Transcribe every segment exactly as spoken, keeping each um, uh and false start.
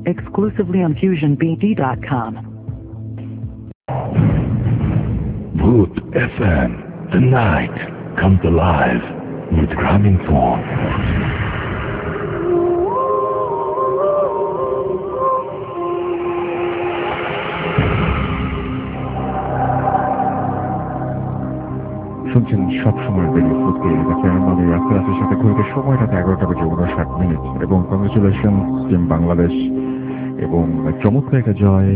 exclusively on fusion b d dot com. Booth F M, the night comes alive with Graminphone. শুনছেন সবসময় radio ফুটকে আমি রাস্তার সাথে ঘুরতে সময়টাতে এগারোটা বেজে উনষাট মিনিট এবং কংগ্রেচুলেশন টিম বাংলাদেশ এবং চমৎকার একটা জয়।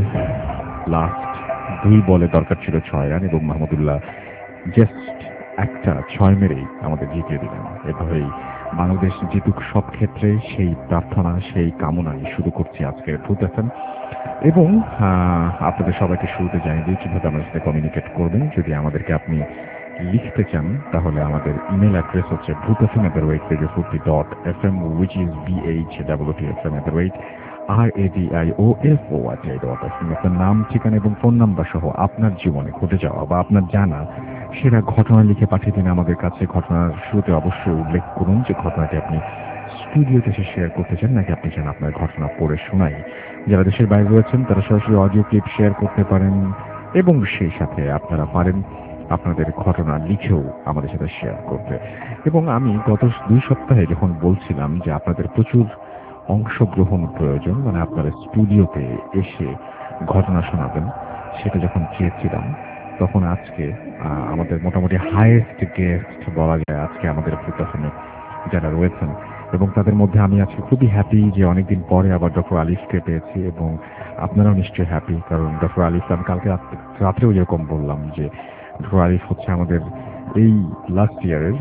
লাস্ট দুই বলে দরকার ছিল ছয় রান এবং মাহমুদুল্লাহ জাস্ট একটা ছয় মেরেই আমাদের জিতিয়ে দিলেন। এভাবেই বাংলাদেশ জিতুক সব ক্ষেত্রে সেই প্রার্থনা সেই কামনাই শুরু করছি আজকের ভূত এফএম। এবং আপনাদের সবাইকে শুরুতে জানিয়ে দিই কিভাবে আমাদের সাথে কমিউনিকেট করবেন। যদি আমাদেরকে আপনি লিখতে চান তাহলে আমাদের ইমেল অ্যাড্রেস হচ্ছে Bhoot FM at the rate radio Foorti dot F M which is B H W T F M at the rate R A D I O F O I dot F M. আপনার নাম, ঠিকানা এবং phone number সহ আপনার জীবনে ঘটে যাওয়া বা আপনার জানা সেটা ঘটনা লিখে পাঠিয়ে দিন আমাদের কাছে। ঘটনার শুরুতে অবশ্যই উল্লেখ করুন যে ঘটনাটি আপনি স্টুডিওতে এসে শেয়ার করতে চান নাকি আপনি চান আপনার ঘটনা পড়ে শোনাই। যারা দেশের বাইরে রয়েছেন তারা সরাসরি অডিও ক্লিপ শেয়ার করতে পারেন এবং সেই সাথে আপনারা পারেন আপনাদের ঘটনা লিখেও আমাদের সাথে শেয়ার করতে। এবং আমি গত দুই সপ্তাহে যখন বলছিলাম যে আপনাদের প্রচুর অংশগ্রহণ প্রয়োজন, মানে আপনারা স্টুডিওতে এসে ঘটনা শোনাবেন, সেটা যখন চেয়েছিলাম তখন আজকে আমাদের মোটামুটি হাইয়েস্ট গেস্ট বলা যায় আজকে আমাদের প্রোগ্রামে যারা রয়েছেন এবং তাদের মধ্যে আমি আজকে খুবই হ্যাপি যে অনেকদিন পরে আবার ডক্টর আলিফকে পেয়েছি এবং আপনারাও নিশ্চয়ই হ্যাপি, কারণ ডক্টর আলিফ আমি কালকে রাত্রেও যেরকম বললাম যে ডক্টর আলিফ হচ্ছে আমাদের এই লাস্ট ইয়ারের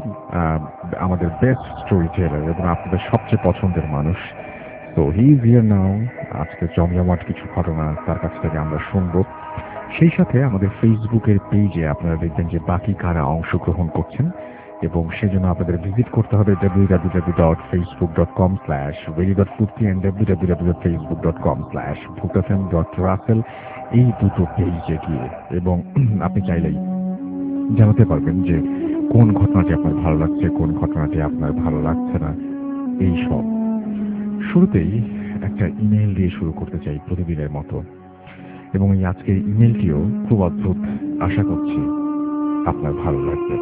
আমাদের বেস্ট স্টোরি টেলার এবং আপনাদের সবচেয়ে পছন্দের মানুষ। তো হি ইজ হিয়ার নাও। আজকে জমজমাট কিছু ঘটনা তার কাছ থেকে আমরা শুনব। সেই সাথে আমাদের ফেসবুকের পেজে আপনারা দেখবেন যে বাকি কারা অংশগ্রহণ করছেন এবং সেজন্য আপনাদের ভিজিট করতে হবে W W W dot Facebook dot com slash radio dot Foorti and W W W dot Facebook dot com slash Bhoot F M dot Rasel, এই দুটো পেজে গিয়ে এবং আপনি চাইলেই জানাতে পারবেন যে কোন ঘটনাটি আপনার ভালো লাগছে, কোন ঘটনাটি আপনার ভালো লাগছে না। এই সব শুরুতেই একটা ইমেল দিয়ে শুরু করতে চাই প্রতিদিনের মতো এবং এই আজকের ইমেলটিও খুব অদ্ভুত, আশা করছি আপনার ভালো লাগবে।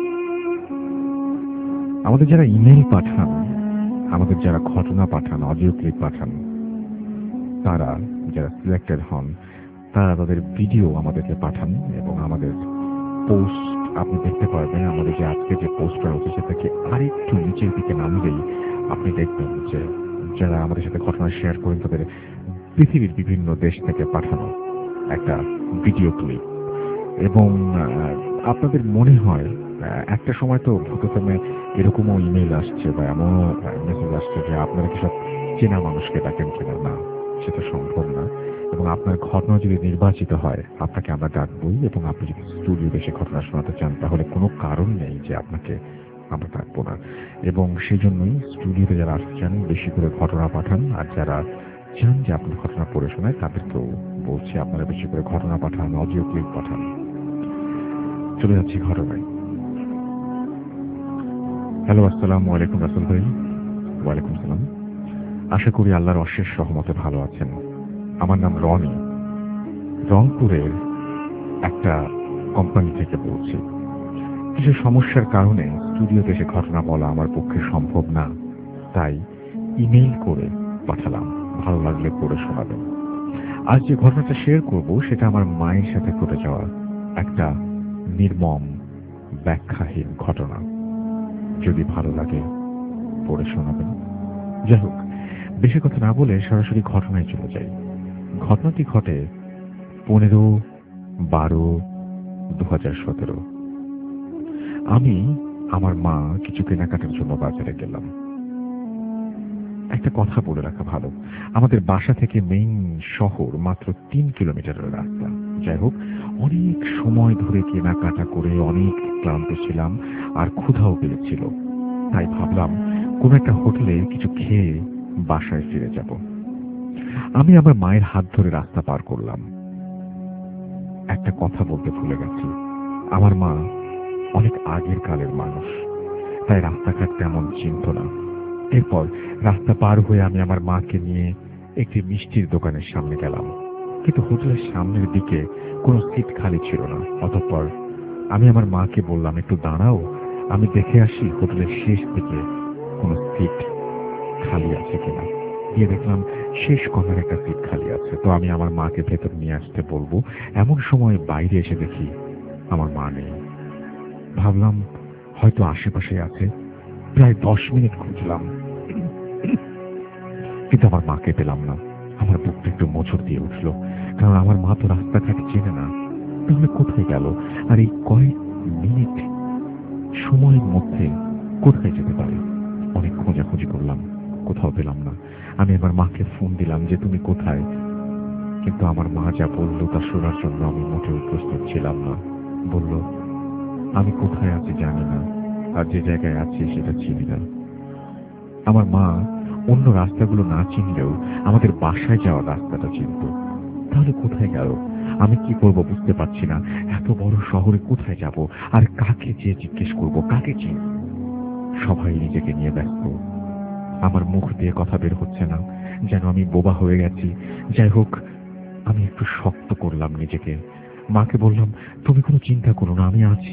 আমাদের যারা ইমেল পাঠান, আমাদের যারা ঘটনা পাঠান, অডিও ক্লিপ পাঠান, তারা যারা সিলেক্টেড হন তারা তাদের ভিডিও আমাদেরকে পাঠান এবং আমাদের পোস্ট আপনি দেখতে পারবেন। আমাদের যে আজকে যে পোস্টটা রয়েছে সেটাকে আরেকটু নিচের দিকে নামলেই আপনি দেখবেন যে যারা আমাদের সাথে ঘটনা শেয়ার করেন তাদের পৃথিবীর বিভিন্ন দেশ থেকে পাঠানো একটা ভিডিও ক্লিপ। এবং আপনাদের মনে হয় একটা সময় তো ভূতফেমে এরকমও ইমেল আসছে বা এমনও মেসেজ আসছে যে আপনারা কি সব চেনা মানুষকে ডাকেন কিনা। না, সেটা সম্ভব না। এবং আপনার ঘটনা যদি নির্বাচিত হয় আপনাকে আমরা ডাকবই এবং আপনি যদি স্টুডিও এসে ঘটনা শোনাতে চান তাহলে কোনো কারণ নেই যে আপনাকে আমরা ডাকবো না। এবং সেই জন্যই স্টুডিওতে যারা আসতে চান বেশি করে ঘটনা পাঠান, আর যারা চান যে আপনার ঘটনা পড়ে শোনায় তাদেরকেও বলছি আপনারা বেশি করে ঘটনা পাঠান, অডিও ক্লিপ পাঠান। চলে যাচ্ছি ঘটনায়। হ্যালো, আসসালামু আলাইকুম রাসেল ভাই। ওয়ালাইকুম সালাম। আশা করি আল্লাহর অশেষ রহমতে ভালো আছেন। আমার নাম রনি, রংপুরের একটা কোম্পানি থেকে বলছি। কিছু সমস্যার কারণে স্টুডিওতে এসে ঘটনা বলা আমার পক্ষে সম্ভব না, তাই ইমেইল করে পাঠালাম। ভালো লাগলে পড়ে শোনাবেন। আজ যে ঘটনাটা শেয়ার করব সেটা আমার মায়ের সাথে ঘটে যাওয়া একটা নির্মম ব্যাখ্যাহীন ঘটনা। যদি ভালো লাগে পড়ে শোনাবেন। যাই হোক, বেশি কথা না বলে সরাসরি ঘটনায় চলে যাই। ঘটনাটি ঘটে পনেরো বারো দু হাজার সতেরো। আমি আমার মা কিছু কেনাকাটার জন্য বাজারে গেলাম। একটা কথা বলে রাখা ভালো, আমাদের বাসা থেকে মেইন শহর মাত্র তিন কিলোমিটারের রাস্তা। যাই হোক, অনেক সময় ধরে কেনাকাটা করে অনেক ক্লান্ত ছিলাম আর ক্ষুধাও পেয়েছিল, তাই ভাবলাম কোন একটা হোটেলে কিছু খেয়ে বাসায় ফিরে যাব। আমি আমার মায়ের হাত ধরে রাস্তা পার করলাম। একটা কথা বলতে ভুলে গেছি, আমার মা অনেক আগের কালের মানুষ, তাই রাস্তাঘাট তেমন চিনত না। এরপর রাস্তা পার হয়ে আমি আমার মাকে নিয়ে একটি মিষ্টির দোকানের সামনে গেলাম, কিন্তু হোটেলের সামনের দিকে কোনো সিট খালি ছিল না। অতঃপর আমি আমার মাকে বললাম, একটু দাঁড়াও, আমি দেখে আসি হোটেলের শেষ দিকে কোনো সিট খালি আছে কিনা। গিয়ে দেখলাম শেষ কর্নার একটা সিট খালি আছে। তো আমি আমার মাকে ভেতর নিয়ে আসতে বলবো, এমন সময় বাইরে এসে দেখি আমার মা নেই। ভাবলাম হয়তো আশেপাশে আছে। প্রায় দশ মিনিট খুঁজলাম, কিন্তু আমার মাকে পেলাম না। আমার বুকটা একটু মোচড় দিয়ে উঠল, কারণ আমার মা তো রাস্তাঘাট চেনে না। তাহলে কোথায় গেল? আর এই কয়েক মিনিট সময়ের মধ্যে কোথায় যেতে পারে? অনেক খোঁজাখুঁজি করলাম, কোথাও পেলাম না। আমি আমার মাকে ফোন দিলাম যে তুমি কোথায়, কিন্তু আমার মা যা বলল তা শোনার জন্য আমি মোটেও প্রস্তুত ছিলাম না। বলল, আমি কোথায় আছি জানি না, আর যে জায়গায় আছি সেটা চিনি না। আমার মা অন্য রাস্তাগুলো না চিনলেও আমাদের বাসায় যাওয়ার রাস্তাটা চিনত। তাহলে কোথায় গেল? আমি কি করব বুঝতে পারছি না। এত বড় শহরে কোথায় যাব, আর কাকে যে জিজ্ঞেস করব, কাকে চিনি? সবাই নিজেকে নিয়ে ব্যস্ত। আমার মুখ দিয়ে কথা বের হচ্ছে না, যেন আমি বোবা হয়ে গেছি। যাই হোক, আমি একটু শক্ত করলাম নিজেকে। মাকে বললাম, তুমি কোনো চিন্তা করো না, আমি আছি।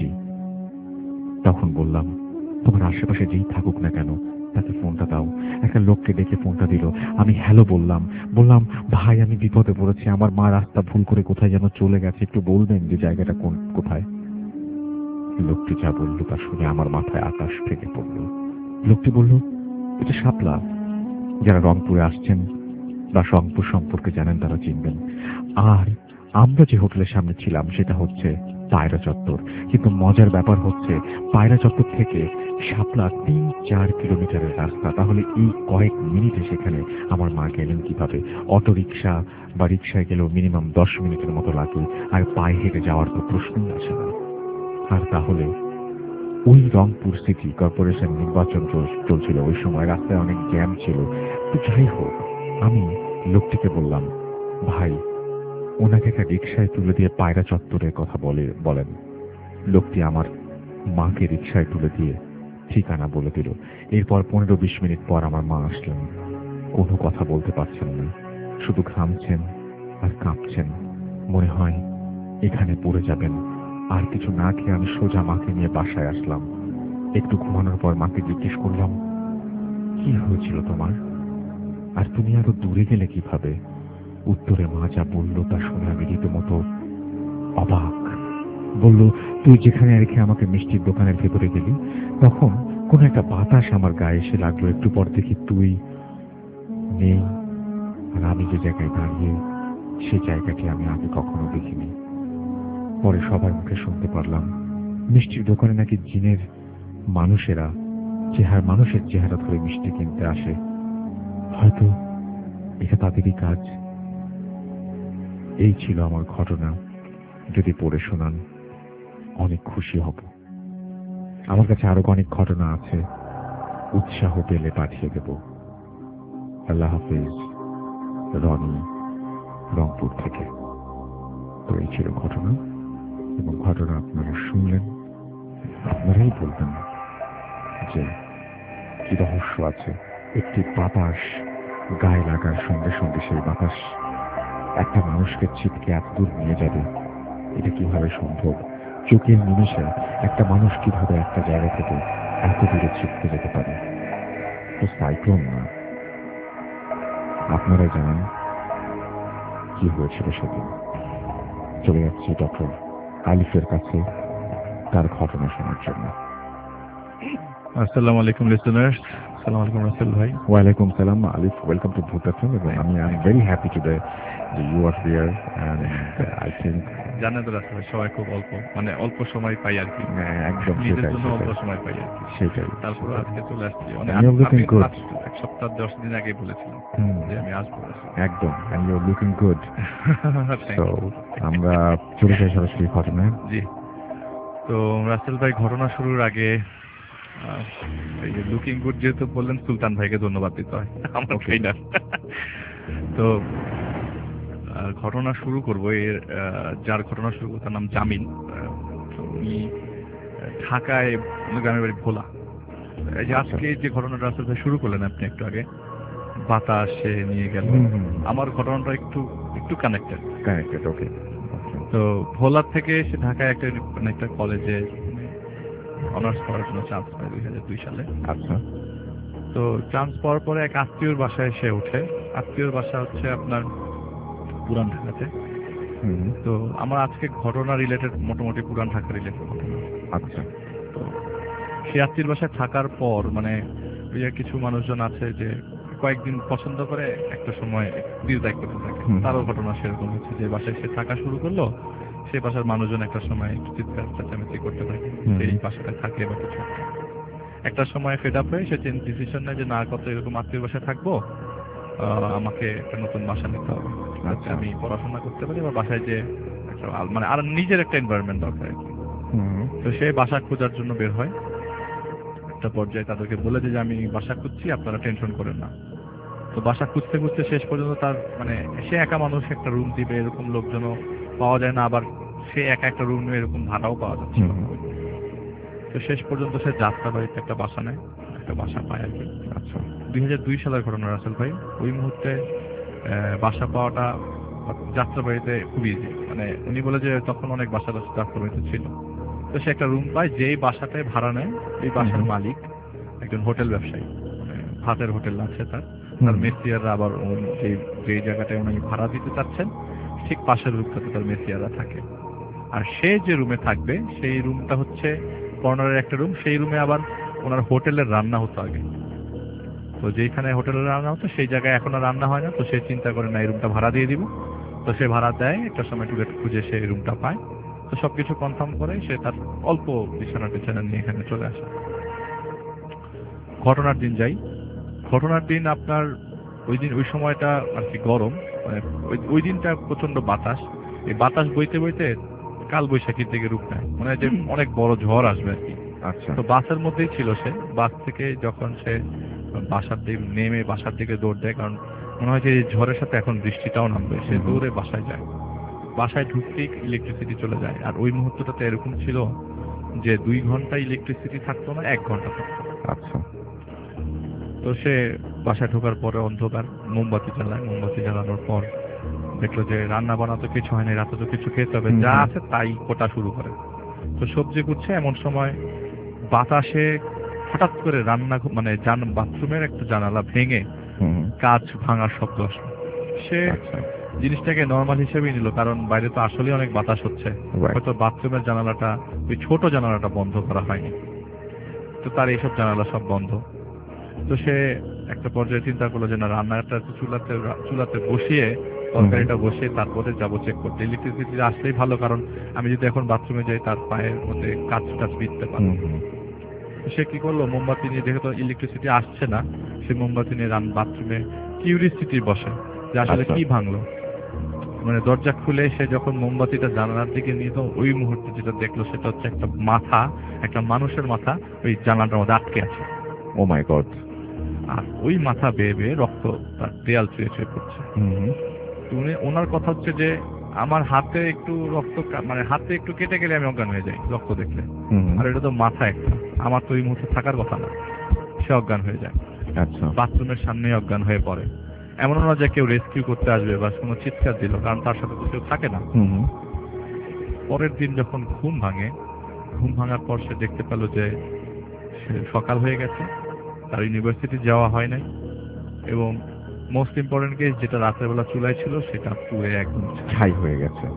তখন বললাম, তোমার আশেপাশে যেই থাকুক না কেন তাকে ফোনটা দাও। একটা লোককে ডেকে ফোনটা দিল। আমি হ্যালো বললাম। বললাম, ভাই আমি বিপদে পড়েছি, আমার মা রাস্তা ভুল করে কোথায় যেন চলে গেছে, একটু বলবেন যে জায়গাটা কোন কোথায়? লোকটি যা বলল তা শুনে আমার মাথায় আকাশ ভেঙে পড়ল। লোকটি বলল, এটা শাপলা। যারা রংপুরে আসছেন বা রংপুর সম্পর্কে জানেন তারা চিনবেন। আর আমরা যে হোটেলের সামনে ছিলাম সেটা হচ্ছে পায়রা চত্বর। কিন্তু মজার ব্যাপার হচ্ছে, পায়রা চত্বর থেকে শাপলা তিন চার কিলোমিটারের রাস্তা। তাহলে এই কয়েক মিনিটে সেখানে আমার মা গেলেন কিভাবে? অটো রিক্সা বা রিক্সায় গেলেও মিনিমাম দশ মিনিটের মতো লাগে, আর পায়ে হেঁটে যাওয়ার তো প্রশ্নই আসে না। আর তাহলে ওই রংপুর সিটি কর্পোরেশন নির্বাচন চলছিল ওই সময়, রাস্তায় অনেক জ্যাম ছিল। তো যাই হোক, আমি লোকটিকে বললাম, ভাই ওনাকে একটা রিক্সায় তুলে দিয়ে পায়রা চত্বরের কথা বলে বলেন। লোকটি আমার মাকে রিক্সায় তুলে দিয়ে ঠিকানা বলে দিল। এরপর পনেরো বিশ মিনিট পর আমার মা আসলেন। কোনো কথা বলতে পারছেন না, শুধু ঘামছেন আর কাঁপছেন। মনে হয় এখানে পড়ে যাবেন। আর কিছু না খেয়ে আমি সোজা মাকে নিয়ে বাসায় আসলাম। একটু ঘুমানোর পর মাকে জিজ্ঞেস করলাম, কি হয়েছিল তোমার, আর তুমি আরো দূরে গেলে কিভাবে? উত্তরে মা যা বলল তা শুনে আমি রীতিমতো অবাক। বলল, তুই যেখানে রেখে আমাকে মিষ্টির দোকানের ভেতরে গেলি, তখন কোন একটা বাতাস আমার গায়ে এসে লাগলো। একটু পর দেখি তুই নেই, আর আমি যে জায়গায় দাঁড়িয়ে সে জায়গাটি আমি আগে কখনো দেখিনি। পরে সবার মুখে শুনতে পারলাম মিষ্টির দোকানে নাকি জিনের মানুষেরা চেহারা মানুষের চেহারা ধরে মিষ্টি কিনতে আসে। হয়তো এটা তাদেরই কাজ। এই ছিল আমার ঘটনা। যদি পড়ে শোনান অনেক খুশি হব। আমার কাছে আরো অনেক ঘটনা আছে, উৎসাহ পেলে পাঠিয়ে দেব। আল্লাহ হাফিজ, রনি, রংপুর থেকে। তো এই ছিল ঘটনা, এবং ঘটনা আপনারা শুনলেন। আপনারাই বলবেন যে কি রহস্য আছে। একটি বাতাস গায়ে লাগার সঙ্গে সঙ্গে সেই বাতাস একটা মানুষকে ছিটকে এত দূর নিয়ে যাবে, এটা কিভাবে সম্ভব? চোখের নিমেষে একটা মানুষ কিভাবে একটা জায়গা থেকে এত দূরে ছিটকে যেতে পারে? তো সাইক্লোন না। আপনারা জানেন কি হয়েছিল সেদিন। চলে যাচ্ছি ডক্টর আলিফের কাছে তার ঘটনা শোনার জন্য। আসসালামু আলাইকুম লিসেনার্স। আসসালামু আলাইকুম রাসেল ভাই। ওয়ালাইকুম সালাম আলিফ, ওয়েলকাম টু ভূত এফএম। এবং আমি I am very happy today যে you are here, and I think জানেন তো রাসেল ভাই, সবাই খুব অল্প মানে অল্প সময় পাই আর কি, একদম নিজের সেটাই জন্য অল্প সেটাই সময় পাই আর কি। সেটাই তারপর আজকে চলে আসছি। মানে And you're looking আমি good. last এক সপ্তাহ দশ দিন আগে বলেছিলাম হুম, যে আমি আসবো আসবো। একদম, and you're looking good. Thank So you. আমরা চলে যাই সরাসরি ঘটনায়। জি, তো রাসেল ভাই ঘটনা শুরুর আগে আহ, এই যে লুকিং গুড যেহেতু বললেন, সুলতান ভাইকে ধন্যবাদ দিতে হয়, আমার Okay. ট্রেনার। তো আহ, ঘটনা শুরু করবো। এর আহ, যার ঘটনা শুরু করবো তার নাম জামিল। আহ, তো উনি আহ, ঢাকায়, গ্রামের বাড়ি ভোলা। এই যে আজকে যে ঘটনাটা রাসেল ভাই শুরু করলেন আপনি একটু আগে, বাতাস সে নিয়ে গেল। হুম, হুম। আমার ঘটনাটা একটু একটু কানেক্টেড। কানেক্টেড, ওকে। তো ভোলার থেকে সে ঢাকায় একটা মানে একটা কলেজে অনার্স করার জন্য চান্স পায় দুই হাজার দুই সালে। আচ্ছা। তো চান্স পাওয়ার পরে এক আত্মীয়র বাসায় সে ওঠে। আত্মীয়র বাসা হচ্ছে আপনার পুরান ঢাকাতে। হুম, তো আমার আজকে ঘটনা রিলেটেড মোটামুটি পুরান ঢাকা রিলেটেড ঘটনা। আচ্ছা। তো সে আত্মীয়র বাসায় থাকার পর মানে ওই যে কিছু মানুষজন আছে যে কয়েকদিন পছন্দ করে একটা সময় ডিসলাইক করতে থাকে। হুম। তারও ঘটনা সেরকম হচ্ছে যে বাসায় সে থাকা শুরু করলো, সে বাসার মানুষজন একটা সময় একটু চিৎকার চেঁচামেচি করতে থাকে, হুম। সেই বাসাটায় থাকে বা কিছু একটা। একটা সময় ফেড আপ হয়ে সে ডিসিশন নেয় যে না, কত এরকম আত্মীয় বাসায় থাকবো, আহ, আমাকে একটা নতুন বাসা নিতে হবে, যাতে আচ্ছা। আমি পড়াশোনা করতে পারি বা বাসায় যে একটা আল- মানে আর নিজের একটা এনভায়রনমেন্ট দরকার আর কি। হুম, তো সে বাসা খোঁজার জন্য বের হয়। একটা পর্যায়ে তাদেরকে বলে যে আমি বাসা খুঁজছি, আপনারা টেনশন করেন না। তো বাসা খুঁজতে খুঁজতে শেষ পর্যন্ত তার মানে সে একা মানুষ একটা রুম দিবে এরকম লোকজনও পাওয়া যায় না, আবার সে একা একটা রুম নিয়ে এরকম ভাড়াও পাওয়া যাচ্ছে না। হুম। তো শেষ পর্যন্ত সে যাত্রাবাড়িতে একটা বাসা নেয়, একটা বাসা পায় আর কি। আচ্ছা। দুই হাজার দুই সালের ঘটনা রাসেল ভাই। ওই মুহূর্তে আহ, বাসা পাওয়াটা যাত্রাবাড়িতে খুবই ইজি। মানে উনি বলে যে তখন অনেক বাসা যাত্রাবাড়িতে ছিল। তো সে একটা রুম পায়, যেই বাসাটায় ভাড়া নেয় এই বাসার হুম। মালিক একজন হোটেল ব্যবসায়ী, মানে ভাতের হোটেল আছে তার। হুম। তার মেসিয়াররা আবার ওই যে যে জায়গাটায় উনি ভাড়া দিতে চাচ্ছেন ঠিক পাশের রুমটাতে তার মেসিয়াররা থাকে। আর সে যে রুমে থাকবে সেই রুমটা হচ্ছে কর্নারের একটা রুম। সেই রুমে আবার ওনার হোটেলের রান্না হতো আগে। তো যেখানে হোটেলের রান্না হতো সেই জায়গায় এখন আর রান্না হয় না। তো সে চিন্তা করে না এই রুমটা ভাড়া দিয়ে দিব। তো সে ভাড়া দেয়, একটা সময় টুলেট খুঁজে সে রুমটা পায়। তো সবকিছু কনফার্ম করে সে তার অল্প বিছানা টিছানা নিয়ে এখানে চলে আসে। ঘটনার দিন যাই। ঘটনার দিন আপনার ওই দিন ওই সময়টা আর কি গরম, মানে ওই ওই দিনটা প্রচন্ড বাতাস। এই বাতাস বইতে বইতে কাল বৈশাখীর দিকে রূপ নেয়, মানে যে অনেক বড় ঝড় আসবে আর কি। আচ্ছা। তো বাসের মধ্যেই ছিল সে। বাস থেকে যখন সে বাসার দিকে নেমে বাসার দিকে দৌড় দেয়, কারণ মনে হয় যে এই ঝড়ের সাথে এখন বৃষ্টিটাও নামবে, সে হুম। দৌড়ে বাসায় যায়। বাসায় ঢুকতেই ইলেকট্রিসিটি চলে যায়। আর ওই মুহূর্তটাতে এরকম ছিল যে দুই ঘন্টা ইলেকট্রিসিটি থাকতো না, এক ঘন্টা থাকতো। আচ্ছা। তো সে বাসায় ঢোকার পরে অন্ধকার, মোমবাতি জ্বালায়। মোমবাতি জ্বালানোর পর দেখলো যে রান্না বান্না তো কিছু হয়নি, রাতে তো কিছু খেতে হবে, হুম। যা আছে তাই কোটা শুরু করে। তো সবজি কুটছে, এমন সময় বাতাসে হঠাৎ করে রান্না ঘ- মানে জান বাথরুমের একটা জানালা ভেঙে হুম। কাঁচ ভাঙার শব্দ আসলো। সে আচ্ছা। জিনিসটাকে নর্মাল হিসেবেই নিল, কারণ বাইরে তো আসলে অনেক বাতাস হচ্ছে, Right. হয়তো বাথরুমের জানালাটা ওই ছোট জানালাটা বন্ধ করা হয়নি। তো তার এইসব জানালা সব বন্ধ। তো সে একটা পর্যায়ে চিন্তা করলো যে না, রান্নাটা তো চুলাতে চুলাতে বসিয়ে তরকারিটা বসিয়ে তারপরে যাবো চেক করতে। ইলেকট্রিসিটি আসলেই ভালো, কারণ আমি যদি এখন বাথরুমে যাই তার পায়ের মধ্যে কাজ টাচ বিঁধতে পারে। হুম, হুম। তো সে কি করলো, মোমবাতি নিয়ে, যেহেতু ইলেকট্রিসিটি আসছে না, সে মোমবাতি নিয়ে রান বাথরুমে কিউরিসিটি বসে যে আসলে আচ্ছা। কি ভাঙলো। মানে দরজা খুলে সে যখন মোমবাতিটা জানালার দিকে নিয়ে, তো ওই মুহূর্তে যেটা দেখলো সেটা হচ্ছে একটা মাথা, একটা মানুষের মাথা ওই জানালাটার মধ্যে আটকে আছে। ও মাই গড। আর ওই মাথা বেয়ে বেয়ে রক্ত তার দেয়াল চুয়ে চুয়ে পড়ছে। হুম। তো উনি ওনার কথা হচ্ছে যে আমার হাতে একটু রক্ত কা- মানে হাতে একটু কেটে গেলে আমি অজ্ঞান হয়ে যাই রক্ত দেখলে, হুম। আর এটা তো মাথা একটা, আমার তো এই মুহূর্তে থাকার কথা না। সে অজ্ঞান হয়ে যায়, আচ্ছা। বাথরুমের সামনেই অজ্ঞান হয়ে পড়ে। এমন না যে কেউ রেস্কিউ করতে আসবে বা কোনো চিৎকার দিল, কারণ তার সাথে তো কেউ থাকে না। হুম। পরের দিন যখন ঘুম ভাঙে, ঘুম ভাঙার পর সে দেখতে পেল যে সে সকাল হয়ে গেছে, তার ইউনিভার্সিটি যাওয়া হয় নাই, এবং মোস্ট ইম্পর্টেন্ট কেস যেটা রাতের বেলা চুলায় ছিল সেটা পুড়ে একদম ছাই। ছাই হয়ে গেছে।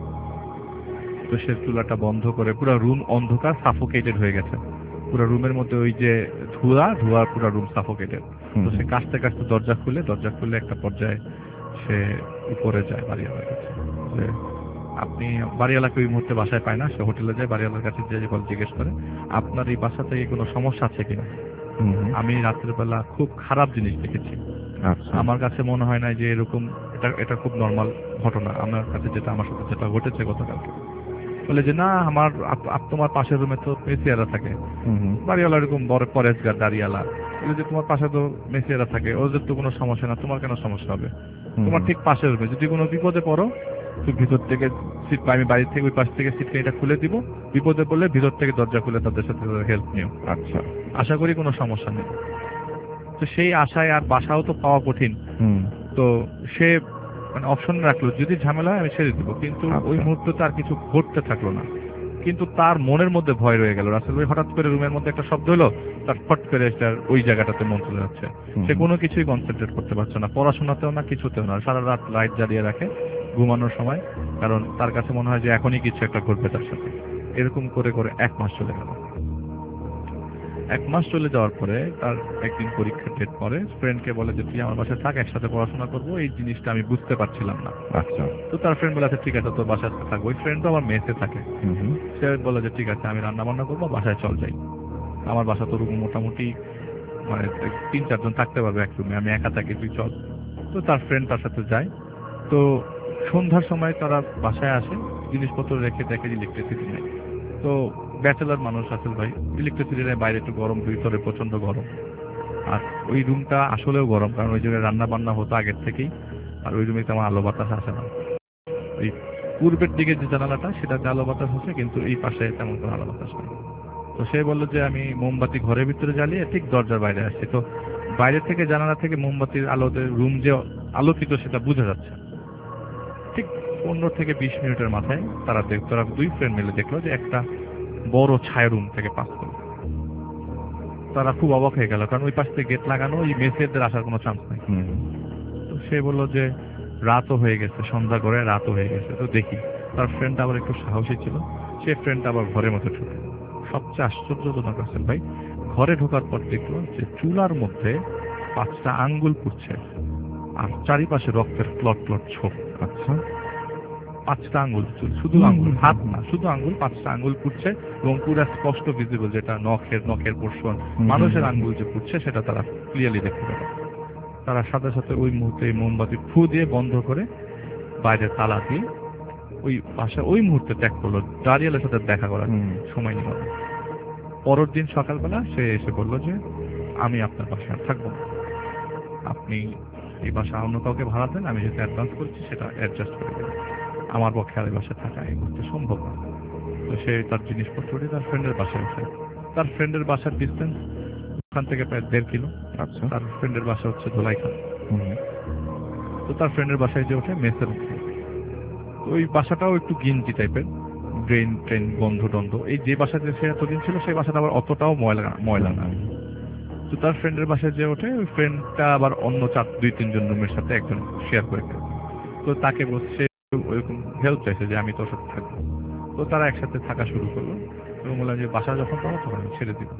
তো সে চুলাটা বন্ধ করে, পুরো রুম অন্ধকার, সাফোকেটেড হয়ে গেছে। পুরো রুমের মধ্যে ওই যে ধোঁয়া ধোঁয়া, পুরো রুম সাফোকেটেড। হুম। তো সে কাছতে কাছতে দরজা খুলে দরজা খুলে একটা পর্যায়ে সে উপরে যায় বাড়িওয়ালার কাছে। যে আপনি, বাড়িওয়ালাকে ওই মুহূর্তে বাসায় পায় না, সে হোটেলে যায়, বাড়িওয়ালার কাছে যে বল জিজ্ঞেস করে আপনার এই বাসা থেকে কোনো সমস্যা আছে কিনা। হুম। আমি রাতের বেলা খুব খারাপ জিনিস দেখেছি, আচ্ছা। আমার কাছে মনে হয় না যে এরকম, এটা এটা খুব নর্মাল ঘটনা আমার কাছে, যেটা আমার সাথে যেটা ঘটেছে গতকালকে। বলে যে না, আমার আপ- আপ- তোমার পাশের রুমে তো মেসিয়ারা থাকে, হুম। বাড়িওয়ালা এরকম বড় পরেশগার দাঁড়িয়ালা, বলে যে তোমার পাশে তো মেসিয়ারা থাকে, ওদের তো কোনো সমস্যা না, তোমার কেন সমস্যা হবে। তোমার ঠিক পাশের রুমে যদি কোনো বিপদে পড়ো, তুই ভিতর থেকে সিট, আমি বাড়ি থেকে ওই পাশ থেকে সিটকে এটা খুলে দিব, বিপদে পড়লে ভিতর থেকে দরজা খুলে তাদের সাথে হেল্প নিও, আচ্ছা। আশা করি কোনো সমস্যা নেই। তো সেই আশায়, আর বাসাও তো পাওয়া কঠিন, হুম। তো সে মানে অপশন রাখলো যদি ঝামেলা হয় আমি ছেড়ে দিব, কিন্তু ওই আচ্ছা। মুহূর্তে তার কিছু ঘটতে থাকলো না। কিন্তু তার মনের মধ্যে ভয় রয়ে গেল। রাসেল ভাই হঠাৎ করে রুমের মধ্যে একটা শব্দ হলো, তার ফট করে তার ওই জায়গাটাতে মন চলে যাচ্ছে। হুম, সে হুম। কোনো কিছুই কনসেন্ট্রেট করতে পারছে না, পড়াশোনাতেও না, কিছুতেও না। সারা রাত লাইট জ্বালিয়ে রাখে ঘুমানোর সময়, কারণ তার কাছে মনে হয় যে এখনই কিছু একটা ঘটবে তার সাথে। এরকম করে করে এক মাস চলে গেল। এক মাস চলে যাওয়ার পরে তার একদিন পরীক্ষার ডেট পরে ফ্রেন্ডকে বলে যে তুই আমার বাসায় থাক, একসাথে পড়াশোনা করবো। এই জিনিসটা আমি বুঝতে পারছিলাম না। আচ্ছা। তো তার ফ্রেন্ড বলে আচ্ছা ঠিক আছে তোর বাসায় থাকবো। ওই ফ্রেন্ড তো আমার মেসে থাকে। হুম, হুম। সে বলে যে ঠিক আছে আমি রান্না বান্না করবো, বাসায় চল যাই। আমার বাসা তো রুম মোটামুটি মানে তিন চারজন থাকতে পারবে এক রুমে, আমি একা থাকি, তুই চল। তো তার ফ্রেন্ড তার সাথে যায়। তো সন্ধ্যার সময় তারা বাসায় আসে, জিনিসপত্র রেখে দেখে ইলেকট্রিসিটি নেই। তো ব্যাচেলার মানুষ আসল ভাই, ইলেকট্রিসিটি নেই, বাইরে একটু গরম, ভিতরে প্রচন্ড গরম। আর ওই রুমটা আসলেও গরম, কারণ ওই জায়গায় রান্না বান্না হতো আগের থেকেই। আর ওই রুমে তেমন আলো বাতাস আসে না। এই পূর্বের দিকে যে জানালাটা সেটাতে আলো বাতাস হচ্ছে, কিন্তু এই পাশে তেমন কোনো আলো বাতাস নেই। তো সে বললো যে আমি মোমবাতি ঘরের ভিতরে জ্বালিয়ে ঠিক দরজার বাইরে আসছি। তো বাইরে থেকে জানালা থেকে মোমবাতির আলোতে রুম যে আলোকিত সেটা বোঝা যাচ্ছে। ঠিক পনেরো থেকে বিশ মিনিটের মাথায় তারা দেখ তারা দুই ফ্রেন্ড মিলে দেখলো যে একটা বড় ছায়া রুম থেকে পাস করলো। তারা খুব অবাক হয়ে গেল, কারণ ওই পাশ থেকে গেট লাগানো, ওই মেসেদের আসার কোনো চান্স নেই। তো সে বললো যে রাতও হয়ে গেছে, সন্ধ্যা করে রাতও হয়ে গেছে, তো দেখি। তার ফ্রেন্ড আবার একটু সাহসী ছিল, সে ফ্রেন্ড আবার ঘরের মধ্যে ঢুকে। সবচেয়ে আশ্চর্যজনক আছেন ভাই, ঘরে ঢোকার পর দেখলো যে চুলার মধ্যে পাঁচটা আঙ্গুল পুড়ছে, আর চারিপাশে রক্তের প্লট প্লট ছোপ। আচ্ছা। পাঁচটা আঙ্গুল, শুধু আঙ্গুল, হাত না, শুধু আঙ্গুল, পাঁচটা আঙ্গুল পুড়ছে এবং পুরো স্পষ্ট ভিজিবল, যেটা নখের নখের পোর্শন, মানুষের আঙ্গুল যে পুড়ছে সেটা তারা ক্লিয়ারলি দেখতে পেল। তারা সাথে সাথে ওই মুহূর্তে মোমবাতি ফু দিয়ে বন্ধ করে বাইরে তালা দিয়ে ওই বাসা ওই মুহূর্তে ত্যাগ করলো। দাঁড়িয়ালের সাথে দেখা করার সময় নিল না। পরের দিন সকালবেলা সে এসে বলল যে আমি আপনার বাসায় আর থাকবো না, আপনি এই বাসা অন্য কাউকে ভাড়া দেন, আমি যেটা অ্যাডভান্স করছি সেটা অ্যাডজাস্ট করে দেবেন, আমার পক্ষে আর এই বাসায় থাকা এই মুহূর্তে সম্ভব না। তো সে তার জিনিসপত্র দিয়ে তার ফ্রেন্ডের বাসায় ওঠে। তার ফ্রেন্ডের বাসার ডিস্টেন্স ওখান থেকে প্রায় দেড় কিলো। আচ্ছা। তার ফ্রেন্ডের বাসা হচ্ছে ধোলাইখান। হুম। তো তার ফ্রেন্ডের বাসায় যে ওঠে, মেসের উঠে। ওই বাসাটাও একটু গিঞ্জি টাইপের, ড্রেন ট্রেন বন্ধ টন্ধ। এই যে বাসাতে সে এতদিন ছিল সেই বাসাটা আবার অতটাও ময়লা ময়লা না। তো তার ফ্রেন্ডের বাসায় যে ওঠে, ওই ফ্রেন্ডটা আবার অন্য চার দুই তিনজন রুমের সাথে একজন শেয়ার করে ফেলে। তো তাকে বলছে ওইরকম হেল্প চাইছে যে আমি তোর সাথে থাকবো। তো তারা একসাথে থাকা শুরু করলো এবং বললাম যে বাসা যখন পাবো তখন আমি ছেড়ে দিব।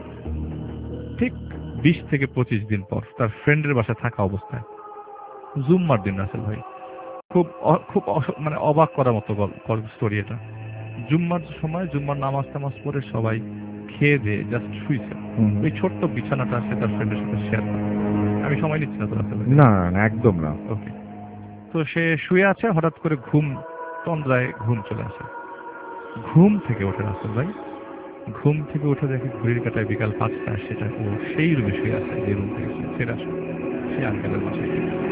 ঠিক বিশ থেকে পঁচিশ দিন পর তার ফ্রেন্ডের বাসায় থাকা অবস্থায় জুম্মার দিন রাসেল ভাই, খুব খুব মানে অবাক করার মতো স্টোরি এটা। জুম্মার সময় জুম্মার নামাজ টামাজ পড়ে সবাই খেয়ে দিয়ে জাস্ট শুইছে, ওই ছোট্ট বিছানাটা সে তার ফ্রেন্ডের সাথে শেয়ার করে। আমি সময় নিচ্ছি না তো রাসেল ভাই। না না একদম না। ওকে। তো সে শুয়ে আছে, হঠাৎ করে ঘুম তন্দ্রায় ঘুম চলে আসে। ঘুম থেকে ওঠে রাসেল ভাই, ঘুম থেকে উঠে দেখে ঘড়ির কাঁটায় বিকাল পাঁচটা, সেটা ও সেই রুমে শুয়ে আছে যে রুম থেকে ছেড়ে আসে, সে আঙ্কেলের বাসায়।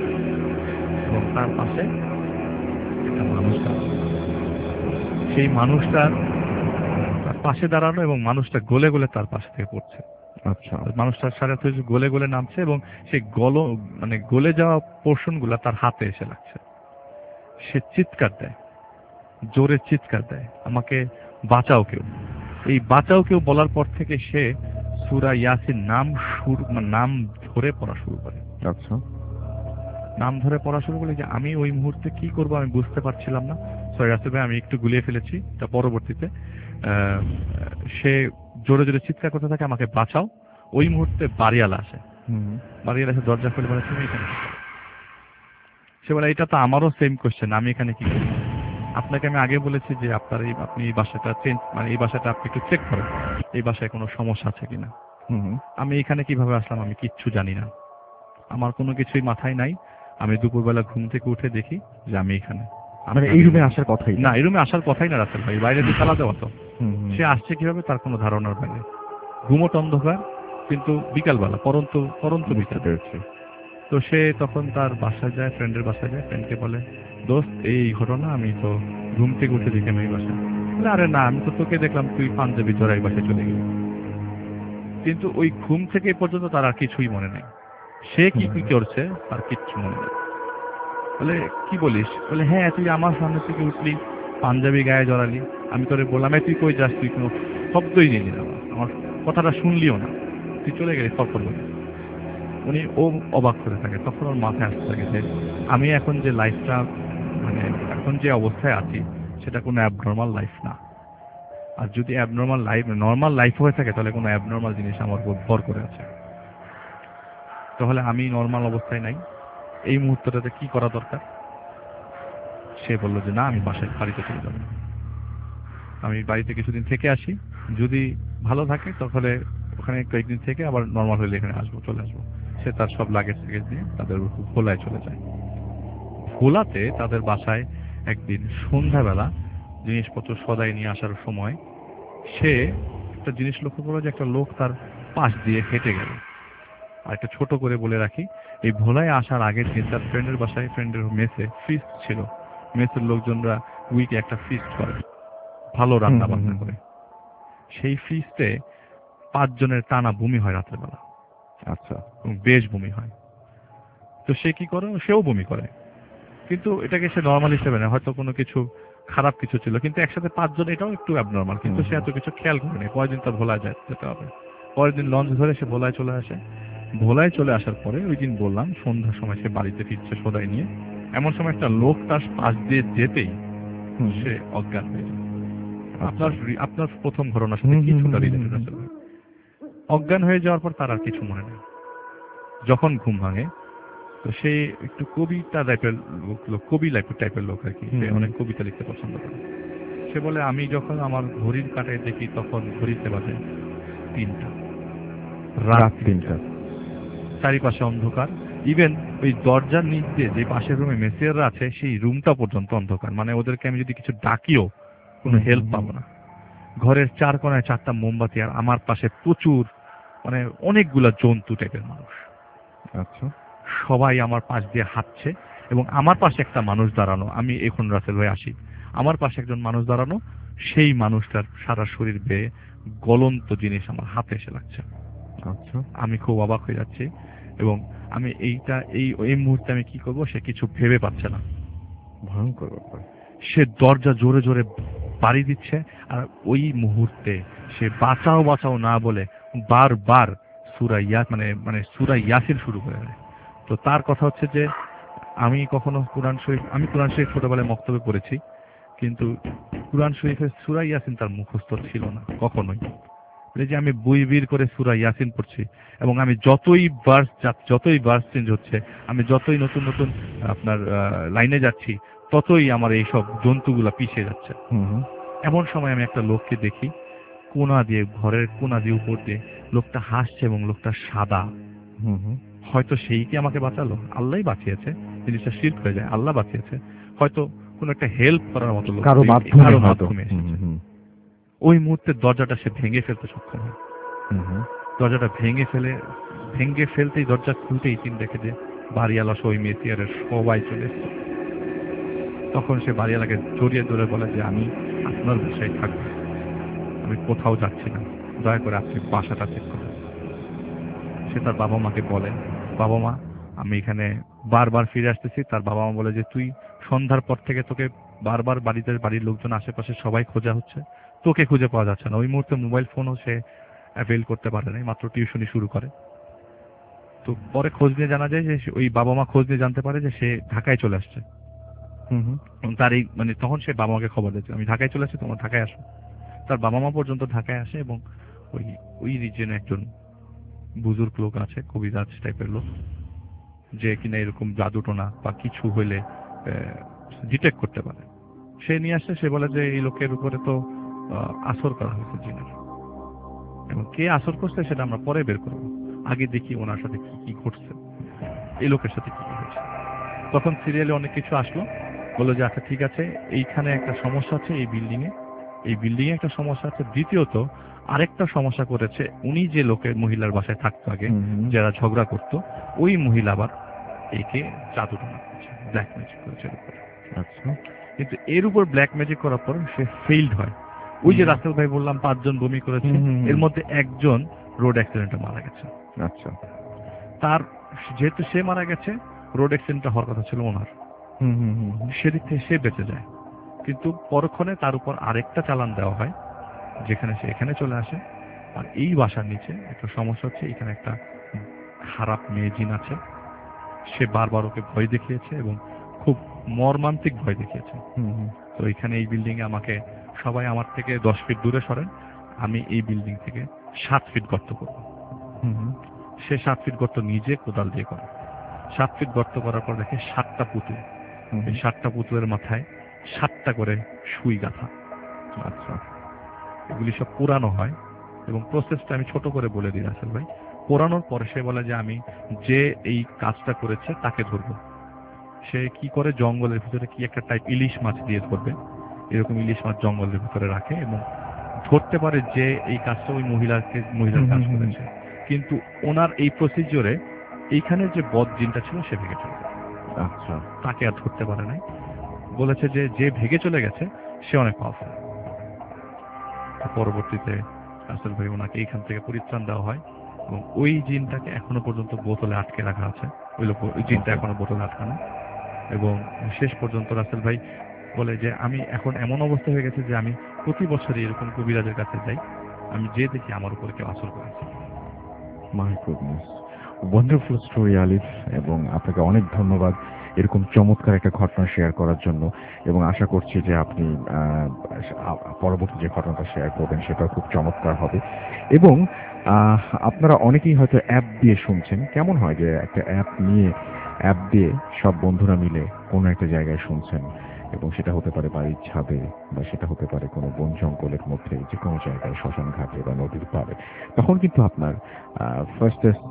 এবং তার পাশে একটা মানুষ দাঁড়ানো, সেই মানুষটার তার পাশে দাঁড়ানো এবং মানুষটা গলে গলে তার পাশে থেকে পড়ছে। আচ্ছা। মানুষটার সাথে গলে গলে নামছে এবং সেই গল মানে গলে যাওয়া পোর্শন গুলা তার হাতে এসে লাগছে। সে চিৎকার দেয়, জোরে চিৎকার দেয়, আমাকে বাঁচাও কেউ। এই বাঁচাও কেউ বলার পর থেকে সে সূরা ইয়াসিন নাম শুরু নাম ধরে পড়া শুরু করে। আচ্ছা। নাম ধরে পড়া শুরু করলে যে আমি ওই মুহূর্তে কি করব আমি বুঝতে পারছিলাম না। সরি রাসেল ভাই, আমি একটু গুলিয়ে ফেলেছি। তা পরবর্তীতে সে জোরে জোরে চিৎকার করতে থাকে, আমাকে বাঁচাও। ওই মুহূর্তে বাড়িওয়ালা আসে। বাড়িওয়ালা এসে দরজা খুলে বলে তুমি এখানে। সে বলে এটা তো আমারও সেম কোশ্চেন, আমি এখানে কি করি? আপনাকে আমি আগে বলেছি যে আপনার এই আপনি এই বাসাটা চেঞ্জ মানে এই বাসাটা আপনি একটু চেক করেন, এই বাসায় কোনো সমস্যা আছে কিনা। আমি এখানে কিভাবে আসলাম আমি কিচ্ছু জানি না, আমার কোনো কিছুই মাথায় নাই। আমি দুপুরবেলা ঘুম থেকে উঠে দেখি যে আমি এখানে। মানে এই রুমে আসার কথাই না, এই রুমে আসার কথাই না রাসেল ভাই, বাইরে দিয়ে তালা দেওয়া তো। সে সে আসছে কিভাবে তার কোনো ধারণার বাইরে। ঘুমোট অন্ধকার, কিন্তু বিকালবেলা পরন্ত পরন্ত বিকাল পেয়েছে। তো সে তখন তার বাসায় যায়, ফ্রেন্ডের বাসায় যায়, ফ্রেন্ডকে বলে দোস্ত এই ঘটনা, আমি তো ঘুম থেকে উঠে দেখি আমি এই বাসায়। আরে না, আমি তো তোকে দেখলাম তুই পাঞ্জাবি জোড়াই বাসায় চলে গেলি। কিন্তু ওই ঘুম থেকে পর্যন্ত তার আর কিছুই মনে নেই। সে কি কি করছে তার কিচ্ছু মনে নেই। বলে কি বলিস? বলে হ্যাঁ তুই আমার সামনে থেকে উঠলি, পাঞ্জাবি গায়ে জড়ালি, আমি তোরে বললাম তুই কই যাস, তুই কোনো শব্দই নিলি না, আমার কথাটা শুনলিও না, তুই চলে গেলি ফরফর করে। উনি ও অবাক করে থাকে। তখন ওর মাথায় আসতে থাকে যে আমি এখন যে লাইফটা মানে এখন যে অবস্থায় আছি সেটা কোনো অ্যাবনর্মাল লাইফ না। আর যদি অ্যাবনর্মাল লাইফ নর্মাল লাইফ হয়ে থাকে তাহলে কোনো অ্যাবনর্মাল জিনিস আমার উপর ভর করে আছে। তাহলে আমি নর্মাল অবস্থায় নাই, এই মুহূর্তটাতে কি করা দরকার? সে বলল যে না, আমি বাসায় বাড়িতে চলে যাব, আমি বাড়িতে কিছুদিন থেকে আসি, যদি ভালো থাকে তাহলে ওখানে কয়েকদিন থেকে আবার নর্মাল হলে এখানে আসবো, চলে আসবো। সে তার সব লাগেজ টাগেজ নিয়ে তাদের ভোলায় চলে যায়। ভোলাতে তাদের বাসায় একদিন সন্ধ্যাবেলা জিনিসপত্র সদাই নিয়ে আসার সময় সে একটা জিনিস লক্ষ্য করলো যে একটা লোক তার পাশ দিয়ে হেঁটে গেল। আর একটা ছোট করে বলে রাখি, এই ভোলায় আসার আগের দিন তার ফ্রেন্ডের বাসায়, ফ্রেন্ডের মেসে ফিস্ট ছিল। মেসের লোকজনরা উইকে একটা ফিস্ট করে, ভালো রান্না বান্না করে। সেই ফিস্টে পাঁচজনের টানা বমি হয় রাতের বেলা। আচ্ছা, বেশ বমি হয়। তো সে কি করে, সেও বমি করে, কিন্তু এটাকে সে নর্মাল হিসেবে নেয়, হয়তো কোনো কিছু খারাপ কিছু ছিল, কিন্তু একসাথে পাঁচজন এটাও একটু অ্যাবনর্মাল। কিন্তু সে এত কিছু খেয়াল করে নেই। পরের দিন তার ভোলায় যায় যেতে হবে, পরের দিন লঞ্চ ধরে সে ভোলায় চলে আসে। ভোলায় চলে আসার পরে ওই দিন বললাম সন্ধ্যার সময় সে বাড়িতে ফিরছে সদাই নিয়ে, এমন সময় একটা লোক তার পাশ দিয়ে যেতেই সে অজ্ঞান হয়ে যায়। আপনার আপনার প্রথম ঘটনার সাথে কিছুটা রিলেটেড আছে। অজ্ঞান হয়ে যাওয়ার পর তার আর কিছু মনে নেই। যখন ঘুম ভাঙে তো সে একটু কবিতা টাইপের লোক, কবি টাইপের লোক আর কি, সে অনেক কবিতা লিখতে পছন্দ করে। সে বলে আমি যখন আমার ঘড়ির কাঁটায় দেখি তখন ঘড়িতে বাজে তিনটা, রাত তিনটা, চারিপাশে অন্ধকার। ইভেন ওই দরজার নিচ দিয়ে যে পাশের রুমে মেসিয়াররা আছে সেই রুমটা পর্যন্ত অন্ধকার, মানে ওদেরকে আমি যদি কিছু ডাকিও কোনো হেল্প পাবো না। ঘরের চার কোনায় চারটা মোমবাতি, আর আমার পাশে প্রচুর মানে অনেকগুলা জন্তু টাইপের মানুষ। আচ্ছা, সবাই আমার পাশ দিয়ে হাঁটছে এবং আমার পাশে একটা মানুষ দাঁড়ানো। আমি এখন রাসেল ভাই আসি, আমার পাশে একজন মানুষ দাঁড়ানো, সেই মানুষটার সারা শরীর বেয়ে গলন্ত জিনিস আমার হাতে এসে লাগছে। আচ্ছা, আমি খুব অবাক হয়ে যাচ্ছি এবং আমি এইটা এই এই মুহূর্তে আমি কি করব সে কিছু ভেবে পাচ্ছে না। ভয়ঙ্কর ব্যাপার। সে দরজা জোরে জোরে বাড়ি দিচ্ছে, আর ওই মুহূর্তে সে বাঁচাও বাঁচাও না বলে বারবার সূরা ইয়াস মানে মানে সূরা ইয়াসিন শুরু করে দেয়। তো তার কথা হচ্ছে যে আমি কখনো কুরআন শরীফ আমি কুরআন শরীফ ছোটবেলায় মক্তবে পড়েছি, কিন্তু কুরআন শরীফের সূরা ইয়াসিন তার মুখস্থ ছিল না কখনোই। এই যে আমি বই বের করে সূরা ইয়াসিন পড়ছি এবং আমি যতই ভার্স যতই ভার্স চেঞ্জ হচ্ছে, আমি যতই নতুন নতুন আপনার লাইনে যাচ্ছি, ততই আমার এইসব জন্তুগুলা পিছিয়ে যাচ্ছে। এমন সময় আমি একটা লোককে দেখি কোনা দিয়ে, ঘরের কোনা দিয়ে উপর দিয়ে লোকটা হাসছে এবং লোকটা সাদা। হয়তো সেই কি আমাকে বাঁচালো, আল্লাহই বাঁচিয়েছে, জিনিসটা শিরক হয়ে যায়, আল্লাহ বাঁচিয়েছে, হয়তো কোনো একটা হেল্প করার মতো লোক কারো মাধ্যমে এসেছে। ওই মুহূর্তে দরজাটা সে ভেঙে ফেলতে সক্ষম হয়। দরজাটা ভেঙে ফেলে ভেঙে ফেলতেই দরজা খুলতেই তিনি দেখে যে বাড়িওয়ালা সই মেসিয়ারের সবাই চলে এসেছে। তখন সে বাড়িওয়ালাকে জড়িয়ে ধরে বলে যে আমি আপনার বাসায় থাকবো, আমি কোথাও যাচ্ছি না, দয়া করে আপনি বাসাটা চেক করুন। সে তার বাবা মাকে বলে, বাবা মা আমি এখানে বারবার ফিরে আসতেছি। তার বাবা মা বলে যে তুই সন্ধ্যার পর থেকে তোকে বারবার বাড়িতে বাড়ির লোকজন আশেপাশে সবাই খোঁজা হচ্ছে, তোকে খুঁজে পাওয়া যাচ্ছে না। ওই মুহূর্তে মোবাইল ফোনও সে অ্যাভেল করতে পারে নাই, মাত্র টিউশনি শুরু করে। তো পরে খোঁজ নিয়ে জানা যায় যে ওই বাবা মা খোঁজ নিয়ে জানতে পারে যে সে ঢাকায় চলে আসছে। তার এই মানে তখন সে বাবা মাকে খবর দিচ্ছে আমি ঢাকায় চলে আসছি, তোমার ঢাকায় আসো। তার বাবা মা পর্যন্ত ঢাকায় আসে এবং ওই ওই রিজনে একজন বুজুর্গ লোক আছে, কবিরাজ টাইপের লোক, যে কিনা এরকম জাদুটোনা বা কিছু হইলে ডিটেক্ট করতে পারে। সে নিয়ে আসছে, সে বলে যে এই লোকের উপরে তো আসর করা হয়েছে জিনের, এবং কে আসর করছে সেটা আমরা পরে বের করবো, আগে দেখি ওনার সাথে কি কি ঘটছে, এই লোকের সাথে কি কি হয়েছে। তখন সিরিয়ালে অনেক কিছু আসলো, বললো যে আচ্ছা ঠিক আছে, এইখানে একটা সমস্যা আছে, এই বিল্ডিং এ এই বিল্ডিং এ একটা সমস্যা আছে। দ্বিতীয়ত আরেকটা সমস্যা করেছে, উনি যে লোকের মহিলার বাসায় থাকতো আগে, যারা ঝগড়া করতো, ওই মহিলা আবার একে জাদুটোনা করেছে, ব্ল্যাক ম্যাজিক করেছে। আচ্ছা, কিন্তু এর উপর ব্ল্যাক ম্যাজিক করার পর সে ফেইলড হয়। ওই যে রাসেল ভাই বললাম পাঁচজন বমি করেছে, এর মধ্যে একজন রোড অ্যাক্সিডেন্টে মারা গেছে। আচ্ছা, তার যেহেতু সে মারা গেছে, রোড অ্যাক্সিডেন্টটা হওয়ার কথা ছিল ওনার, হুম হুম হুম হুম। সেদিক থেকে সে বেঁচে যায়। কিন্তু পরক্ষণে তার উপর আরেকটা চালান দেওয়া হয়, যেখানে সে এখানে চলে আসে। আর এই বাসার নিচে একটা সমস্যা হচ্ছে, এখানে একটা খারাপ মেয়ে জিন আছে। সে বারবার ওকে ভয় দেখিয়েছে এবং খুব মর্মান্তিক ভয় দেখিয়েছে। হুম হুম। তো এখানে এই বিল্ডিং এ আমাকে সবাই আমার থেকে দশ ফিট দূরে সরেন, আমি এই বিল্ডিং থেকে সাত ফিট গর্ত করব। হুম হুম। সে সাত ফিট গর্ত নিজে কোদাল দিয়ে করে। সাত ফিট গর্ত করার পর দেখে সাতটা পুতুল, হুম এই হুম। সাতটা পুতুলের মাথায় সাতটা করে সুই গাঁথা। আচ্ছা। এগুলি সব পোড়ানো হয় এবং প্রসেসটা আমি ছোট করে বলে দিই রাসেল ভাই। পোড়ানোর পরে সে বলে যে আমি যে এই কাজটা করেছে তাকে ধরবো। সে কি করে, জঙ্গলের ভিতরে কি একটা টাইপ ইলিশ মাছ দিয়ে ধরবে, এরকম ইলিশ মাছ জঙ্গলের ভিতরে রাখে এবং ধরতে পারে যে এই কাজটা ওই মহিলাকে মহিলার কাজ করেছে। কিন্তু ওনার এই প্রসিজিওরে এইখানে যে বদ জিনটা ছিল সে ভেঙে চলে গেছে। আচ্ছা। তাকে আর ধরতে পারে নাই। বলেছে যে যে ভেঙে চলে গেছে সে অনেক পাওয়ারফুল। পরবর্তীতে রাসেল ভাই ওনাকে এইখান থেকে পরিত্রাণ দেওয়া হয় এবং ওই জিনটাকে এখনো পর্যন্ত বোতলে আটকে রাখা আছে। ওই লোক ওই জিনটা এখনো বোতলে আটকানো। এবং শেষ পর্যন্ত রাসেল ভাই বলে যে আমি এখন এমন অবস্থা হয়ে গেছে যে আমি প্রতি বছরই এরকম কবিরাজের কাছে যাই, আমি যে দেখি আমার উপরে কেউ আসর করেছে। মাই গুডনেস, ওয়ান্ডারফুল স্টোরি আলিফ, এবং আপনাকে অনেক ধন্যবাদ এরকম চমৎকার একটা ঘটনা শেয়ার করার জন্য। এবং আশা করছি যে আপনি আহ, পরবর্তী যে ঘটনাটা শেয়ার করবেন সেটাও খুব চমৎকার হবে। এবং আহ, আপনারা অনেকেই হয়তো অ্যাপ দিয়ে শুনছেন। কেমন হয় যে একটা অ্যাপ নিয়ে অ্যাপ দিয়ে সব বন্ধুরা মিলে কোনো একটা জায়গায় শুনছেন, এবং সেটা হতে পারে বাড়ির ছাদে, বা সেটা হতে পারে কোনো বন জঙ্গলের মধ্যে, যে কোনো জায়গায়, শ্মশান ঘাটে বা নদীর পাড়ে। তখন কিন্তু আপনার ফার্স্টেস্ট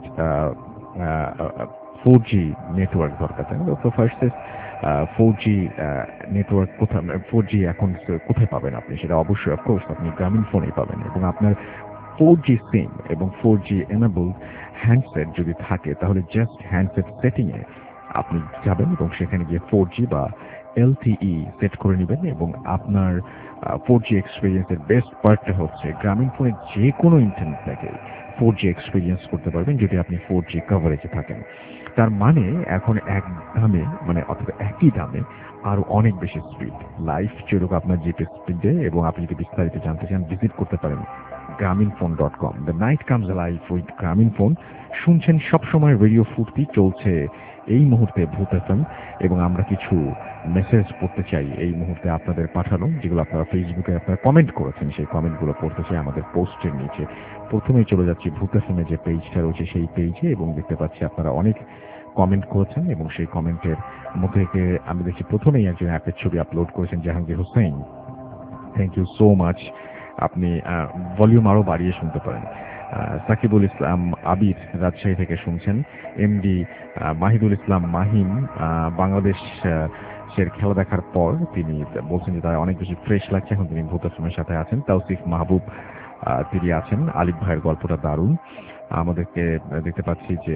ফোর জি নেটওয়ার্ক দরকার, তাই না? তো ফার্স্টেস্ট ফোর জি নেটওয়ার্ক কোথায়, ফোর জি এখন কোথায় পাবেন আপনি? সেটা অবশ্যই অফকোর্স আপনি গ্রামীণ ফোনেই পাবেন। এবং আপনার ফোর জি সিম এবং ফোর জি এনেবল হ্যান্ডসেট যদি থাকে, তাহলে জাস্ট হ্যান্ডসেট সেটিংয়ে আপনি যাবেন এবং সেখানে গিয়ে ফোর জি বা এলটিই সেট করে নেবেন। এবং আপনার ফোর জি এক্সপিরিয়েন্সের বেস্ট পার্টটা হচ্ছে গ্রামীণ ফোনের যে কোনো internet package four G experience করতে পারবেন যদি আপনি ফোর জি কভারেজে থাকেন। তার মানে এখন এক দামে, মানে অথবা একই দামে আরো অনেক বেশি স্পিড, লাইফ চলুক আপনার জিপি স্পিডে। এবং আপনি যদি বিস্তারিত জানতে চান ভিজিট করতে পারেন Grameenphone dot com. The night comes alive with Grameenphone. শুনছেন সবসময় রেডিও ফুর্তি, চলছে এই মুহূর্তে ভূত এফএম। এবং আমরা কিছু মেসেজ পড়তে চাই এই মুহূর্তে আপনাদের পাঠানো, যেগুলো আপনারা ফেসবুকে আপনারা কমেন্ট করেছেন, সেই কমেন্টগুলো পড়তে চাই আমাদের পোস্টের নিচে। প্রথমেই চলে যাচ্ছি ভূত এফএমের যে পেজটা রয়েছে সেই পেজে, এবং দেখতে পাচ্ছি আপনারা অনেক কমেন্ট করেছেন। এবং সেই কমেন্টের মধ্যে থেকে আমি দেখছি প্রথমেই একজন অ্যাপের ছবি আপলোড করেছেন, Jahangir Hossain. Thank you so much. আপনি ভলিউম আরো বাড়িয়ে শুনতে পারেন। সাকিবুল ইসলাম আবির রাজশাহী থেকে শুনছেন। এমডি মাহিদুল ইসলাম মাহিম বাংলাদেশ সের খেলা দেখার পর তিনি বলছেন যে তার অনেক বেশি ফ্রেশ লাগছে, এখন তিনি ভূত এফএমের সাথে আছেন। তাওসিফ মাহবুব তিনি আছেন। আলিফ ভাইয়ের গল্পটা দারুণ। আমাদেরকে দেখতে পাচ্ছি যে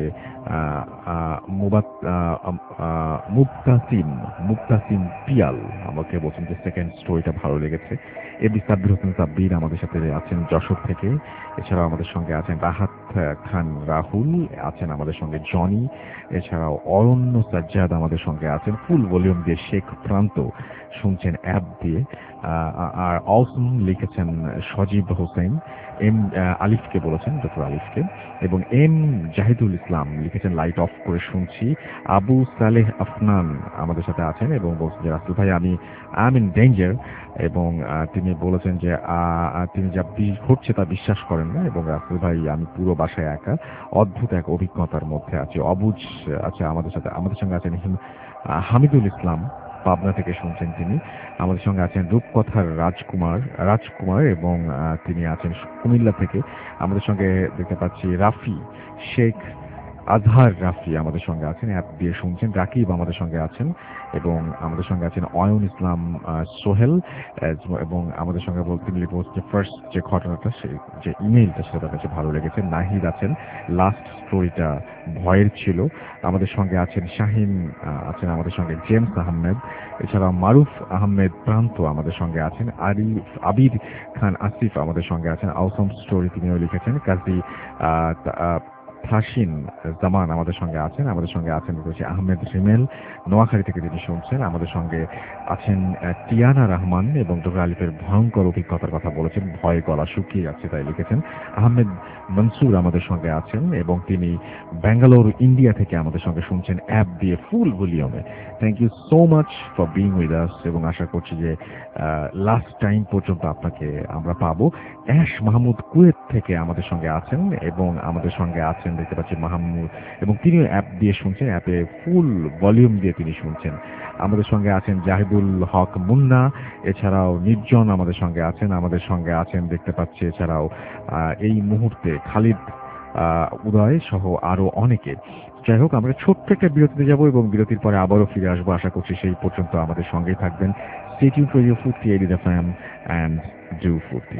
মুক্তাসিম মুক্তাসিম পিয়াল আমাকে বলছেন যে সেকেন্ড স্টোরিটা ভালো লেগেছে। এবি সাব্বির হোসেন সাব্বির আমাদের সাথে আছেন যশোর থেকে। এছাড়াও আমাদের সঙ্গে আছেন রাহাত খান রাহুল, আছেন আমাদের সঙ্গে জনি। এছাড়াও অরণ্য সাজ্জাদ আমাদের সঙ্গে আছেন ফুল ভলিউম দিয়ে। শেখ প্রান্ত শুনছেন অ্যাপ দিয়ে। আর অলসন লিখেছেন সজীব হোসেন, এম আলিফকে বলেছেন, ডক্টর আলিফকে। এবং এম জাহিদুল ইসলাম লিখেছেন লাইট অফ করে শুনছি। আবু সালেহ আফনান আমাদের সাথে আছেন এবং বলছেন যে রাসেল ভাই আমি আই এম ইন ডেঞ্জার। এবং তিনি বলেছেন যে তিনি যা ঘটছে তা বিশ্বাস করেন না। এবং রাসেল ভাই আমি পুরো বাসায় একা, অদ্ভুত এক অভিজ্ঞতার মধ্যে আছি। অবুজ আছে আমাদের সাথে, আমাদের সঙ্গে আছেন হামিদুল ইসলাম, পাবনা থেকে শুনছেন তিনি। আমাদের সঙ্গে আছেন রূপকথার রাজকুমার রাজকুমার এবং তিনি আছেন কুমিল্লা থেকে। আমাদের সঙ্গে দেখতে পাচ্ছি রাফি শেখ আজহার রাফি আমাদের সঙ্গে আছেন, অ্যাপ দিয়ে শুনছেন। রাকিব আমাদের সঙ্গে আছেন এবং আমাদের সঙ্গে আছেন অয়ন ইসলাম সোহেল। এবং আমাদের সঙ্গে বলতে গেলে বলছে ফার্স্ট যে ঘটনাটা, সেই যে ইমেইলটা সেটা তার কাছে ভালো লেগেছে। নাহিদ আছেন, লাস্ট স্টোরিটা ভয়ের ছিল। আমাদের সঙ্গে আছেন শাহিন, আছেন আমাদের সঙ্গে জেমস আহমেদ। এছাড়াও মারুফ আহমেদ প্রান্ত আমাদের সঙ্গে আছেন। আরিফ আবির খান আসিফ আমাদের সঙ্গে আছেন। আউসম স্টোরি তিনিও লিখেছেন। কাজী থাসিন জামান আমাদের সঙ্গে আছেন। আমাদের সঙ্গে আছেন হচ্ছে আহমেদ রিমেল, নোয়াখালী থেকে যিনি শুনছেন। আমাদের সঙ্গে আছেন আহ, টিয়ানা রহমান এবং ডক্টর আলিফের ভয়ঙ্কর অভিজ্ঞতার কথা বলেছেন, ভয়ে গলা শুকিয়ে যাচ্ছে তাই লিখেছেন। আহমেদ মনসুর আমাদের সঙ্গে আছেন এবং তিনি ব্যাঙ্গালোর ইন্ডিয়া থেকে আমাদের সঙ্গে শুনছেন অ্যাপ দিয়ে ফুল ভলিউমে। Thank you so much for being with us এবং আশা করছি যে লাস্ট টাইম পর্যন্ত আপনাকে আমরা পাবো। অ্যাশ মাহমুদ কুয়েত থেকে আমাদের সঙ্গে আছেন এবং আমাদের সঙ্গে আছেন দেখতে পাচ্ছি মাহমুদ এবং তিনিও অ্যাপ দিয়ে শুনছেন, অ্যাপে ফুল ভলিউম দিয়ে তিনি শুনছেন। আমাদের সঙ্গে আছেন জাহিদুল হক মুন্না, এছাড়াও নির্জন আমাদের সঙ্গে আছেন। আমাদের সঙ্গে আছেন দেখতে পাচ্ছি এছাড়াও আহ, এই মুহূর্তে খালিদ আহ, উদয় সহ আরো অনেকে। যাই হোক, আমরা ছোট্ট একটা বিরতিতে যাব এবং বিরতির পরে আবারও ফিরে আসবো। আশা করছি সেই পর্যন্ত আমাদের সঙ্গেই থাকবেন। Stay tuned for your Furti eighty F M and do Furti.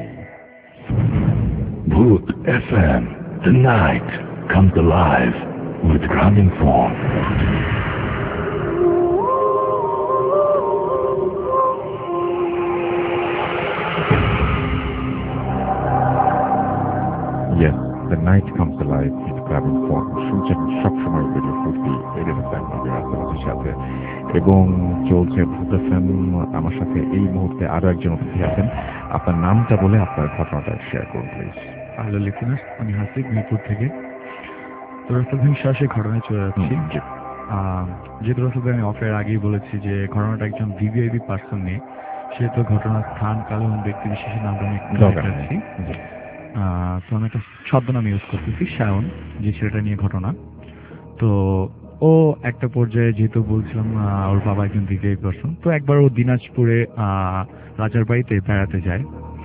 Bhoot F M, the night comes alive with Gramophone. Yes, the night comes alive with Gramophone. শুনছেন সবসময় রেডিও ফুর্তি eighty F M নবীর আসামের সাথে এবং চলছে ভূত F M. আমার সাথে এই মুহূর্তে আরো একজন অতিথি আছেন। আপনার নামটা বলে আপনার ঘটনাটা শেয়ার করুন প্লিজ। হ্যালো লিসেনার্স, আমি হাসিব মিরপুর থেকে। তো রাসেল ভাই সরাসরি ঘটনায় চলে যাচ্ছি। আহ, যেহেতু রাসেল ভাই আমি অফের আগেই বলেছি যে ঘটনাটা একজন ভিভিআইপি পার্সন নিয়ে, সেহেতু ঘটনার স্থান, কাল এবং ব্যক্তি বিশেষের নামটা আমি একটু দেখাচ্ছি। আহ, তো আমি একটা ছদ্মনাম ইউজ করতেছি, শায়ন, যে ছেলেটা নিয়ে ঘটনা। তো ও একটা পর্যায়ে যেহেতু বলছিলাম আহ, ওর বাবা একজন ভিভিআইপি পার্সন, তো একবার ও দিনাজপুরে আহ, রাজার বাড়িতে বেড়াতে যায়।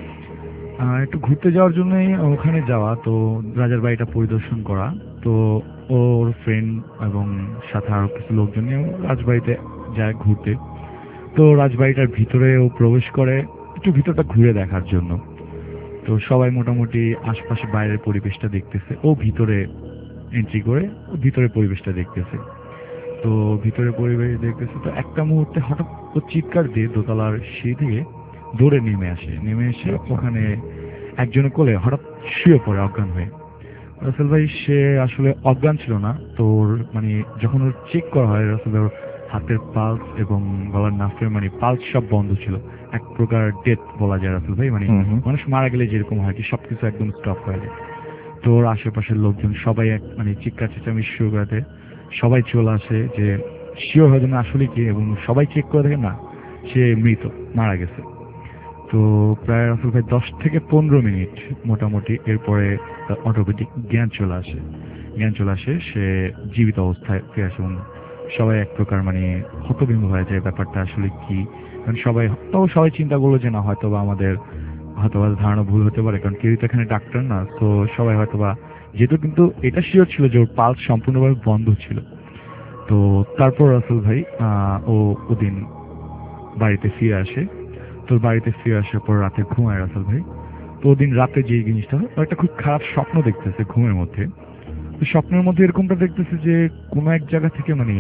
আহ, একটু ঘুরতে যাওয়ার জন্যই ওখানে যাওয়া, তো রাজার বাড়িটা পরিদর্শন করা। তো ওর ফ্রেন্ড এবং সাথে আরো কিছু লোকজন নিয়ে রাজবাড়িতে যায় ঘুরতে। তো রাজবাড়িটার ভিতরে ও প্রবেশ করে একটু ভিতরটা ঘুরে দেখার জন্য। তো সবাই মোটামুটি আশপাশে বাইরের পরিবেশটা দেখতেছে, ও ভিতরে এন্ট্রি করে ভিতরে পরিবেশটা দেখতেছে। তো ভিতরে পরিবেশ দেখতেছে, তো একটা মুহূর্তে হঠাৎ ও চিৎকার দিয়ে দোতলার সিঁড়ি থেকে দৌড়ে নেমে আসে। নেমে এসে ওখানে একজনের কোলে হঠাৎ শুয়ে পড়ে অজ্ঞান হয়ে। রাসেল ভাই সে আসলে অজ্ঞান ছিল না, তো ওর মানে যখন ওর চেক করা হয় রাসেল ভাই ওর হাতের পালস এবং গলার নাফের মানে পালস সব বন্ধ ছিল। এক প্রকার ডেথ বলা যায় রাসেল ভাই, মানে মানুষ মারা গেলে যেরকম হয় কি সবকিছু একদম স্টপ হয়ে যায়। তো ওর আশেপাশের লোকজন সবাই এক মানে চিৎকার চেঁচামেচি শুরু করাতে সবাই চলে আসে যে শিওর হয়ে যাবে আসলে কি, এবং সবাই চেক করে দেখে না সে মৃত, মারা গেছে। তো প্রায় রাসেল ভাই দশ থেকে পনেরো মিনিট মোটামুটি এরপরে অটোমেটিক জ্ঞান চলে আসে জ্ঞান চলে আসে সে জীবিত অবস্থায় ফিরে আসে এবং সবাই এক প্রকার মানে হতবিম্ব হয়ে যায় ব্যাপারটা আসলে কি। কারণ সবাই তো সবাই চিন্তা করলো যে না হয়তো বা আমাদের হয়তো বা ধারণা ভুল হতে পারে, কারণ কেউ তো এখানে ডাক্তার না। তো সবাই হয়তো বা যেহেতু কিন্তু এটা শিওর ছিল যে ওর পালস সম্পূর্ণভাবে বন্ধ ছিল। তো তারপর রাসেল ভাই আহ ও ওদিন বাড়িতে ফিরে আসে। তোর বাড়িতে ফিরে আসার পর রাতে ঘুমায় রাসেল ভাই। তো ওদিন রাতে যে জিনিসটা হয়, একটা খুব খারাপ স্বপ্ন দেখতেছে ঘুমের মধ্যে। তো স্বপ্নের মধ্যে এরকমটা দেখতেছে যে কোনো এক জায়গা থেকে মানে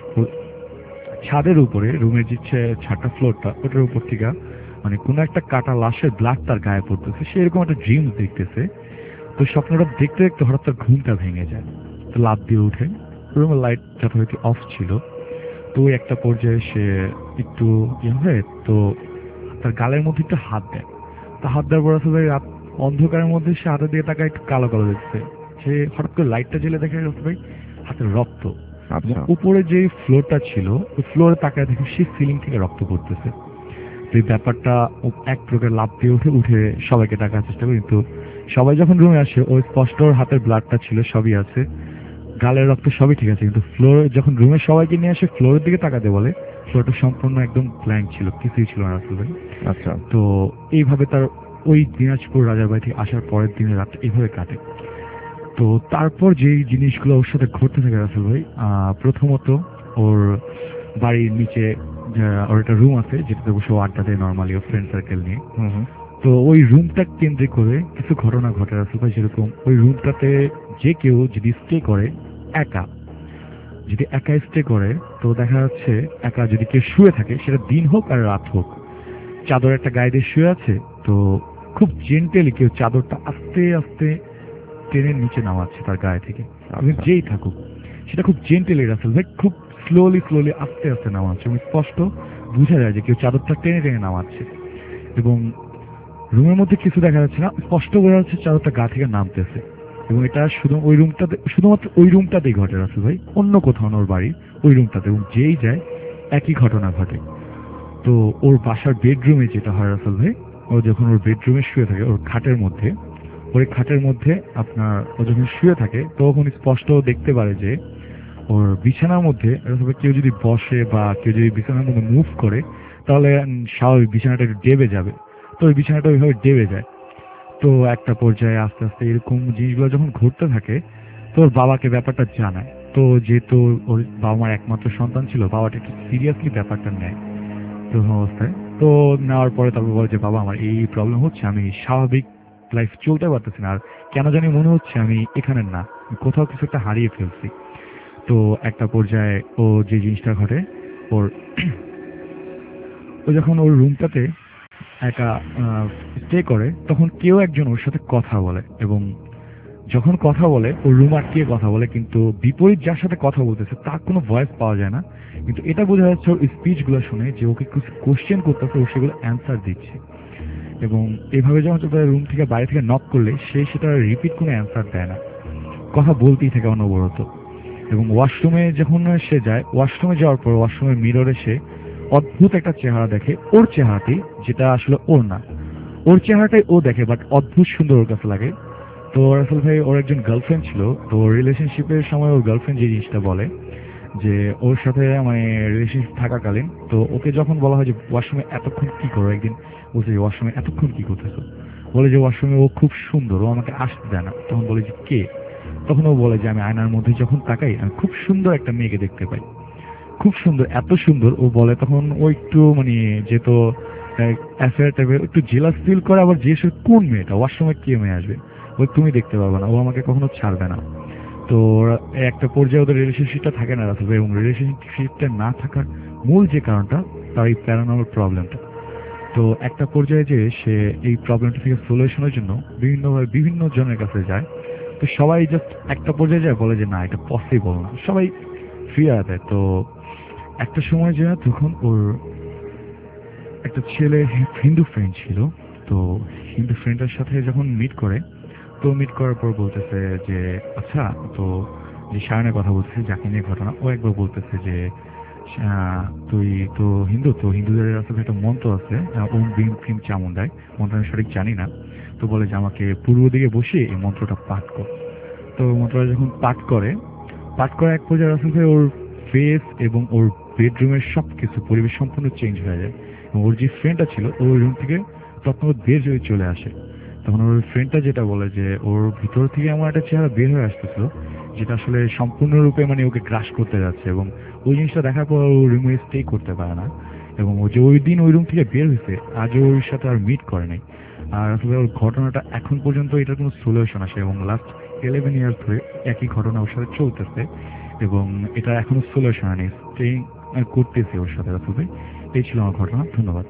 ছাদের উপরে রুমের যে ছাদটা ফ্লোরটা ওটার উপর থেকে মানে কোনো একটা কাটা লাশের ব্লাড তার গায়ে পড়তেছে, সে এরকম একটা ড্রিমস দেখতেছে। তো স্বপ্নটা দেখতে দেখতে হঠাৎ তার ঘুমটা ভেঙে যায়। তো লাফ দিয়ে উঠে, রুমের লাইট যথারীতি অফ ছিল। তো একটা পর্যায়ে সে একটু ইয়ে হয়ে তো তার গালের মধ্যে একটু হাত দেয়। তো হাত দেওয়ার পর আসলে রাত অন্ধকারের মধ্যে সে হাতের দিকে তাকায় একটু কালো কালো দেখছে। সে হঠাৎ করে লাইটটা জ্বেলে দেখে ভাই হাতের রক্ত। উপরে যে ফ্লোরটা ছিল ওই ফ্লোরে তাকায় দেখে সে সিলিং থেকে রক্ত পড়তেছে। তো এই ব্যাপারটা এক প্রকার লাফ দিয়ে উঠে উঠে সবাইকে ডাকার চেষ্টা করে, কিন্তু সবাই যখন রুমে আসে ওই স্পষ্ট ওর হাতের ব্লাডটা ছিল, সবই আছে, গালের রক্ত সবই ঠিক আছে, কিন্তু ফ্লোর যখন রুমে সবাইকে নিয়ে আসে ফ্লোরের দিকে তাকাতে বলে ফ্লোরটা সম্পূর্ণ একদম ব্ল্যাঙ্ক ছিল, কিছুই ছিল না রাসেল ভাই। আচ্ছা। তো এইভাবে তার ওই দিনাজপুর রাজার বাড়ি থেকে আসার পরের দিনের রাতটা এইভাবে কাটে। তো তারপর যেই জিনিসগুলো ওর সাথে ঘটতে থাকে রাসেল ভাই, আহ প্রথমত ওর বাড়ির নিচে ওর একটা রুম আছে যেটাতে বসে ও আড্ডা দেয় নর্মালি ওর ফ্রেন্ড সার্কেল নিয়ে। তো ওই রুমটা কেন্দ্রিক করে কিছু ঘটনা ঘটে রাসেল ভাই। যেরকম ওই রুমটাতে যে কেউ যদি স্টে করে একা, যদি একা স্টে করে তো দেখা যাচ্ছে একা যদি কেউ শুয়ে থাকে সেটা দিন হোক আর রাত হোক, চাদর একটা গায়ে দিয়ে শুয়ে আছে, তো খুব জেন্টেলি কেউ চাদরটা আস্তে আস্তে ট্রেনের নিচে নামাচ্ছে তার গায়ে থেকে, এবং যেই থাকুক সেটা খুব জেন্টেলি রাসেল ভাই, খুব স্লোলি স্লোলি আস্তে আস্তে নামাচ্ছে এবং স্পষ্ট বোঝা যায় যে কেউ চাদরটা টেনে টেনে নামাচ্ছে, এবং রুমের মধ্যে কিছু দেখা যাচ্ছে না, স্পষ্ট বোঝা যাচ্ছে চাদরটা গা থেকে নামতেছে। এবং এটা শুধু ওই রুমটাতে, শুধুমাত্র ওই রুমটাতেই ঘটে রাসেল ভাই, অন্য কোথাও না, ওর বাড়ির ওই রুমটাতে, এবং যেই যায় একই ঘটনা ঘটে। তো ওর বাসার বেডরুমে যেটা হয় রাসেল ভাই, ও যখন ওর বেডরুমে শুয়ে থাকে ওর খাটের মধ্যে, ওর খাটের মধ্যে আপনার ও যখন শুয়ে থাকে তখন স্পষ্ট দেখতে পারে যে ওর বিছানার মধ্যে কেউ যদি বসে বা কেউ যদি বিছানার মধ্যে মুভ করে তাহলে স্বাভাবিক বিছানাটা একটু ডেবে যাবে, তো ওই বিছানাটা ওইভাবে ডেবে যায়। তো একটা পর্যায়ে আস্তে আস্তে এরকম জিনিসগুলো যখন ঘটতে থাকে তো ওর বাবাকে ব্যাপারটা জানায়। তো যেহেতু ওর বাবা মার একমাত্র সন্তান ছিল, বাবাটা একটু সিরিয়াসলি ব্যাপারটা নেয় প্রথম অবস্থায়। তো নেওয়ার পরে তারপর বলে যে বাবা আমার এই প্রবলেম হচ্ছে, আমি স্বাভাবিক লাইফ চলতে পারতেছি না, আর কেন জানি মনে হচ্ছে আমি এখানে না, কোথাও কিছু একটা হারিয়ে ফেলছি। তো একটা পর্যায়ে ও যে জিনিসটা ঘটে, ওর ও যখন ওর রুমটাতে একা স্টে করে তখন কেউ একজন ওর সাথে কথা বলে, এবং যখন কথা বলে ওর রুম আটকিয়ে কথা বলে, কিন্তু বিপরীত যার সাথে কথা বলতেছে তার কোনো ভয়েস পাওয়া যায় না, কিন্তু এটা বোঝা যাচ্ছে ওর স্পিচগুলো শুনে যে ওকে কিছু কোশ্চেন করতেছে, ও সেগুলো অ্যান্সার দিচ্ছে। এবং এইভাবে যখন তাদের রুম থেকে বাইরে থেকে নক করলে সে সেটা রিপিট কোনো অ্যান্সার দেয় না, কথা বলতেই থাকে অনবরত। এবং ওয়াশরুমে যখন সে যায়, ওয়াশরুমে যাওয়ার পর ওয়াশরুমের মিররে সে অদ্ভুত একটা চেহারা দেখে, ওর চেহারাটি, যেটা আসলে ওর না, ওর চেহারাটাই ও দেখে, বাট অদ্ভুত সুন্দর ওর কাছে লাগে। তো রাসেল ভাই ওর একজন গার্লফ্রেন্ড ছিল, তো রিলেশনশিপের সময় ওর গার্লফ্রেন্ড যে জিনিসটা বলে যে ওর সাথে মানে রিলেশনশিপ থাকাকালীন, তো ওকে যখন বলা হয় যে ওয়াশরুমে এতক্ষণ কি করো, একদিন বলছে যে ওয়াশরুমে এতক্ষণ কি করতেছো, বলে যে ওয়াশরুমে ও খুব সুন্দর, ও আমাকে আসতে দেয় না। তখন বলে যে কে, তখন ও বলে যে আমি আয়নার মধ্যে যখন তাকাই আমি খুব সুন্দর একটা মেয়েকে দেখতে পাই, খুব সুন্দর, এত সুন্দর। ও বলে তখন ও একটু মানে যেহেতু অ্যাফেয়ার টাইপের একটু জেলাস ফিল করে, আবার যে কোন মেয়েটা ওয়াশরুমে কে মেয়ে আসবে, ওই তুমি দেখতে পারবে না, ও আমাকে কখনো ছাড়বে না। তো একটা পর্যায়ে ওদের রিলেশনশিপটা থাকে না রাসেল ভাই, এবং রিলেশনশিপটা না থাকার মূল যে কারণটা তার এই প্যারানর্মাল প্রবলেমটা। তো একটা পর্যায়ে যে সে এই প্রবলেমটা থেকে সলিউশনের জন্য বিভিন্নভাবে বিভিন্ন জনের কাছে যায়, তো সবাই জাস্ট একটা পর্যায়ে যায় বলে যে না এটা পসিবল না, সবাই ফিরে দেয়। তো একটা সময় যায় তখন ওর একটা ছেলে হিন্দু ফ্রেন্ড ছিল, তো হিন্দু ফ্রেন্ডের সাথে যখন মিট করে, তো মিট করার পর বলতেছে যে আচ্ছা, তো যে সায়নের কথা বলতেছে যাকে নিয়ে ঘটনা, ও একবার বলতেছে যে তুই তো হিন্দু, তো হিন্দুদের আসলে একটা মন্ত্র আছে ওম ভীম ক্রিম চামুন্ডায়, মন্ত্র আমি সঠিক জানি না, তো বলে যে আমাকে পূর্ব দিকে বসিয়ে এই মন্ত্রটা পাঠ কর। তো মন্ত্রটা যখন পাঠ করে, পাঠ করে এক পর্যায়ে আসলে ওর ফেস এবং ওর বেডরুমের সব কিছু পরিবেশ সম্পূর্ণ চেঞ্জ হয়ে যায়, এবং ওর যে ফ্রেন্ডটা ছিল ওই রুম থেকে তৎক্ষণাৎ বের হয়ে চলে আসে। তখন ওর ফ্রেন্ডটা যেটা বলে যে ওর ভিতর থেকে এমন একটা চেহারা বের হয়ে আসতেছিল যেটা আসলে সম্পূর্ণরূপে মানে ওকে গ্রাস করতে যাচ্ছে, এবং ওই জিনিসটা দেখার পর ও রুমে স্টে করতে পারে না, এবং ও যে ওই দিন ওই রুম থেকে বের হয়েছে আজও ওর সাথে আর মিট করে নাই। আর আসলে ওর ঘটনাটা এখন পর্যন্ত এটার কোনো সলিউশন আসে, এবং লাস্ট ইলেভেন ইয়ার্স ধরে একই ঘটনা ওর সাথে চলতেছে, এবং এটা এখনো সলিউশন আনি স্টে করতেছে ওর সাথে। আসলে এই ছিল আমার ঘটনা। ধন্যবাদ।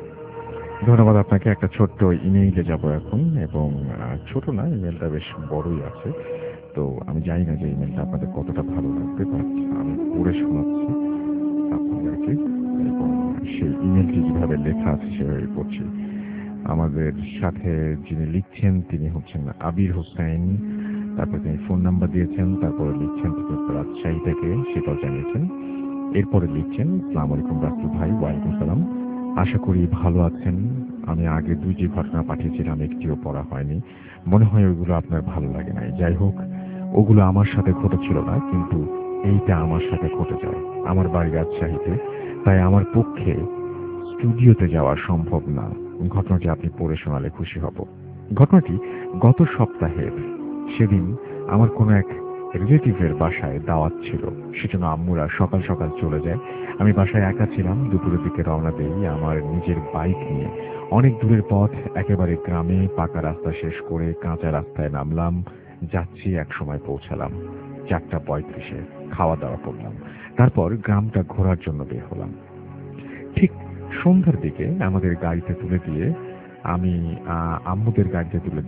ধন্যবাদ আপনাকে। একটা ছোট্ট ইমেইলে যাব এখন, এবং ছোট না, ইমেলটা বেশ বড়ই আছে, তো আমি জানি না যে ইমেলটা আপনাদের কতটা ভালো লাগবে, বাট আমি পড়ে শোনাচ্ছি আপনাদেরকে, এবং সেই ইমেলটি যেভাবে লেখা আছে সেভাবে পড়ছি। আমাদের সাথে যিনি লিখছেন তিনি হচ্ছেন আবির হোসেন, তারপর তিনি ফোন নাম্বার দিয়েছেন, তারপরে লিখছেন তিনি রাজশাহী থেকে, সেটাও জানিয়েছেন। এরপরে লিখছেন আসসালামু আলাইকুম রাসূল ভাই। ওয়ালাইকুম সালাম, আশা করি ভালো আছেন। আমি আগে দুই যে ঘটনা পাঠিয়েছিলাম একটিও পড়া হয়নি, মনে হয় ওইগুলো আপনার ভালো লাগে নাই। যাই হোক, ওগুলো আমার সাথে ঘটেছিল না, কিন্তু এইটা আমার সাথে ঘটে যায়। আমার বাড়ি রাজশাহীতে, তাই আমার পক্ষে স্টুডিওতে যাওয়া সম্ভব না। ঘটনাটি আপনি পড়ে শোনালে খুশি হব। ঘটনাটি গত সপ্তাহের। সেদিন আমার কোনো এক রিলেটিভের বাসায় দাওয়াত ছিল, সেজন্য আম্মুরা সকাল সকাল চলে যায়। আমি বাসায় একা ছিলাম। দুপুরের দিকে রওনা দেই আমার নিজের বাইক নিয়ে। অনেক দূরের পথ, একেবারে গ্রামে, পাকা রাস্তা শেষ করে কাঁচা রাস্তায় নামলাম। যাচ্ছি, এক সময় পৌঁছালাম চারটা পঁয়ত্রিশে। খাওয়া দাওয়া করলাম, তারপর গ্রামটা ঘোরার জন্য বের হলাম। ঠিক সন্ধ্যার দিকে আমাদের গাড়িতে তুলে দিয়ে আমি আম্মুদের গাড়িতে তুলে দিয়ে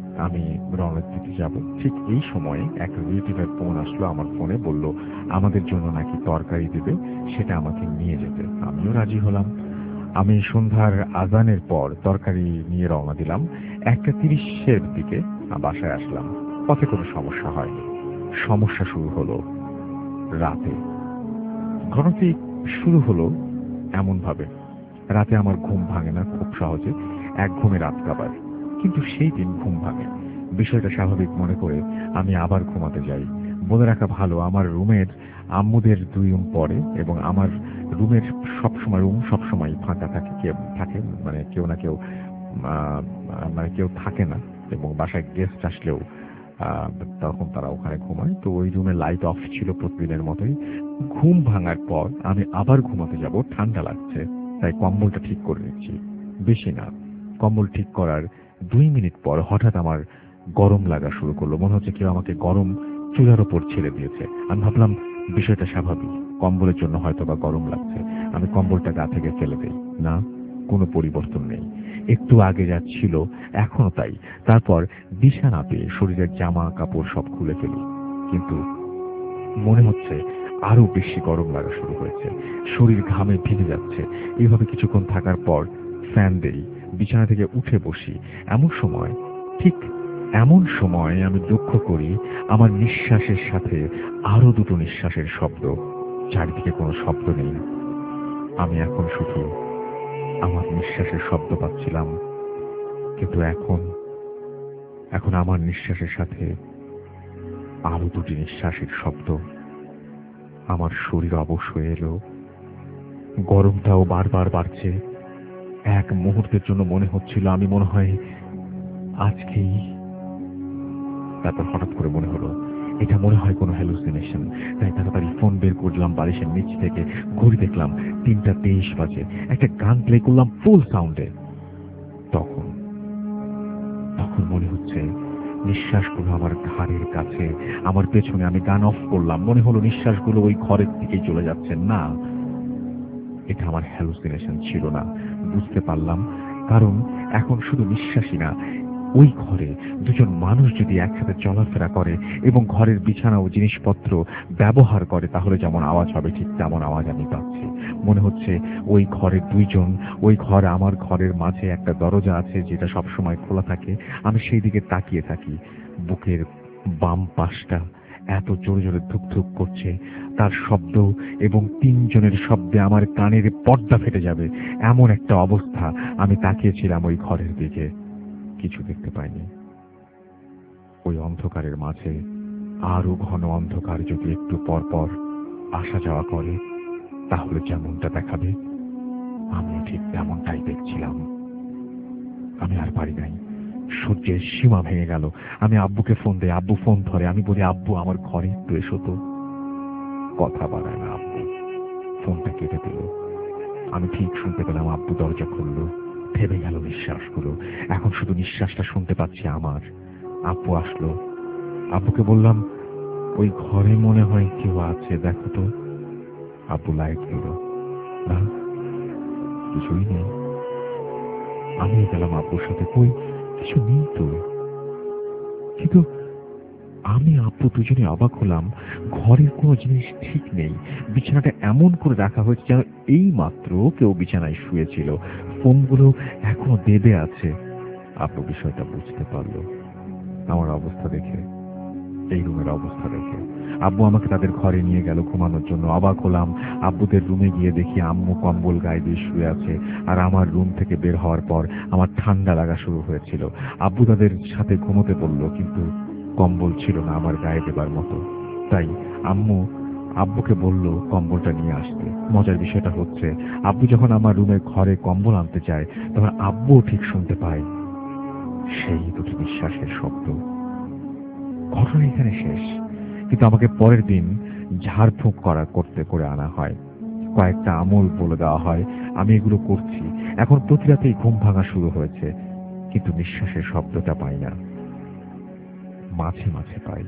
আমি রওনা দিতে যাব। ঠিক এই সময়ে এক রিলেটিভের ফোন আসলো, আমার ফোনে বলল আমাদের জন্য নাকি তরকারি দেবে, সেটা আমাকে নিয়ে যেতে। আমিও রাজি হলাম। আমি সন্ধ্যার আজানের পর তরকারি নিয়ে রওনা দিলাম। একটা তিরিশের দিকে বাসায় আসলাম। পথে কোনো সমস্যা হয়নি। সমস্যা শুরু হলো রাতে। ঘটনাটি শুরু হলো এমন ভাবে, রাতে আমার ঘুম ভাঙে না খুব সহজে, এক ঘুমে রাত কাবার, কিন্তু সেই দিন ঘুম ভাঙে। বিষয়টা স্বাভাবিক মনে করে আমি আবার ঘুমাতে যাই। বলে রাখা ভালো, আমার রুমের আম্মুদের দুই রুম পড়ে এবং আমার রুমের সবসময় রুম সবসময় ফাঁকা থাকে, কেউ থাকে মানে কেউ না কেউ আহ, মানে কেউ থাকে না, এবং বাসায় গেস্ট আসলেও আহ, তখন তারা ওখানে ঘুমায়। তো ওই রুমে লাইট অফ ছিল প্রতিদিনের মতোই। ঘুম ভাঙার পর আমি আবার ঘুমাতে যাব, ঠান্ডা লাগছে, তাই কম্বলটা ঠিক করে নিচ্ছি। বেশি না, কম্বল ঠিক করার দুই মিনিট পর হঠাৎ আমার গরম লাগা শুরু করলো। মনে হচ্ছে কেউ আমাকে গরম চুলার ওপর ছেড়ে দিয়েছে। আমি ভাবলাম বিষয়টা স্বাভাবিক, কম্বলের জন্য হয়তো বা গরম লাগছে। আমি কম্বলটা গা থেকে ফেলে দেই। না, কোনো পরিবর্তন নেই, একটু আগে যা ছিল এখনো তাই। তারপর বিছানা পেয়ে শরীরের জামা কাপড় সব খুলে ফেলি, কিন্তু মনে হচ্ছে আরো বেশি গরম লাগা শুরু হয়েছে। শরীর ঘামে ভিজে যাচ্ছে। এইভাবে কিছুক্ষণ থাকার পর ফ্যান দেই, বিছানা থেকে উঠে বসি। এমন সময় ঠিক এমন সময় আমি লক্ষ্য করি আমার নিঃশ্বাসের সাথে আরো দুটো নিঃশ্বাসের শব্দ। চারিদিকে কোনো শব্দ নেই। আমি এখন শুধু আমার নিঃশ্বাসের শব্দ পাচ্ছিলাম, কিন্তু এখন এখন আমার নিঃশ্বাসের সাথে আরো দুটি নিঃশ্বাসের শব্দ। আমার শরীর অবশ হয়ে এলো, গরমটাও বারবার বাড়ছে। এক মুহূর্তের জন্য মনে হচ্ছিল আমি মনে হয় আজকেই। তারপর হঠাৎ করে মনে হলো এটা মনে হয় কোনো হ্যালুসিনেশন। তাই তাড়াতাড়ি ফোন বের করলাম বালিশের নিচ থেকে, ঘড়ি দেখলাম তিনটা তেইশ বাজে। একটা গান প্লে করলাম ফুল সাউন্ডে। তখন তখন মনে হচ্ছে নিঃশ্বাসগুলো আমার ঘাড়ের কাছে, আমার পেছনে। আমি গান অফ করলাম, মনে হলো নিঃশ্বাসগুলো ওই ঘরের দিকে চলে যাচ্ছে। না, এটা আমার হ্যালুসিনেশন ছিল না, বুঝতে পারলাম। কারণ এখন শুধু নিঃশ্বাসই না, ওই ঘরে দুজন মানুষ যদি একসাথে চলাফেরা করে এবং ঘরের বিছানা ও জিনিসপত্র ব্যবহার করে, তাহলে যেমন আওয়াজ হবে ঠিক তেমন আওয়াজ আমি পাচ্ছি। মনে হচ্ছে ওই ঘরের দুইজন, ওই ঘর আমার ঘরের মাঝে একটা দরজা আছে যেটা সবসময় খোলা থাকে। আমি সেই দিকে তাকিয়ে থাকি। বুকের বাম পাশটা এত জোরে জোরে ধুকধুক করছে, তার শব্দ এবং তিনজনের শব্দে আমার কানের পর্দা ফেটে যাবে এমন একটা অবস্থা। আমি তাকিয়েছিলাম ওই ঘরের দিকে, কিছু দেখতে পাইনি। ওই অন্ধকারের মাঝে আরো ঘন অন্ধকার যদি একটু পর পর আসা যাওয়া করে, তাহলে যেমনটা দেখাবে আমি ঠিক তেমনটাই দেখছিলাম। আমি আর পারি নাই, সূর্যের সীমা ভেঙে গেল। আমি আব্বুকে ফোন দেই, আব্বু ফোন ধরে। আমি বলি আব্বু আমার ঘরে একটু এসো তো। কথা বাড়ায় না আব্বু, ফোনটা কেটে দিল। আমি ঠিক শুনতে পেলাম আব্বু দরজা খুললো। থেমে গেল নিঃশ্বাসগুলো, এখন শুধু নিঃশ্বাসটা শুনতে পাচ্ছি আমার। আব্বু আসলো, আব্বুকে বললাম ওই ঘরে মনে হয় কেউ আছে, দেখো তো। আব্বু লাইট দিল, না কিছুই নেই। আমিও গেলাম আব্বুর সাথে, কই কিছু নেই তো। কিন্তু আমি আব্বু দুজনে অবাক হলাম, ঘরের কোনো জিনিস ঠিক নেই। বিছানাটা এমন করে রাখা হয়েছে যেন এই মাত্র কেউ বিছানায় শুয়েছিল। ফোনগুলো এখনো দেবে আছে। আব্বু বিষয়টা বুঝতে পারলো আমার অবস্থা দেখে, এই রুমের অবস্থা দেখে। আব্বু আমাকে তাদের ঘরে নিয়ে গেল ঘুমানোর জন্য। অবাক হলাম, আব্বুদের রুমে গিয়ে দেখি আম্মু কম্বল গায়ে দিয়ে শুয়ে আছে। আর আমার রুম থেকে বের হওয়ার পর আমার ঠান্ডা লাগা শুরু হয়েছিল। আব্বু তাদের সাথে ঘুমোতে বলল, কিন্তু কম্বল ছিল না আমার গায়ে দেবার মতো। তাই আম্মু আব্বুকে বলল কম্বলটা নিয়ে আসতে। মজার বিষয়টা হচ্ছে, আব্বু যখন আমার রুমের ঘরে কম্বল আনতে যায়, তখন আব্বুও ঠিক শুনতে পায় সেই দুটি নিঃশ্বাসের শব্দ। ঘটনা এখানে শেষ, কিন্তু আমাকে পরের দিন ঝাড়ফুঁক করা করতে করে আনা হয়। কয়েকটা আমল বলে দেওয়া হয়, আমি এগুলো করছি। এখন প্রতি রাতেই ঘুম ভাঙা শুরু হয়েছে, কিন্তু নিঃশ্বাসের শব্দটা পাই না, মাঝে মাঝে পাই।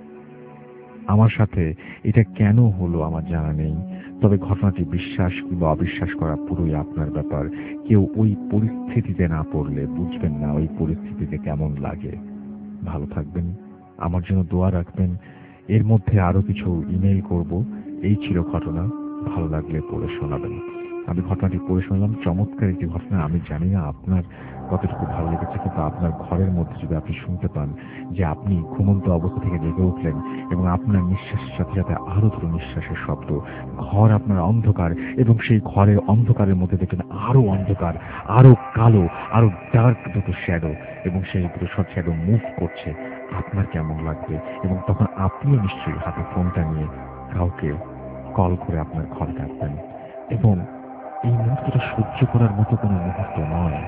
আমার সাথে এটা কেন হলো আমার জানা নেই, তবে ঘটনাটি বিশ্বাস কিংবা অবিশ্বাস করা পুরোই আপনার ব্যাপার। কেউ ওই পরিস্থিতিতে না পড়লে বুঝবেন না ওই পরিস্থিতিতে কেমন লাগে। ভালো থাকবেন, আমার জন্য দোয়া রাখবেন। এর মধ্যে আরো কিছু ইমেইল করব। এই ছিল ঘটনা, ভালো লাগলে পড়ে শোনাবেন। আমি ঘটনাটি পড়ে শুনলাম, চমৎকার একটি ঘটনা। আমি জানি না আপনার কতটুকু ভালো লেগেছে, কিন্তু আপনার ঘরের মধ্যে যদি আপনি শুনতে পান যে আপনি ঘুমন্ত অবস্থা থেকে জেগে উঠলেন এবং আপনার নিঃশ্বাসের সাথে সাথে আরো দুটো নিঃশ্বাসের শব্দ, ঘর আপনার অন্ধকার এবং সেই ঘরের অন্ধকারের মধ্যে দেখলেন আরো অন্ধকার, আরো কালো, আরো ডার্ক দুটো শ্যাডো, এবং সেই দুটো সব শ্যাডো মুভ করছে, আপনার কেমন লাগবে? এবং তখন আপনিও নিশ্চয়ই হাতে ফোনটা নিয়ে কাউকে কল করে আপনার ঘর ডাকবেন। এবং এই মুহূর্তটা সহ্য করার মতো কোনো মুহূর্ত নয়।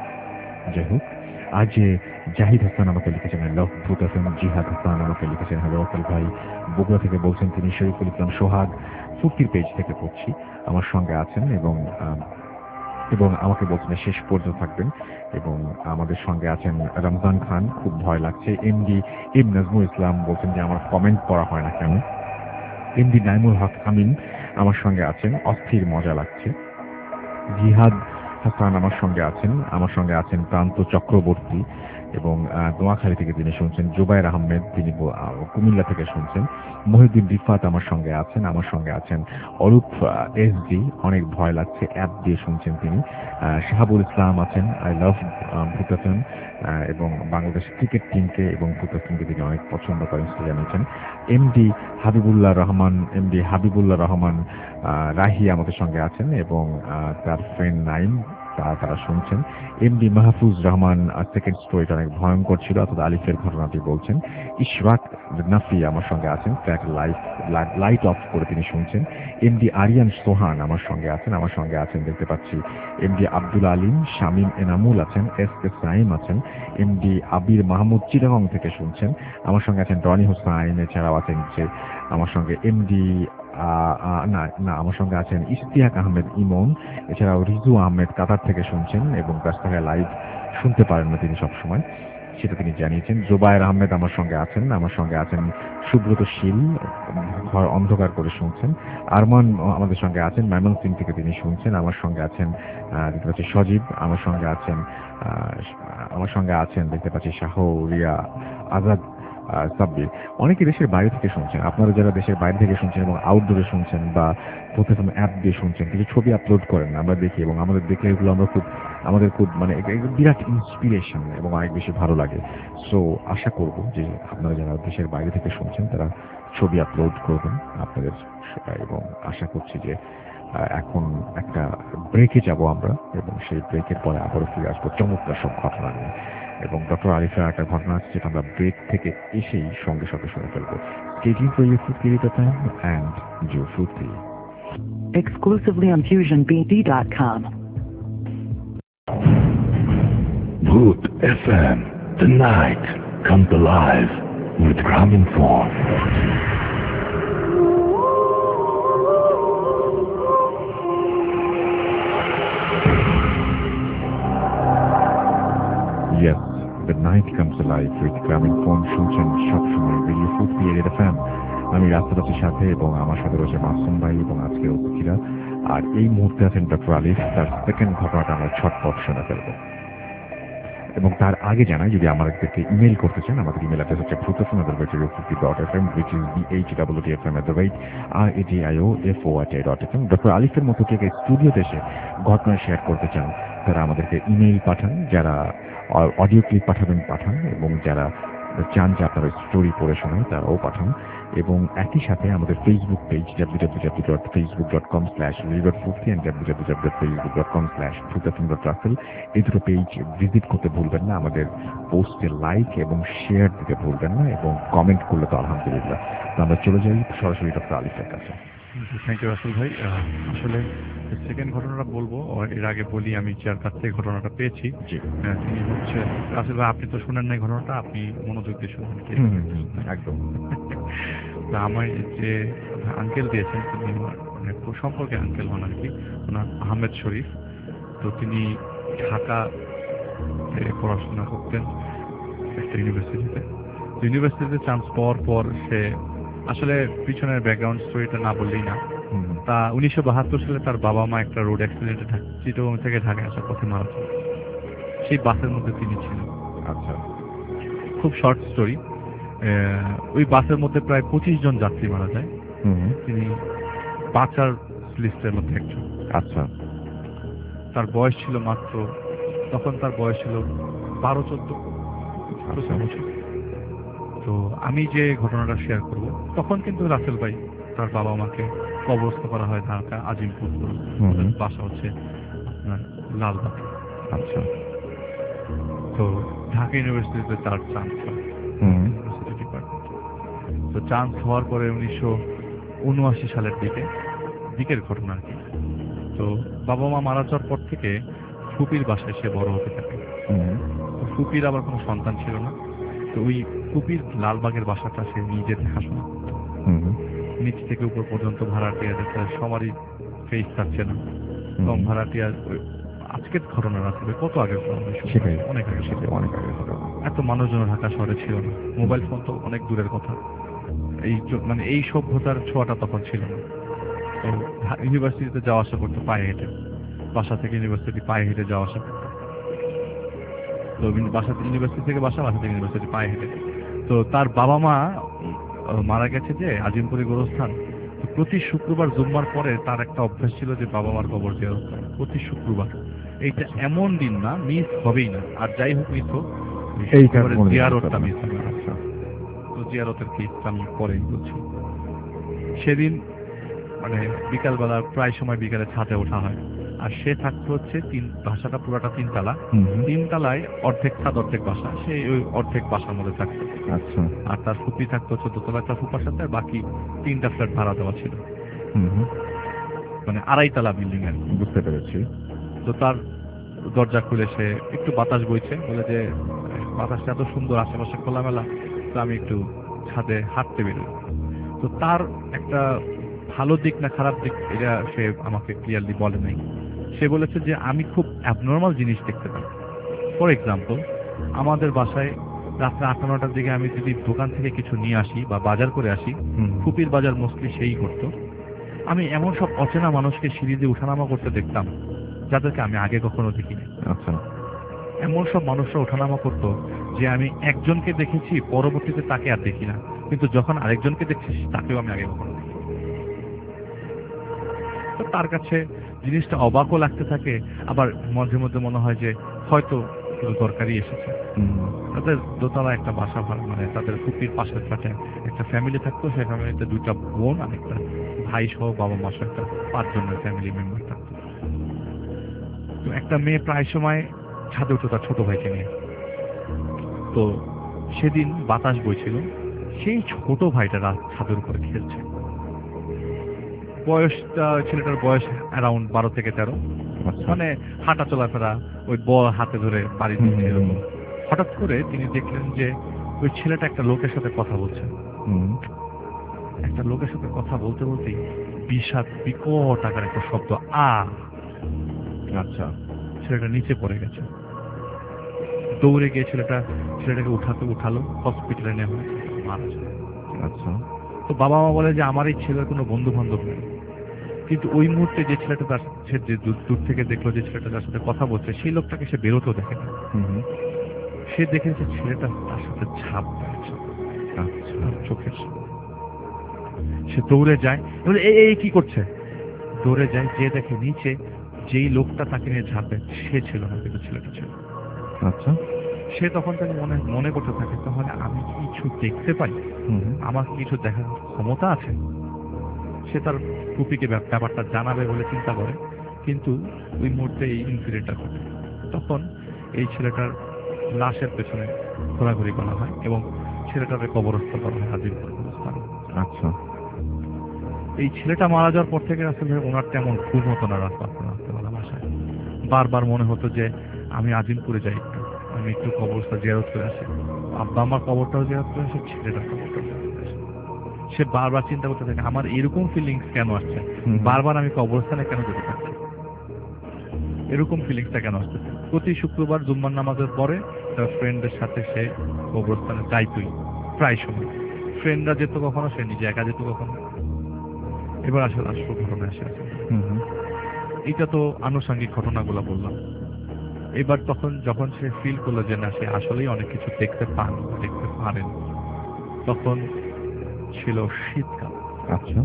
যাই হোক, আজ জাহিদ হাসান আমাকে লিখেছেন, আই লাভ ভূত এফএম। জিহাদ হাসান আমাকে লিখেছেন, হ্যালো আফেল ভাই, বগুড়া থেকে বলছেন তিনি। শরীফুল ইসলাম সোহাগ ফুর্তির পেজ থেকে পড়ছি, আমার সঙ্গে আছেন এবং এবং আমাকে বলছেন শেষ পর্যন্ত থাকবেন। এবং আমাদের সঙ্গে আছেন রমজান খান, খুব ভয় লাগছে। এমডি এম নাজমুল ইসলাম বলছেন যে আমার কমেন্ট পড়া হয় না কেন। এমডি নাইমুল হক আমিন আমার সঙ্গে আছেন, অস্থির মজা লাগছে। জিহাদ হাসান আমার সঙ্গে আছেন, আমার সঙ্গে আছেন প্রান্ত চক্রবর্তী এবং নোয়াখালী থেকে তিনি শুনছেন। জুবাইর আহমেদ তিনি কুমিল্লা থেকে শুনছেন। মহিউদ্দিন রিফাত আমার সঙ্গে আছেন, আমার সঙ্গে আছেন অরূপ এস ডি, অনেক ভয় লাগছে অ্যাপ দিয়ে শুনছেন তিনি। শাহাবুল ইসলাম আছেন, আই লাভ ভূতাসন, এবং বাংলাদেশ ক্রিকেট টিমকে এবং ভূতাসনকে তিনি অনেক পছন্দ করেন সেটা জানিয়েছেন। এমডি হাবিবুল্লাহ রহমান, এমডি হাবিবুল্লাহ রহমান রাহি আমাদের সঙ্গে আছেন এবং তার ফ্রেন্ড নাইম তারা শুনছেন। এমডি মাহফুজ রহমান সেকেন্ড স্টোরিটা অনেক ভয়ঙ্কর ছিল, অর্থাৎ আলিফের ঘটনাটি বলছেন। ইশরাক নাফি আমার সঙ্গে আছেন, ফ্ল্যাট লাইট লাইট অফ করে তিনি শুনছেন। এমডি আরিয়ান সোহান আমার সঙ্গে আছেন, আমার সঙ্গে আছেন দেখতে পাচ্ছি এমডি আব্দুল আলিম, শামীম এনামুল আছেন, এস কে সাইম আছেন। এমডি আবির মাহমুদ চিটাগং থেকে শুনছেন, আমার সঙ্গে আছেন রনি হোসাইন। এছাড়াও আছেন যে আমার সঙ্গে এমডি না না আমার সঙ্গে আছেন ইশতিয়াক আহমেদ ইমন। এছাড়াও রিজু আহমেদ কাতার থেকে শুনছেন এবং তার সঙ্গে লাইভ শুনতে পারেন না তিনি সবসময়, সেটা তিনি জানিয়েছেন। জোবায়ের আহমেদ আমার সঙ্গে আছেন, আমার সঙ্গে আছেন সুব্রত শীল, ঘর অন্ধকার করে শুনছেন। আরমান আমাদের সঙ্গে আছেন, ময়মনসিংহ থেকে তিনি শুনছেন। আমার সঙ্গে আছেন দেখতে পাচ্ছি সজীব, আমার সঙ্গে আছেন আমার সঙ্গে আছেন দেখতে পাচ্ছি শাহরিয়া আজাদ সাব্বির। অনেকে দেশের বাইরে থেকে শুনছেন। আপনারা যারা দেশের বাইরে থেকে শুনছেন এবং আউটডোরে শুনছেন বা প্রথম অ্যাপ দিয়ে শুনছেন, কিছু ছবি আপলোড করেন, আমরা দেখি এবং আমাদের দেখলে এগুলো আমরা খুব আমাদের খুব মানে বিরাট ইন্সপিরেশন এবং অনেক বেশি ভালো লাগে। সো আশা করব যে আপনারা যারা দেশের বাইরে থেকে শুনছেন তারা ছবি আপলোড করবেন আপনাদের, এবং আশা করছি যে এখন একটা ব্রেকে যাব আমরা এবং সেই ব্রেকের পরে আবারও ফিরে আসবো চমৎকার সব ঘটনা নিয়ে। এবং ডক্টর আলিফের একটা ঘটনা আছে যেটা আমরা ব্রেক থেকে এসেই সঙ্গে সঙ্গে শুনে ফেলবো। Stay for your food time and your food tea. Exclusively on fusion b d dot com. Bhoot F M, the night comes alive with Gramophone. Yes, the night comes alive with Gramophone. শুনছেন সবসময় radio ফুর্তি এর FM. আমি রাস্তাটার সাথে এবং আমার সাথে রয়েছে মাসুম ভাই এবং আজকের অতিথিরা। আর এই মুহূর্তে আছেন ডক্টর আলিফ। তার সেকেন্ড ঘটনাটা আমরা ছটপট শুনে ফেলবো। এবং তার আগে জানাই, যদি আমাদেরকে ইমেল করতে চান, আমাদের ইমেল অ্যাড্রেস হচ্ছে ভূতাসন at the rate radio Foorti dot F M, which is b h w t f m at the rate r a d i o f o r t dot f m. Doctor আলিফের মতো থেকে স্টুডিওতে এসে ঘটনা share করতে চান তারা আমাদেরকে ইমেইল পাঠান, যারা অডিও ক্লিপ পাঠাবেন পাঠান, এবং যারা চান যে আপনারা স্টোরি পড়ে শোনান তারাও পাঠান। এবং একই সাথে আমাদের Facebook page W W W dot Facebook dot com slash radio Foorti and W W W dot Facebook dot com slash ভূতাসন ডট রাসেল, এই দুটো পেজ ভিজিট করতে ভুলবেন না। আমাদের পোস্টে লাইক এবং শেয়ার দিতে ভুলবেন না, এবং কমেন্ট করলে তো আলহামদুলিল্লাহ। তো আমরা চলে যাই সরাসরি ডক্টর আলিফের কাছে। থ্যাংক ইউ রাসেল ভাই। আসলে সেকেন্ড ঘটনাটা বলবো, এর আগে বলি আমি যার কাছ থেকে ঘটনাটা পেয়েছি তিনি হচ্ছে রাসেল ভাই। আপনি তো শুনেন নাই ঘটনাটা, আপনি মনোযোগ দিয়ে শুনবেন একদম। আমার যে আঙ্কেল দিয়েছেন তিনি মানে সম্পর্কে আঙ্কেল হন আর কি, ওনার আহমেদ শরীফ। তো তিনি ঢাকা পড়াশোনা করতেন একটা ইউনিভার্সিটিতে। ইউনিভার্সিটিতে চান্স পাওয়ার পর সে আসলে পিছনের ব্যাকগ্রাউন্ড স্টোরিটা না বললেই না, তা উনিশশো বাহাত্তর সালে তার বাবা মা একটা রোড অ্যাক্সিডেন্টে চিটাগং থেকে ঢাকায় আসার পথে মারা যান। সেই বাসের মধ্যে তিনি ছিলেন। আচ্ছা। খুব শর্ট স্টোরি। ওই বাসের মধ্যে প্রায় পঁচিশ জন যাত্রী মারা যায়। হুম। তিনি বাঁচার লিস্টের মধ্যে একজন। আচ্ছা। তার বয়স ছিল মাত্র, তখন তার বয়স ছিল বারো চোদ্দ আচ্ছা। বছর। তো আমি যে ঘটনাটা শেয়ার করব, তখন কিন্তু রাসেল ভাই তার বাবা মাকে কবরস্থ করা হয় ঢাকা আজিমপুর। হুম। বাসা হচ্ছে আপনার লালবাগ। আচ্ছা। তো ঢাকা ইউনিভার্সিটিতে তার চান্স হয়, হুম। University department. তো চান্স হওয়ার পরে উনিশশো উনআশি সালের দিকে দিকের ঘটনা আর কি। তো বাবা মা মারা যাওয়ার পর থেকে ফুপির বাসায় সে বড় হতে থাকে। হুম। তো ফুপির আবার কোনো সন্তান ছিল না, তো ওই ফুপির লালবাগের বাসাটা সে নিজে দেখাশোনা করত। হুম। নিচ থেকে উপর পর্যন্ত ভাড়াটিয়া দেখতে সবারই ফেস থাকছে না, হুম। কম ভাড়াটিয়া। আজকের ঘটনা আসলে কত আগের ঘটনা, সেটাই অনেক আগে, সেটাই অনেক আগে ঘটনা। এত মানুষজন ঢাকা শহরে ছিল না, মোবাইল ফোন তো অনেক দূরের কথা। এই জ- মানে এই সভ্যতার ছোঁয়াটা তখন ছিল না। তো ঢা- ইউনিভার্সিটিতে যাওয়া আসা করতো পায়ে হেঁটে, বাসা থেকে ইউনিভার্সিটি পায়ে হেঁটে যাওয়া আসা করতো। তো ইউনি- বাসা থেকে ইউনিভার্সিটি থেকে বাসা, বাসা থেকে ইউনিভার্সিটি পায়ে হেঁটে। তো তার বাবা মা আহ, মারা গেছে যে আজিমপুরে গোরস্থান। তো প্রতি শুক্রবার জুম্মার পরে তার একটা অভ্যাস ছিল যে বাবা মার কবর জিয়ারত করা প্রতি শুক্রবার। এইটা এমন দিন না, মিস হবেই না, আর যাই হোক মিস হোক এই শুক্রবারের কারণে জিয়ারতটা মিস হবে না। আচ্ছা। তো জিয়ারতের কেসটা আমি পরেই বলছি। সেদিন মানে বিকালবেলা প্রায় সময় বিকালে ছাদে ওঠা হয়, আর সে থাকতো হচ্ছে তিন, বাসাটা পুরাটা তিনতলা, হুম। তিনতলায় অর্ধেক ছাদ অর্ধেক বাসা, সে ওই অর্ধেক বাসার মধ্যে থাকতো। আচ্ছা। আর আর তার ফুপি থাকতো চোদ্দতলা, তার ফুপার সাথে বাকি তিনটা ফ্ল্যাট ভাড়া দেওয়া ছিল, হুম। মানে আড়াইতলা বিল্ডিং এর। বুঝতে পেরেছি। তো তার দরজা খুলে সে একটু বাতাস বইছে, বলে যে বাতাসটা এত সুন্দর, আশেপাশে খোলামেলা, তো আমি একটু ছাদে হাঁটতে বেরোই। তো তার একটা ভালো দিক না খারাপ দিক এটা সে আমাকে ক্লিয়ারলি বলে নাই। সে বলেছে যে আমি খুব অ্যাবনর্মাল জিনিস দেখতে পাই। ফর এক্সাম্পল, আমাদের বাসায় রাত্রে আটটা নটার দিকে আমি যদি দোকান থেকে কিছু নিয়ে আসি বা বাজার করে আসি, হুম। ফুপির বাজার মোস্টলি সেই করতো, আমি এমন সব অচেনা মানুষকে সিঁড়ি দিয়ে উঠানামা করতে দেখতাম যাদেরকে আমি আগে কখনো দেখিনি। আচ্ছা। এমন সব মানুষরা ওঠানামা করতো যে আমি একজনকে দেখেছি, পরবর্তীতে তাকে আর দেখি না, কিন্তু যখন আরেকজনকে দেখছি তাকেও আমি আগে কখনো দেখি। তো তার কাছে জিনিসটা অবাকও লাগতে থাকে, আবার মাঝে মধ্যে মনে হয় যে হয়তো শুধু দরকারই এসেছে। হুম। তাদের দোতলা একটা বাসা ভাড়া, মানে তাদের ফুপির পাশের ফ্ল্যাটে একটা ফ্যামিলি থাকতো, সেই ফ্যামিলিতে দুইটা বোন আর একটা ভাই সহ বাবা মা সহ একটা পাঁচজনের ফ্যামিলি মেম্বার থাকতো। তো একটা মেয়ে প্রায় সময় ছাদে উঠতো তার ছোট ভাইকে নিয়ে। তো সেদিন বাতাস বইছিল, সেই ছোট ভাইটা রাত ছাদের উপরে খেলছে। বয়সটা, ছেলেটার বয়স অ্যারাউন্ড বারো থেকে তেরো, আচ্ছা। মানে হাঁটা চলাফেরা, ওই বল হাতে ধরে বাড়ি দিচ্ছে হুম। এরকম। হঠাৎ করে তিনি দেখলেন যে ওই ছেলেটা একটা লোকের সাথে কথা বলছে। হুম। একটা লোকের সাথে কথা বলতে বলতেই বিষাদ বিকট আকার একটা শব্দ, আ। আচ্ছা। ছেলেটা নিচে পড়ে গেছে। দৌড়ে গিয়ে ছেলেটা ছেলেটাকে উঠাতে উঠালো, হসপিটালে নেওয়া হয়েছে, মারা যায়। আচ্ছা। তো বাবা মা বলে যে আমার এই ছেলের কোনো বন্ধু বান্ধব নেই, কিন্তু ওই মুহূর্তে যে ছেলেটা তার সে যে দূর দূর থেকে দেখলো যে ছেলেটা তার সাথে কথা বলছে, সেই লোকটাকে সে বেরোতেও দেখে না। হুম। সে দেখেছে ছেলেটা তার সাথে ঝাঁপ দিয়েছে আচ্ছা। তার চোখের সামনে। সে দৌড়ে যায়, বলে এই এই কি করছে, দৌড়ে যায়, যে দেখে নিচে যেই লোকটা তাকে নিয়ে ঝাঁপে সে ছিল না, কিন্তু ছেলেটা ছিল। আচ্ছা। সে তখন তাকে মনে মনে করতে থাকে, তাহলে আমি কি কিছু দেখতে পাই, হুম। আমার কি কিছু দেখার ক্ষমতা আছে। সে তার ফুপিকে ব্যাপ- ব্যাপারটা জানাবে বলে চিন্তা করে, কিন্তু ওই মুহূর্তে এই ইনসিডেন্টটা ঘটে। তখন এই ছেলেটার লাশের পেছনে ঘোরাঘুরি করা হয় এবং ছেলেটাকে কবরস্থ করা হয় আজিমপুর কবরস্থানে। আচ্ছা। এই ছেলেটা মারা যাওয়ার পর থেকে আসলে ওনার তেমন ঘুম হতো না রাত রাত্রেবেলা বাসায়। বারবার মনে হতো যে আমি আজিমপুরে যাই, একটু আমি একটু কবরটা জিয়ারত করে আসি, আব্বা আমার কবরটাও জিয়ারত করে আসি, ছেলেটার কবরটাও জিয়ারত করে আসি। সে বারবার চিন্তা করতে থাকে আমার এরকম ফিলিংস কেন আসছে, হুম। বারবার আমি কবরস্থানে কেন যেতে পারছি, এরকম ফিলিংসটা কেন আসতেছে। প্রতি শুক্রবার জুম্মার নামাজের পরে তার ফ্রেন্ডের সাথে সে কবরস্থানে যাইতই প্রায় সময়। ফ্রেন্ডরা যেত কখনো, সে নিজে একা যেত কখনো। এবার আসলে আসল ঘটনা আসে আছে। হুম। এটা তো আনুষঙ্গিক ঘটনাগুলো বললাম। এবার তখন যখন সে ফিল করলো যে না সে আসলেই অনেক কিছু দেখতে পান দেখতে পারেন, তখন ছিল শীতকাল। আচ্ছা।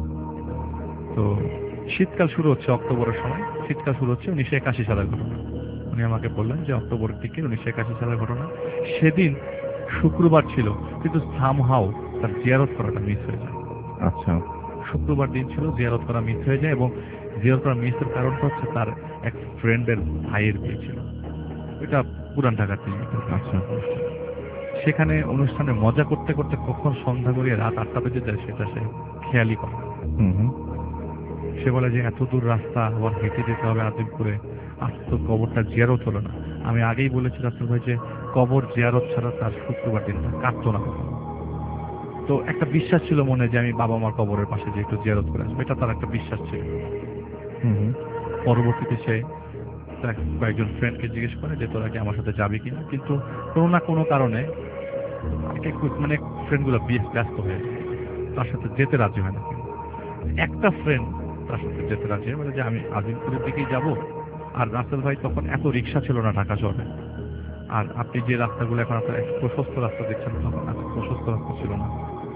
তো শীতকাল শুরু হচ্ছে অক্টোবরের সময়, শীতকাল শুরু হচ্ছে উনিশশো একাশি সালের ঘটনা। উনি আমাকে বললেন যে অক্টোবরের দিকে উনিশশো একাশি সালের ঘটনা। সেদিন শুক্রবার ছিল, কিন্তু সামহাও তার জিয়ারত করাটা মিস হয়ে যায়। আচ্ছা। শুক্রবার দিন ছিল, জিয়ারত করা মিস হয়ে যায়, এবং জিয়ারত করা মিসের কারণটা হচ্ছে তার এক ফ্রেন্ডের ভাইয়ের বিয়ে ছিল, এটা পুরান ঢাকার দিন। আচ্ছা। সেখানে অনুষ্ঠানে মজা করতে করতে কখন সন্ধ্যা গড়িয়ে রাত আটটা বেজে যায় সেটা সে খেয়ালই করে। হুম হুম। সে বলে যে এত দূর রাস্তা আবার হেঁটে যেতে হবে আজিমপুরে, আর তো কবরটা জিয়ারত হলো না। আমি আগেই বলেছি রাসেল ভাই যে কবর জিয়ারত ছাড়া তার শুক্রবার দিনটা কাটতো না। তো একটা বিশ্বাস ছিল মনে যে আমি বাবা মার কবরের পাশে যে একটু জিয়ারত করে আসবো, এটা তার একটা বিশ্বাস ছিল। হুম হুম। পরবর্তীতে সে তার কয়েকজন ফ্রেন্ডকে জিজ্ঞেস করে যে তোরা কি আমার সাথে যাবি কিনা, কিন্তু কোনো না কোনো কারণে একটু মানে ফ্রেন্ডগুলো ব্যস্ত হয়ে যায়, তার সাথে যেতে রাজি হয় না। একটা ফ্রেন্ড তার সাথে যেতে রাজি হয়, মানে যে আমি আজিমপুরের দিকেই যাব। আর রাসেল ভাই তখন এত রিক্সা ছিল না ঢাকা শহরে, আর আপনি যে রাস্তাগুলো এখন আপনার এক প্রশস্ত রাস্তা দেখছেন তখন এত প্রশস্ত রাস্তা ছিল না।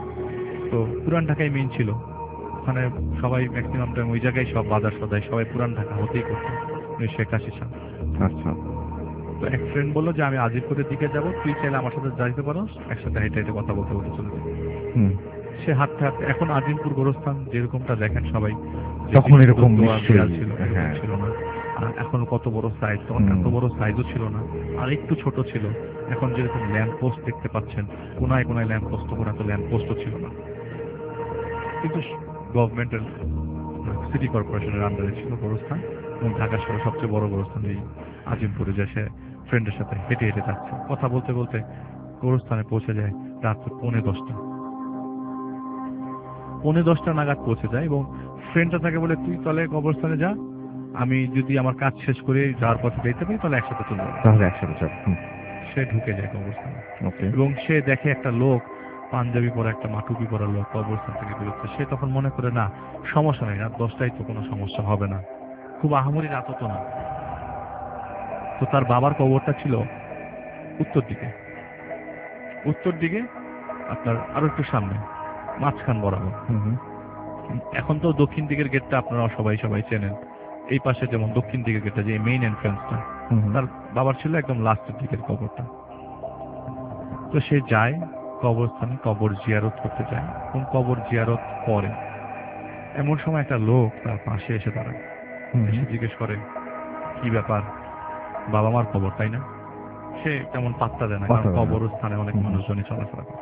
তো পুরান ঢাকায় মেইন ছিল, ওখানে সবাই ম্যাক্সিমাম টাইম ওই জায়গায় সব বাজার সদাই সবাই পুরান ঢাকা হতেই করতো উনিশশো একাশি সাল। আচ্ছা। তো এক ফ্রেন্ড বললো যে আমি আজিমপুরের দিকে যাব, তুই চাইলে আমার সাথে যাইতে পারো, একসাথে হেঁটে হেঁটে কথা বলতে বলতে চলে যাবে। হুম। সে হাঁটতে হাঁটতে, এখন আজিমপুর গোরস্থান যেরকমটা দেখেন সবাই, তখন এরকম দোয়া দেয়া নিশ্চয়ই, ছিল, হ্যাঁ। ছিল না। আর এখন কত বড় সাইজ, তখন হুম। এত বড় সাইজও ছিল না, আর একটু ছোট ছিল। এখন যেরকম ল্যাম্প পোস্ট দেখতে পাচ্ছেন, কোনায় কোনায় ল্যাম্প পোস্ট, তখন এত ল্যাম্প পোস্টও ছিল না। কিন্তু গভর্নমেন্টের সিটি কর্পোরেশনের আন্ডারে ছিল গোরস্থান, এবং ঢাকা শহরের সবচেয়ে বড় গোরস্থান এই আজিমপুরে। যে সে ফ্রেন্ডের সাথে হেঁটে হেঁটে যাচ্ছে, কথা বলতে বলতে গোরস্থানে পৌঁছে যায় রাত পৌনে দশটা পৌনে দশটা নাগাদ পৌঁছে যায়, এবং ফ্রেন্ডটা তাকে বলে তুই চলে কবরস্থানে যা, আমি যদি আমার কাজ শেষ করে যাওয়ার পথে যেতে পারি তাহলে একসাথে চলে যাবো। তাহলে একসাথে যাব। হুম। সে ঢুকে যায় কবরস্থানে, ওকে। এবং সে দেখে একটা লোক পাঞ্জাবি পরা, একটা মাটুপি পরা লোক কবরস্থান থেকে বেরোচ্ছে। সে তখন মনে করে না সমস্যা নেই, রাত দশটায় তো কোনো সমস্যা হবে না, খুব আহামরি রাত হতো না। তো তার বাবার কবরটা ছিল উত্তর দিকে, উত্তর দিকে আপনার আরো একটু সামনে মাঝখান বরাবর। হুম হুম। এখন তো দক্ষিণ দিকের গেটটা আপনারা সবাই সবাই চেনেন, এই পাশে যেমন দক্ষিণ দিকের গেটটা যে মেইন এন্ট্রান্সটা, হুম হুম। তার বাবার ছিল একদম লাস্টের দিকের কবরটা। তো সে যায় কবরস্থানে, কবর জিয়ারত করতে যায়, এবং কবর জিয়ারত করে এমন সময় একটা লোক তার পাশে এসে দাঁড়ায়, হুম এসে হুম। জিজ্ঞেস করে কি ব্যাপার, বাবা মার কবর তাই না? সে তেমন পাত্তা দেয় না, কারণ পাত্তা দেয় না। কবরস্থানে অনেক হুম। মানুষজনই চলাফেরা করে।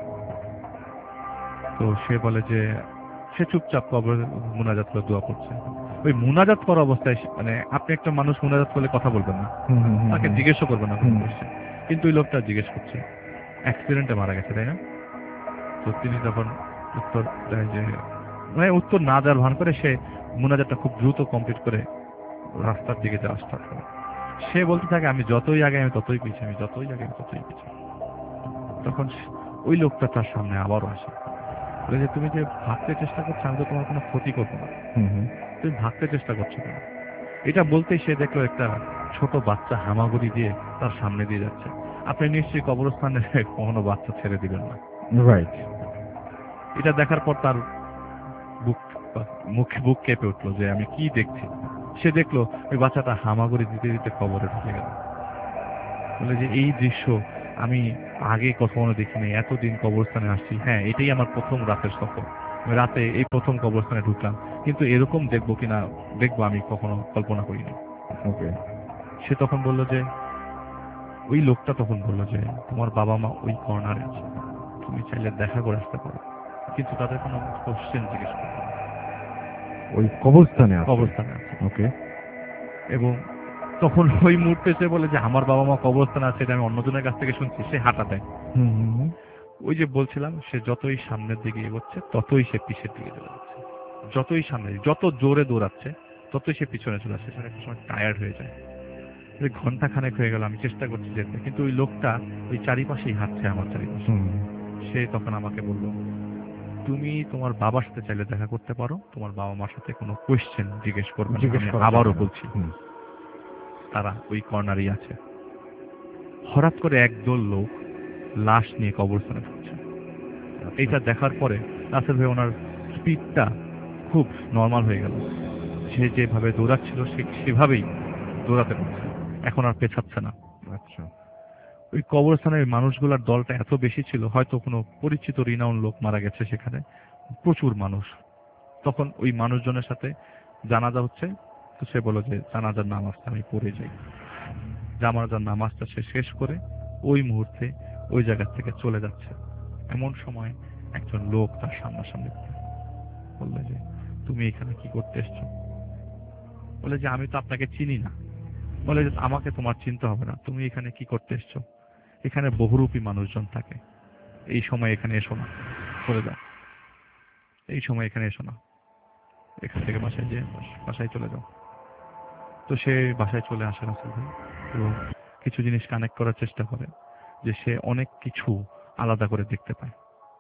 তো সে বলে যে সে চুপচাপ কবর মুনাজাত করে দোয়া করছে। ওই মুনাজাত করা অবস্থায় সে- মানে আপনি একটা মানুষ মুনাজাত করলে কথা বলবেন না, হুম হুম হুম। তাকে জিজ্ঞেসও করবেন না কোন হুম। কোশ্চেন, কিন্তু ওই লোকটা জিজ্ঞেস করছে অ্যাক্সিডেন্টে মারা গেছে তাই না? তো তিনি তখন উত্তর দেয় যে মানে উত্তর না দেওয়ার ভান করে সে মুনাজাতটা খুব দ্রুত কমপ্লিট করে রাস্তার দিকে যাওয়া স্টার্ট করে। সে বলতে থাকে আমি যতই আগে আমি ততই পিছিয়ে, আমি যতই আগে আমি ততই পিছিয়ে। তখন সে- ওই লোকটা তার সামনে আবারও আসে, বলে যে তুমি যে ভাগতে চেষ্টা করছো আমি তো তোমার কোনো ক্ষতি করবো না, হুম হুম। তুমি ভাগতে চেষ্টা করছো কেন? এটা বলতেই সে দেখলো একটা ছোট বাচ্চা হামাগুড়ি দিয়ে তার সামনে দিয়ে যাচ্ছে। আপনি নিশ্চয়ই কবরস্থানে কখনো বাচ্চা ছেড়ে দিবেন না। রাইট। এটা দেখার পর তার বুক মুখে বুক কেঁপে উঠলো যে আমি কি দেখছি। সে দেখলো ওই বাচ্চাটা হামাগুড়ি দিতে দিতে কবরে ঢুকে গেল। বলে যে এই দৃশ্য আমি আগে কখনো দেখিনি, এতদিন কবরস্থানে আসছি, হ্যাঁ এটাই আমার প্রথম রাতের সফর, আমি রাতে এই প্রথম কবরস্থানে ঢুকলাম, কিন্তু এরকম দেখবো কিনা দেখবো আমি কখনো কল্পনা করিনি। ওকে। সে তখন বললো যে ওই লোকটা তখন বললো যে তোমার বাবা মা ওই কর্নারে আছে, তুমি চাইলে দেখা করে আসতে পারো, কিন্তু তাদের কোনো কোশ্চেন জিজ্ঞেস করবে না। ওই কবরস্থানে আছে। কবরস্থানে আছে। ওকে। এবং তখন ওই মুহূর্তে সে বলে যে আমার বাবা মা কবরস্থানে আছে, এটা আমি অন্যজনের কাছ থেকে শুনছি, সে হাঁটা দেয়। হুম হুম হুম। ওই যে বলছিলাম সে যতই সামনের দিকে এগোচ্ছে ততই সে পিছের দিকে চলে যাচ্ছে, যতই সামনে যত জোরে দৌড়াচ্ছে ততই সে পিছনে চলে আসছে। সে একটা সময় টায়ার্ড হয়ে যায়। ঘন্টা খানেক হয়ে গেল আমি চেষ্টা করছি যেতে, কিন্তু ওই লোকটা ওই চারিপাশেই হাঁটছে আমার চারিপাশে। হুম। সে তখন আমাকে বলল তুমি তোমার বাবার সাথে চাইলে দেখা করতে পারো, তোমার বাবা মার সাথে কোনো কোয়েশ্চেন জিজ্ঞেস করবে না, জিজ্ঞেস আমি করা আবারও যাবে না। বলছি। হুম। তারা ওই কর্নারই আছে। হঠাৎ করে একদল লোক লাশ নিয়ে কবরস্থানে ঢুকছে। এইটা দেখার পরে রাসেল ভাই ওনার স্পিডটা খুব নর্মাল হয়ে গেল। সে যেভাবে দৌড়াচ্ছিল সেভাবেই দৌড়াতে পারছে, এখন আর পেছাচ্ছে না। আচ্ছা, ওই কবরস্থানের মানুষগুলোর দলটা এত বেশি ছিল, হয়তো কোনো পরিচিত রিনাউন লোক মারা গেছে সেখানে, প্রচুর মানুষ। তখন ওই মানুষজনের সাথে জানাজা হচ্ছে, তো সে বলল যে জানাজার নামাজটা আমি পড়ে যাই। জানাজার নামাজটা সে শেষ করে ওই মুহূর্তে ওই জায়গা থেকে চলে যাচ্ছে। এমন সময় একজন লোক তার সামনাসামনি বললে যে তুমি এখানে কি করতে এসছো? বলে যে আমি তো আপনাকে চিনি না। বলে যে আমাকে তোমার চিনতে হবে না, তুমি এখানে কি করতে এসছো? এখানে বহুরূপী মানুষজন থাকে, এই সময় এখানে এসো না, চলে যাও, এই সময় এখানে এসো না, এখান থেকে বাসায় যে বাসায় চলে যাও। তো সে বাসায় চলে আসে রাসেল ভাই এবং কিছু জিনিস কানেক্ট করার চেষ্টা করে, যে সে অনেক কিছু আলাদা করে দেখতে পায়,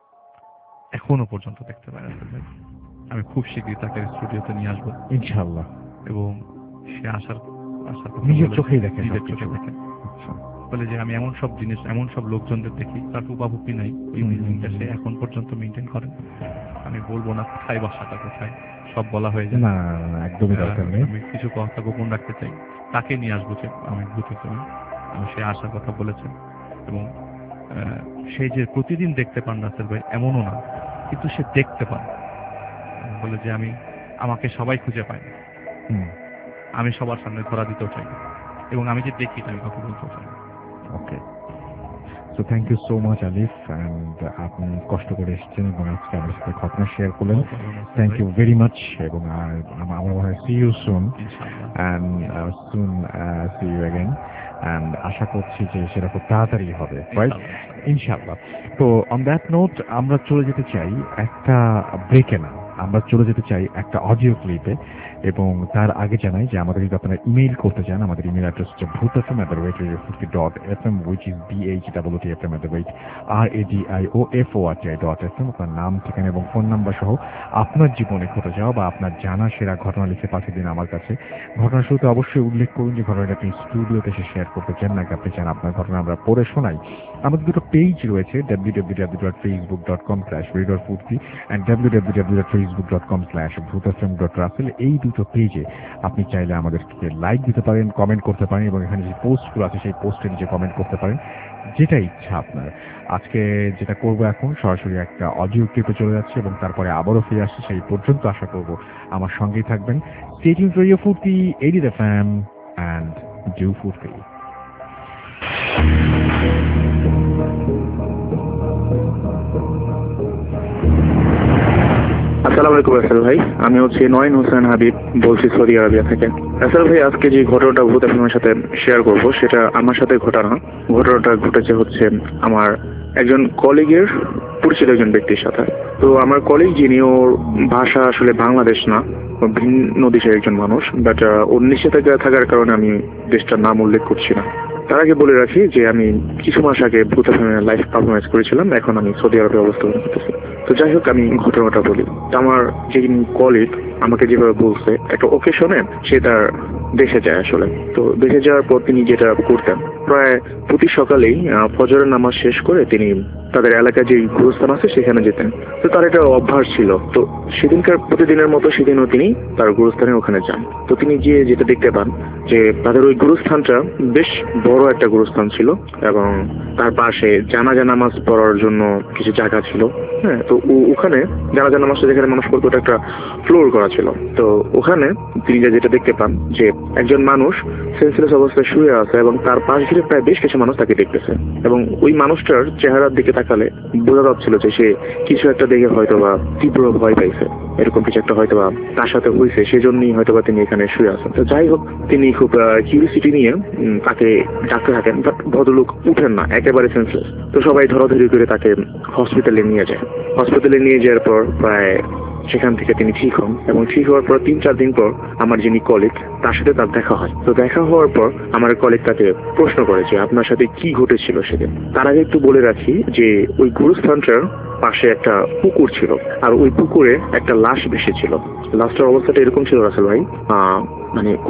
এখনো পর্যন্ত দেখতে পায় রাসেল ভাই। আমি খুব শীঘ্রই তাকে স্টুডিওতে নিয়ে আসবো ইনশাআল্লাহ। এবং সে আসার আসার কথা নিজের বলে, চোখেই দেখে, নিজের সবকিছু। চোখে দেখে। আচ্ছা, বলে যে আমি এমন সব জিনিস, এমন সব লোকজনদের দেখি তার ফুপাফুপি নাই, ওই হুম, বিল্ডিংটা হুম, সে হুম। এখন পর্যন্ত মেনটেন করে। আমি বলবো না কোথায় বাসাটা, কোথায়, সব বলা হয়ে যায়। না না, না, একদমই দরকার নেই। আমি কিছু কথা গোপন রাখতে চাই। তাকে নিয়ে আসবো যে আমি ভূতের জন্য, এবং সে আসার কথা বলেছে। এবং আহ, সে যে প্রতিদিন দেখতে পান রাসেল ভাই এমনও না, কিন্তু সে দেখতে পান। বলে যে আমি, আমাকে সবাই খুঁজে পায় না, হুম, আমি সবার সামনে ধরা দিতেও চাই না, এবং আমি যে দেখি আমি কথা বলতেও চাই না। Okay. So thank you so much Alif, and আপনি কষ্ট করে এসেছেন এবং আজকে আমার সাথে ঘটনা শেয়ার করলেন। Thank you very much. এবং আমার মনে হয় সি ইউ সুন ইনশাআল্লাহ। And soon see you again, and আশা করছি যে সেটা খুব তাড়াতাড়ি হবে, রাইট? ইনশাআল্লাহ। তো অন দ্যাট নোট আমরা চলে যেতে চাই একটা ব্রেকে, না আমরা চলে যেতে চাই একটা অডিও ক্লিপে। এবং তার আগে জানাই যে আমাদের যদি আপনারা ইমেইল করতে চান, আমাদের ইমেইল অ্যাড্রেস হচ্ছে Bhoot F M at the rate radio Foorti dot F M, which is B H double T F M at the rate R A D I O F O R T I dot F M. আপনার নাম, ঠিকানা এবং phone number সহ আপনার জীবনে ঘটে যাওয়া বা আপনার জানা সেরা ঘটনা লিখে পাঠিয়ে দিন আমার কাছে। ঘটনার শুরুতে অবশ্যই উল্লেখ করুন যে ঘটনাটা আপনি স্টুডিওতে এসে শেয়ার করতে চান, নাকি আপনি চান আপনার ঘটনা আমরা পড়ে শোনাই। আমাদের দুটো পেজ রয়েছে, W W W dot Facebook dot com slash radio Foorti and W W W dot Facebook dot com slash Bhoot F M dot Rasel. এই দুটো পেজে আপনি চাইলে আমাদেরকে লাইক দিতে পারেন, কমেন্ট করতে পারেন, এবং এখানে যে পোস্টগুলো আছে সেই পোস্টে নিচে কমেন্ট করতে পারেন, যেটা ইচ্ছা আপনার। আজকে যেটা করবো এখন সরাসরি একটা অডিও ক্লিপে চলে যাচ্ছে এবং তারপরে আবারও ফিরে আসছে। সেই পর্যন্ত আশা করব আমার সঙ্গেই থাকবেন। Stay tuned radio Foorti, eighty F M, and do Foorti. আসসালামু আলাইকুম রাসেল ভাই, আমি হচ্ছে নয়ন হোসেন হাবিব, বলছি সৌদি আরবিয়া থেকে। রাসেল ভাই, আজকে যে ঘটনাটা ভূত আপনার সাথে শেয়ার করব সেটা আমার সাথে ঘটা না। ঘটনাটা ঘটেছে হচ্ছে আমার একজন কলিগের পরিচিত একজন ব্যক্তির সাথে। তো আমার কলিগ, যিনি, ওর ভাষা আসলে বাংলাদেশ না, ভিন্ন দেশের একজন মানুষ, বাট ওর নিষেধাজ্ঞা থাকার কারণে আমি দেশটার নাম উল্লেখ করছি না। তার আগে বলে রাখি যে আমি কিছু মাস আগে ভূত এফএমে লাইভ পারফরমেন্স করেছিলাম, এখন আমি সৌদি আরবে অবস্থান করতেছি। তো যাই হোক, আমি ঘটনাটা বলি। আমার যে কলিগ আমাকে যেভাবে বলছে, একটা ওকেশনে সে তার দেশে যায় আসলে। তো দেশে যাওয়ার পর তিনি যেটা করতেন, প্রায় প্রতি সকালেই ফজরের নামাজ শেষ করে তিনি তাদের এলাকায় যে গুরুস্থান আছে সেখানে যেতেন। তো তার এটা অভ্যাস ছিল। তো সেদিনকার প্রতিদিনের মতো সেদিনও তিনি তার গুরুস্থানে ওখানে যান। তো তিনি গিয়ে যেটা দেখতে পান যে তাদের ওই গুরুস্থানটা বেশ বড় একটা গুরুস্থান ছিল, এবং তার পাশে জানাজা নামাজ পড়ার জন্য কিছু জায়গা ছিল। হ্যাঁ, তো ওখানে জানাজা নামাজটা যেখানে মানুষ পড়তো ওটা একটা ফ্লোর করা ছিল। তো ওখানে তিনি যেটা দেখতে পান যে একজন মানুষ সেন্সলেস অবস্থায় শুয়ে আছে, এবং তার পাশ ঘিরে প্রায় বেশ কিছু মানুষ তাকে দেখতেছে। এবং ওই মানুষটার চেহারার দিকে তাকালে বোঝা যাচ্ছিল যে সে কিছু একটা দেখে হয়তো বা তীব্র ভয় পাইছে, এরকম কিছু একটা হয়তো বা তার সাথে হয়েছে, সেজন্যই হয়তো বা তিনি এখানে শুয়ে আছেন। তো যাই হোক, তিনি খুব কিউরিসিটি নিয়ে তাকে ডাকতে থাকেন, বাট ভদ্রলোক উঠেন না, একেবারে সেন্সলেস। তো সবাই ধরাধরি করে তাকে হসপিটালে নিয়ে যায়। হসপিটালে নিয়ে যাওয়ার পর প্রায় সেখান থেকে তিনি ঠিক হন, এবং ঠিক হওয়ার পর তিন চার দিন পর আমার যিনি কলিগ, তার সাথে তার দেখা হয়। তো দেখা হওয়ার পর আমার কলিগ তাকে প্রশ্ন করে যে আপনার সাথে কি ঘটেছিল সেদিন। তার আগে একটু বলে রাখি যে ওই গুরুস্থানটার পাশে একটা পুকুর ছিল, আর ওই পুকুরে একটা লাশ ভেসেছিল। লাশটার অবস্থাটা এরকম ছিল রাসেল ভাই, আহ মানে খুব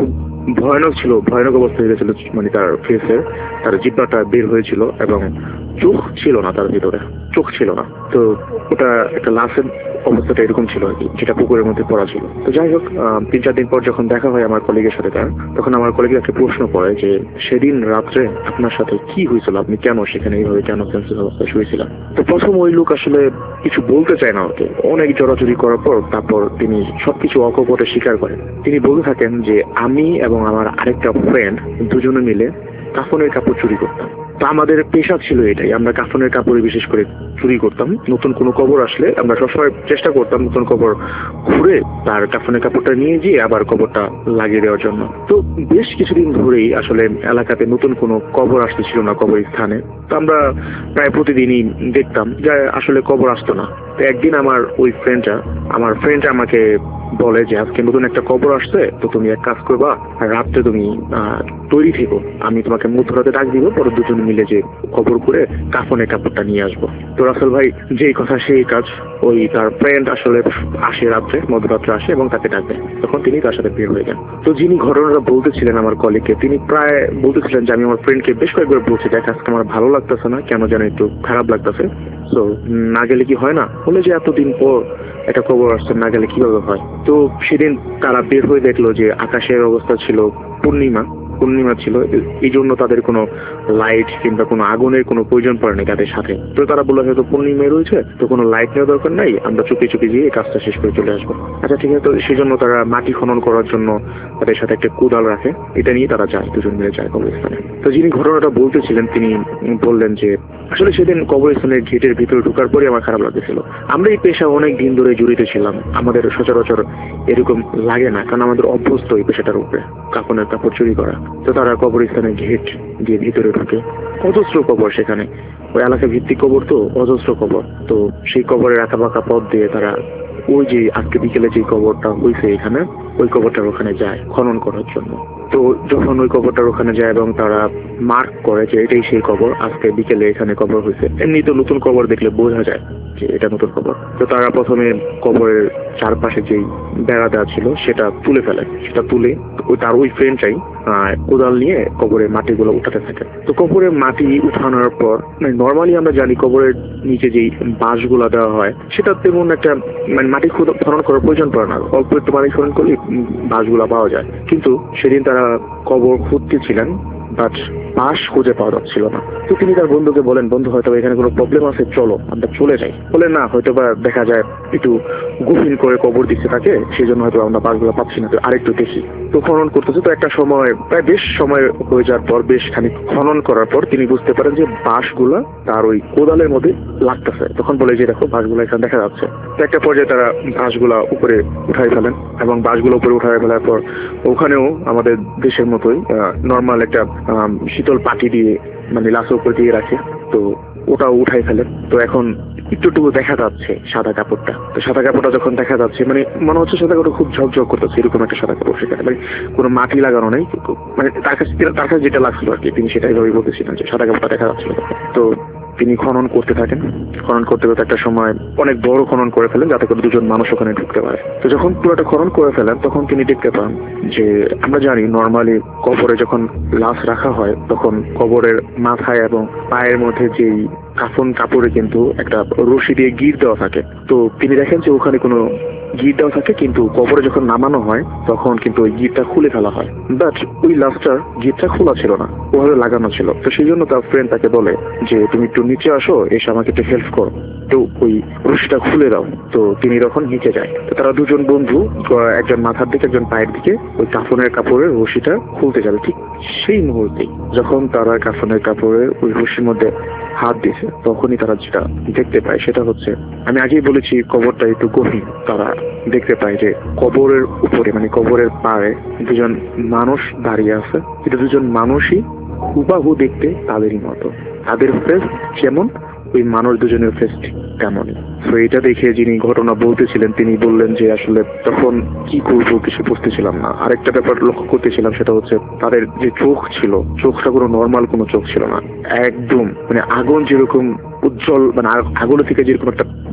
ভয়ানক ছিল, ভয়ানক অবস্থা হয়ে গেছিল, মানে তার ফেসের, তার জিহ্বাটা বের হয়েছিল এবং চোখ ছিল না তার ভিতরে, চোখ ছিল না। তো ওটা একটা লাশের অবস্থাটা এরকম ছিল আর কি, যেটা পুকুরের মধ্যে পড়া ছিল। তো যাই হোক, তিন চার দিন পর যখন দেখা হয় আমার কলিগের সাথে তার, তখন আমার কলিগের একটা প্রশ্ন পড়ে যে সেদিন রাত্রে আপনার সাথে কি হয়েছিল, আপনি কেন সেখানে এইভাবে কেন সেন্সলেস অবস্থায় শুয়েছিলেন? তো প্রথম ওই লোক আসলে কিছু বলতে চায় না ওকে, অনেক জড়াজড়ি করার পর তারপর তিনি সবকিছু অকপটে স্বীকার করেন। তিনি বলতে থাকেন যে আমি এবং আমার আরেকটা ফ্রেন্ড দুজনে মিলে কাফনের কাপড় চুরি করতাম। তো আমাদের পেশা ছিল এটাই, আমরা কাফনের কাপড়ে বিশেষ করে চুরি করতাম। নতুন কোনো কবর আসলে আমরা সবসময় চেষ্টা করতাম নতুন কবর ঘুরে তার কাফনের কাপড়টা নিয়ে গিয়ে আবার কবরটা লাগিয়ে দেওয়ার জন্য। তো বেশ কিছুদিন ধরেই আসলে এলাকাতে নতুন কোনো কবর আসতেছিল না কবর স্থানে। তো আমরা প্রায় প্রতিদিনই দেখতাম যে আসলে কবর আসতো না। তো একদিন আমার ওই ফ্রেন্ডটা আমার ফ্রেন্ডটা আমাকে বলে যে আজকে নতুন একটা কবর আসছে, তো তুমি এক কাজ করবা, রাত্রে তুমি তৈরি থেকো, আমি তোমাকে মধ্যরাতে ডাক দিব, পরে দুজন মিলে যে কবর করে কাফনের কাপড়টা নিয়ে আসবো। তো রাসেল ভাই যেই কথা সেই কাজ, ওই তার ফ্রেন্ড আসলে আসে রাত্রে, মধ্যরাত্রে আসে এবং তাকে ডাকবে, তখন তিনি তার সাথে বের হয়ে যান। তো যিনি ঘটনাটা বলতেছিলেন আমার কলিগকে, তিনি প্রায় বলতেছিলেন যে আমি আমার ফ্রেন্ডকে বেশ কয়েকবার বলছি দেখ আজকে আমার ভালো লাগতেছে না, কেন যেন একটু খারাপ লাগতেছে, তো না গেলে কি হয় না, বলে যে এতদিন পর একটা খবর আসছে, না গেলে কিভাবে হয়। তো সেদিন তারা বের হয়ে দেখলো যে আকাশের অবস্থা ছিল পূর্ণিমা, পূর্ণিমা ছিল, এই জন্য তাদের কোনো লাইট কিংবা কোনো আগুনের কোনো প্রয়োজন পড়ে না তাদের সাথে। তো তারা বললো হয়তো পূর্ণিমায় রয়েছে, তো কোনো লাইট নেওয়ার দরকার নাই, আমরা চুপি চুপি গিয়ে কাজটা শেষ করে চলে আসবো। আচ্ছা ঠিক আছে, তো সেই জন্য তারা মাটি খনন করার জন্য তাদের সাথে একটা কোদাল রাখে, এটা নিয়ে তারা যায়, দুজন মিলে যায় কবরস্থানে। তো যিনি ঘটনাটা বলতেছিলেন তিনি বললেন যে আসলে সেদিন কবরস্থানের গেটের ভিতরে ঢোকার পরে আমার খারাপ লাগতেছিল। আমরা এই পেশা অনেক দিন ধরে জড়িত ছিলাম, আমাদের সচরাচর এরকম লাগে না, কারণ আমাদের অভ্যস্ত এই পেশাটার উপরে কাফনের কাপড় চুরি করা। তো তারা কবরস্থানের গেট দিয়ে ভিতরে ঢুকে, অজস্র কবর সেখানে, ওই এলাকা ভিত্তিক কবর তো, অজস্র কবর। তো সেই কবরের আঁকা বাঁকা পথ দিয়ে তারা ওই যে আজকে বিকেলে যে কবরটা হয়েছে এখানে, ওই কবরটার ওখানে যায় খনন করার জন্য। তো যখন ওই কবরটার ওখানে যায় এবং তারা মার্ক করে যে এটাই সেই কবর, আজকে বিকেলে এখানে কবর হয়েছে, এমনি তো নতুন কবর দেখলে বোঝা যায় যে এটা নতুন কবর। তো তারা প্রথমে কবরের চারপাশে যেই বেড়া দেওয়া ছিল সেটা তুলে ফেলে, সেটা তুলে ওই তার ওই ফ্রেন্ডটাই কোদাল নিয়ে কবরের মাটিগুলো উঠাতে থাকে। তো কবরের মাটি উঠানোর পর, মানে নর্মালি আমরা জানি কবরের নিচে যেই বাঁশগুলা দেওয়া হয় সেটা তেমন একটা মানে মাটি খনন করার প্রয়োজন পড়ে না, অল্প একটু মাটি খনন করলে বাঁশগুলা পাওয়া যায়। কিন্তু সেদিন তারা কবর খুঁজতেছিলেন, বাট বাঁশ খুঁজে পাওয়া যাচ্ছিল না। তো তিনি তার বন্ধুকে বলেন, বন্ধু হয়তো এখানে কোনো প্রবলেম আছে, চলো আমরা চলে যাই। বলে না, হয়তো বা দেখা যায় একটু গভীর করে কবর দিচ্ছে তাকে, সেই জন্য হয়তো আমরা বাঁশগুলো পাচ্ছি না, তো আরেকটু দেখি। তো খনন করতেছে, তো একটা সময় প্রায় বেশ সময় হয়ে যাওয়ার পর, বেশ খানিক খনন করার পর তিনি বুঝতে পারেন যে বাঁশগুলা তার ওই কোদালের মধ্যে লাগতেছে। তখন বলে যে দেখো বাঁশগুলো এখানে দেখা যাচ্ছে। তো একটা পর্যায়ে তারা বাঁশগুলা উপরে উঠাই ফেলেন এবং বাঁশগুলো উপরে উঠাই ফেলার পর ওখানেও আমাদের দেশের মতোই নর্মাল একটা শীতল পাটি দিয়ে মানে লাশের উপরে দিয়ে রাখে, তো ওটাও উঠাই ফেলেন। তো এখন একটুটুকু দেখা যাচ্ছে সাদা কাপড়টা। তো সাদা কাপড়টা যখন দেখা যাচ্ছে, মানে মনে হচ্ছে সাদা কাপড় খুব ঝকঝক করতেছে, এরকম একটা সাদা কাপড় সেখানে, মানে কোনো মাটি লাগানো নেই, মানে তার কাছে তার কাছে যেটা লাগছিল আর কি, তিনি সেটাই ভাবে বলতেছিলেন যে সাদা কাপড়টা দেখা যাচ্ছিল। তো তিনি খনন করতে থাকেন, খনন করতে করতে একটা সময় অনেক বড় খনন করে ফেলেন যাতে করে দুজন মানুষ ওখানে ঢুকতে পারে। তো যখন পুরোটা খনন করে ফেলেন তখন তিনি দেখতে পান যে আমরা জানি নর্মালি কবরে যখন লাশ রাখা হয় তখন কবরের মাথায় এবং পায়ের মধ্যে যেই কাফন কাপড়ে কিন্তু একটা রশি দিয়ে গিঁট দেওয়া থাকে। তো তিনি দেখেন যে ওখানে কোনো গিঁট দেওয়া থাকে, কিন্তু কবরে যখন নামানো হয় তখন কিন্তু ওই গিঁটটা খুলে ফেলা হয়, বাট ওই লাশটার গিঁটটা খোলা ছিল না, ওভাবে লাগানো ছিল। তো সেই জন্য তার ফ্রেন্ড তাকে বলে যে তুমি একটু নিচে আসো, এসে আমাকে একটু হেল্প করো, তো ওই রশিটা খুলে দাও। তো তিনি তখন নিচে যায়। তো তারা দুজন বন্ধু, একজন মাথার দিকে একজন পায়ের দিকে, ওই কাফনের কাপড়ের রশিটা খুলতে যাবে। ঠিক সেই মুহূর্তে যখন তারা কাফনের কাপড়ের ওই রশির মধ্যে হাত দিয়েছে তখনই তারা যেটা দেখতে পায় সেটা হচ্ছে, আমি আগেই বলেছি কবরটা একটু গভীর, তারা দেখতে পায় যে কবরের উপরে মানে কবরের পাড়ে দুজন মানুষ দাঁড়িয়ে আছে। কিন্তু দুজন মানুষই হুবাহু দেখতে তাদেরই মতো, তাদের ফেস যেমন ওই মানুষ দুজনের ফেস ঠিক তেমনই। তো এটা দেখে যিনি ঘটনা বলতেছিলেন তিনি বললেন যে আসলে তখন কি করবো কিছু বুঝতেছিলাম না। আরেকটা ব্যাপার লক্ষ্য করতেছিলাম সেটা হচ্ছে তাদের যে চোখ ছিল, চোখটা কোনো নর্মাল কোনো চোখ ছিল না, একদম মানে আগুন যেরকম উজ্জ্বল, মানে আগুন থেকে যেরকম একটা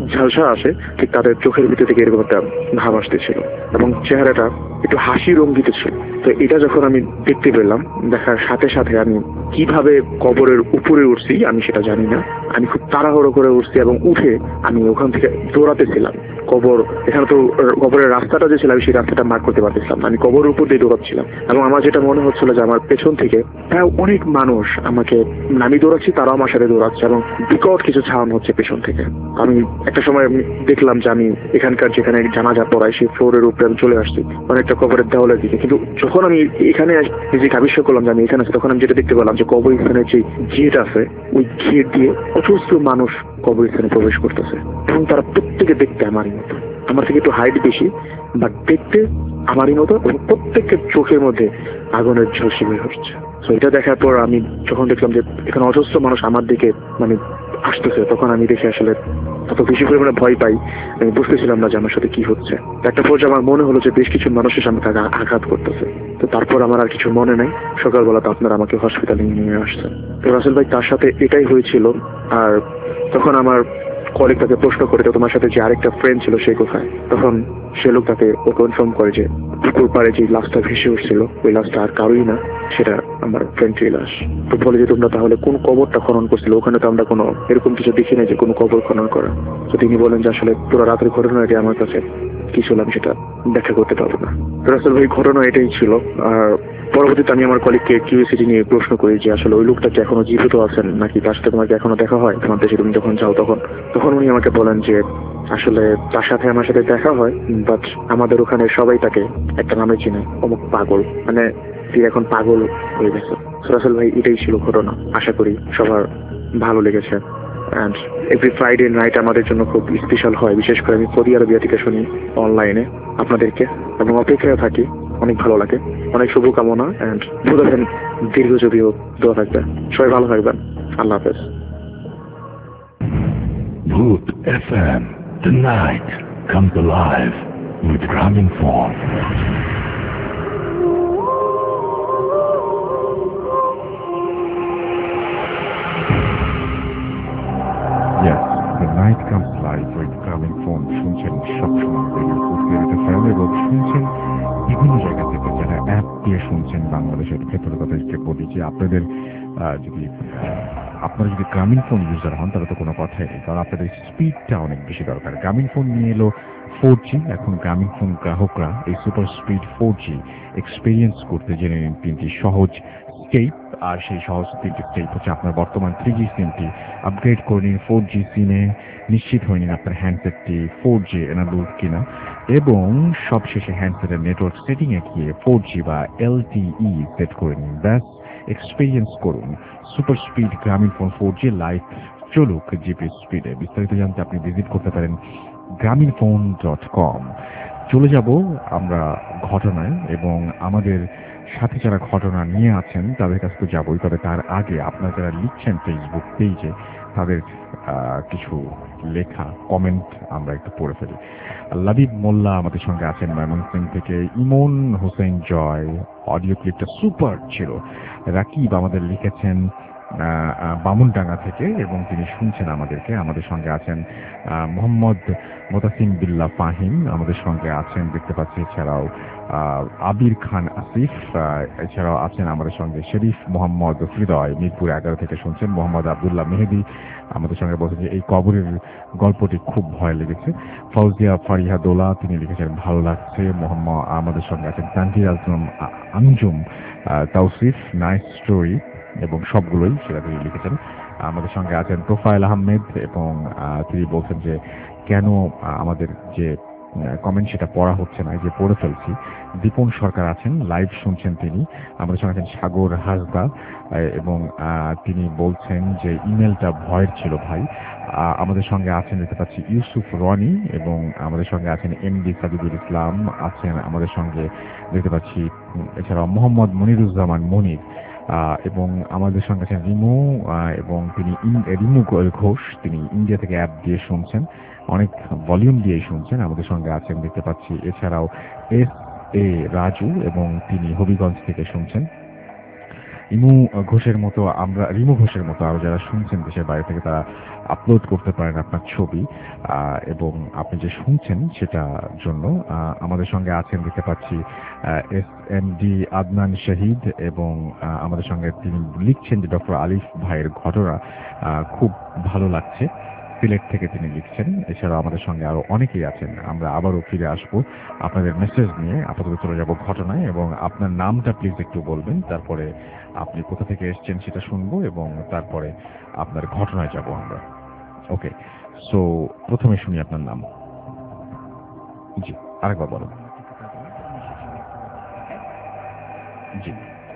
ঝালসা আসে ঠিক তাদের চোখের ভিতর থেকে এরকম একটা ভাব আসতেছিল এবং চেহারাটা একটু হাসি রঙ্গিত ছিল। তো এটা যখন আমি দেখতে পেলাম, দেখার সাথে সাথে আমি কিভাবে কবরের উপরে উঠছি আমি সেটা জানি না, আমি খুব তাড়াহুড়ো করে উঠছি এবং উঠে আমি ওখান থেকে দৌড়াতেছিলাম। কবর এখানে তো কবরের রাস্তাটা যে ছিল আমি সেই রাস্তাটা মার্ক করতে পারতেছিলাম, আমি কবরের উপর দিয়ে দৌড়াচ্ছিলাম এবং আমার যেটা মনে হচ্ছিল যে আমার পেছন থেকে প্রায় অনেক মানুষ আমাকে, আমি দৌড়াচ্ছি তারাও আমার সাথে দৌড়াচ্ছে এবং বিকট কিছু ছাউন হচ্ছে পেছন থেকে। আমি একটা সময় আমি দেখলাম যে আমি এখানকার যেখানে জানাজা পড়াই সেই ফ্লোরের উপরে আমি চলে আসছি অনেকটা কবরের দেওয়ালের দিকে, কিন্তু যখন আমি এখানে নিজেকে আবিষ্কার করলাম যে আমি এখানে আছি তখন আমি যেটা দেখতে পেলাম যে কবরস্থানের যে গেট আছে ওই গেট দিয়ে অজস্র মানুষ কবরস্থানে প্রবেশ করতেছে এবং তারা প্রত্যেকে দেখতে আমারই মতো, আমার থেকে একটু হাইট বেশি বাট দেখতে আমারই মতো এবং প্রত্যেকের চোখের মধ্যে আগুনের ঝলসি বের হচ্ছে। তো এটা দেখার পর আমি যখন দেখলাম যে এখানে অজস্র মানুষ আমার দিকে মানে আসতেছে তখন আমি দেখে আসলে এত বেশি পরিমাণে ভয় পাই, আমি বুঝতেছিলাম না যে আমার সাথে কি হচ্ছে। একটা পর্যায়ে আমার মনে হলো যে বেশ কিছু মানুষের সামনে তাকে আঘাত করতেছে। তো তারপর আমার আর কিছু মনে নাই, সকালবেলা তো আপনারা আমাকে হসপিটালে নিয়ে আসছেন। তো রাসেল ভাই তার সাথে এটাই হয়েছিল। আর তখন আমার কলিগ তাকে প্রশ্ন করে তো তোমার সাথে যে আরেকটা ফ্রেন্ড ছিল সে কোথায়, তখন সে লোক তাকে ও কনফার্ম করে যে পুকুর পাড়ে যে লাশটা ভেসে উঠছিল ওই লাশটা আর কারোই না, সেটা আমার ফ্রেন্ডের লাশ। তো বলে যে তোমরা তাহলে কোন কবরটা খনন করছিল, ওখানে তো আমরা কোনো এরকম কিছু দেখি না যে কোনো কবর খনন করা। তো তিনি বলেন যে আসলে পুরো রাতের ঘটনা এটি আমার কাছে কি ছিল আমি সেটা ব্যাখ্যা করতে পারবো না। তো রাসেল ভাই ঘটনা এটাই ছিল। আর পরবর্তীতে আমি আমার কলিগকে কিউরিওসিটি নিয়ে প্রশ্ন করি যে আসলে ওই লোকটা কি এখনো জীবিত আছেন নাকি তার সাথে তোমাকে এখনো দেখা হয় তোমার দেশে তুমি যখন যাও তখন। তখন উনি আমাকে বলেন যে আসলে তার সাথে আমার সাথে দেখা হয় বাট আমাদের ওখানে সবাই তাকে একটা নামে চিনে, অমুক পাগল, মানে তিনি এখন পাগল হয়ে গেছে। রাসেল ভাই এটাই ছিল ঘটনা। আশা করি সবার ভালো লেগেছে। অ্যান্ড এভরি ফ্রাইডে নাইট আমাদের জন্য খুব স্পেশাল হয়, বিশেষ করে আমি সৌদি আরবিয়া থেকে শুনি অনলাইনে আপনাদেরকে এবং অপেক্ষায় থাকি, অনেক ভালো লাগে। অনেক শুভকামনা অ্যান্ড বুঝাবেন দীর্ঘ যদিও দোয়া থাকবে। সবাই ভালো থাকবেন, আল্লাহ হাফেজ। Root F M, the night comes alive with Graminphone. Yes, the night comes live with Graminphone. শুনছেন সবসময় রেডিও ফুটকের ফ্যান এবং শুনছেন বিভিন্ন জায়গা থেকে যারা অ্যাপ দিয়ে শুনছেন বাংলাদেশের ভেতরে। তাদেরকে বলি যে আপনাদের যদি আপনারা যদি গ্রামীণফোন ইউজার হন তাহলে তো কোনো কথাই নেই, কারণ আপনাদের স্পিডটা অনেক বেশি দরকার। গ্রামীণফোন নিয়ে এলো ফোর জি। এখন গ্রামীণফোন গ্রাহকরা এই super speed four G experience করতে জেনে নিন তিনটি সহজ স্টেপ। আর সেই সহজ তিনটি স্টেপ হচ্ছে আপনার বর্তমান থ্রি জি সিমটি আপগ্রেড করে নিন ফোর জি সিমে, নিশ্চিত হয়ে নিন আপনার হ্যান্ডসেটটি ফোর জি এনাবল কিনা এবং সবশেষে হ্যান্ডসেটের নেটওয়ার্ক সেটিংয়ে গিয়ে ফোর জি বা এলটিই সেট করে নিন। ব্যাস এক্সপিরিয়েন্স করুন super speed Grameenphone four G live চলুক জিপি স্পিডে। বিস্তারিত জানতে আপনি ভিজিট করতে পারেন গ্রামীণফোন ডট কম। চলে যাব আমরা ঘটনায় এবং আমাদের সাথে যারা ঘটনা নিয়ে আছেন তাদের কাছে তো যাবই, তবে তার আগে আপনারা যারা লিখছেন ফেসবুক পেজে তাদের কিছু লেখা কমেন্ট আমরা একটু পড়ে ফেলি। লাবিব মোল্লা আমাদের সঙ্গে আছেন ময়মনসিংহ থেকে। ইমন হোসেন জয়, অডিও ক্লিপটা সুপার ছিল। রাকিব আমাদের লিখেছেন বামুনডাঙ্গা থেকে এবং তিনি শুনছেন আমাদেরকে। আমাদের সঙ্গে আছেন মোহাম্মদ মোতাসিম বিল্লাহ ফাহিম, আমাদের সঙ্গে আছেন দেখতে পাচ্ছি। এছাড়াও আবির খান আসিফ, এছাড়াও আছেন আমাদের সঙ্গে শরীফ মোহাম্মদ হৃদয় মিরপুর এগারো থেকে শুনছেন। মোহাম্মদ আবদুল্লাহ মেহেদি আমাদের সঙ্গে বলছেন যে এই কবরের গল্পটি খুব ভয় লেগেছে। ফৌজিয়া ফারিহা দোলা তিনি লিখেছেন ভালো লাগছে। মোহাম্মদ আমাদের সঙ্গে আছেন তানভীর আজম আঞ্জুম তাওসিফ নাইস স্টোরি এবং সবগুলোই সেটা তিনি লিখেছেন। আমাদের সঙ্গে আছেন তোফায়েল আহমেদ এবং তিনি বলছেন যে কেন আমাদের যে কমেন্ট সেটা পড়া হচ্ছে না, যে পড়ে ফেলছি। দীপন সরকার আছেন, লাইভ শুনছেন তিনি। আমাদের সঙ্গে আছেন সাগর হাসদা এবং তিনি বলছেন যে ইমেলটা ভয়ের ছিল ভাই। আমাদের সঙ্গে আছেন দেখতে পাচ্ছি ইউসুফ রনি এবং আমাদের সঙ্গে আছেন এমডি সাজিদুল ইসলাম আছেন আমাদের সঙ্গে দেখতে পাচ্ছি। এছাড়াও মোহাম্মদ মনিরুজ্জামান মনির এবং আমাদের সঙ্গে আছেন রিমু এবং তিনি রিমু ঘোষ, তিনি ইন্ডিয়া থেকে অ্যাপ দিয়ে শুনছেন, অনেক ভলিউম দিয়ে শুনছেন। আমাদের সঙ্গে আছেন দেখতে পাচ্ছি এছাড়াও এস এ রাজু এবং তিনি হবিগঞ্জ থেকে শুনছেন। ইমু ঘোষের মতো আমরা রিমু ঘোষের মতো আরো যারা শুনছেন দেশের বাইরে থেকে তারা আপলোড করতে পারেন আপনার ছবি আহ, এবং আপনি যে শুনছেন সেটার জন্য আহ, আমাদের সঙ্গে আছেন দেখতে পাচ্ছি S M D Adnan Shahid এবং আহ, আমাদের সঙ্গে তিনি লিখছেন যে ডক্টর আলিফ ভাইয়ের ঘটনা আহ, খুব ভালো লাগছে। সিলেট থেকে তিনি লিখছেন। এছাড়াও আমাদের সঙ্গে আরো অনেকেই আছেন। আমরা আবারও ফিরে আসবো আপনাদের মেসেজ নিয়ে। আপাতত চলে যাব ঘটনায় এবং আপনার নামটা প্লিজ একটু বলবেন, তারপরে আপনি কোথা থেকে এসেছেন সেটা শুনবো এবং তারপরে আপনার ঘটনায় যাব আমরা। ওকে, সো প্রথমে শুনি আপনার নাম। জি, আরেকবার বলুন। জি,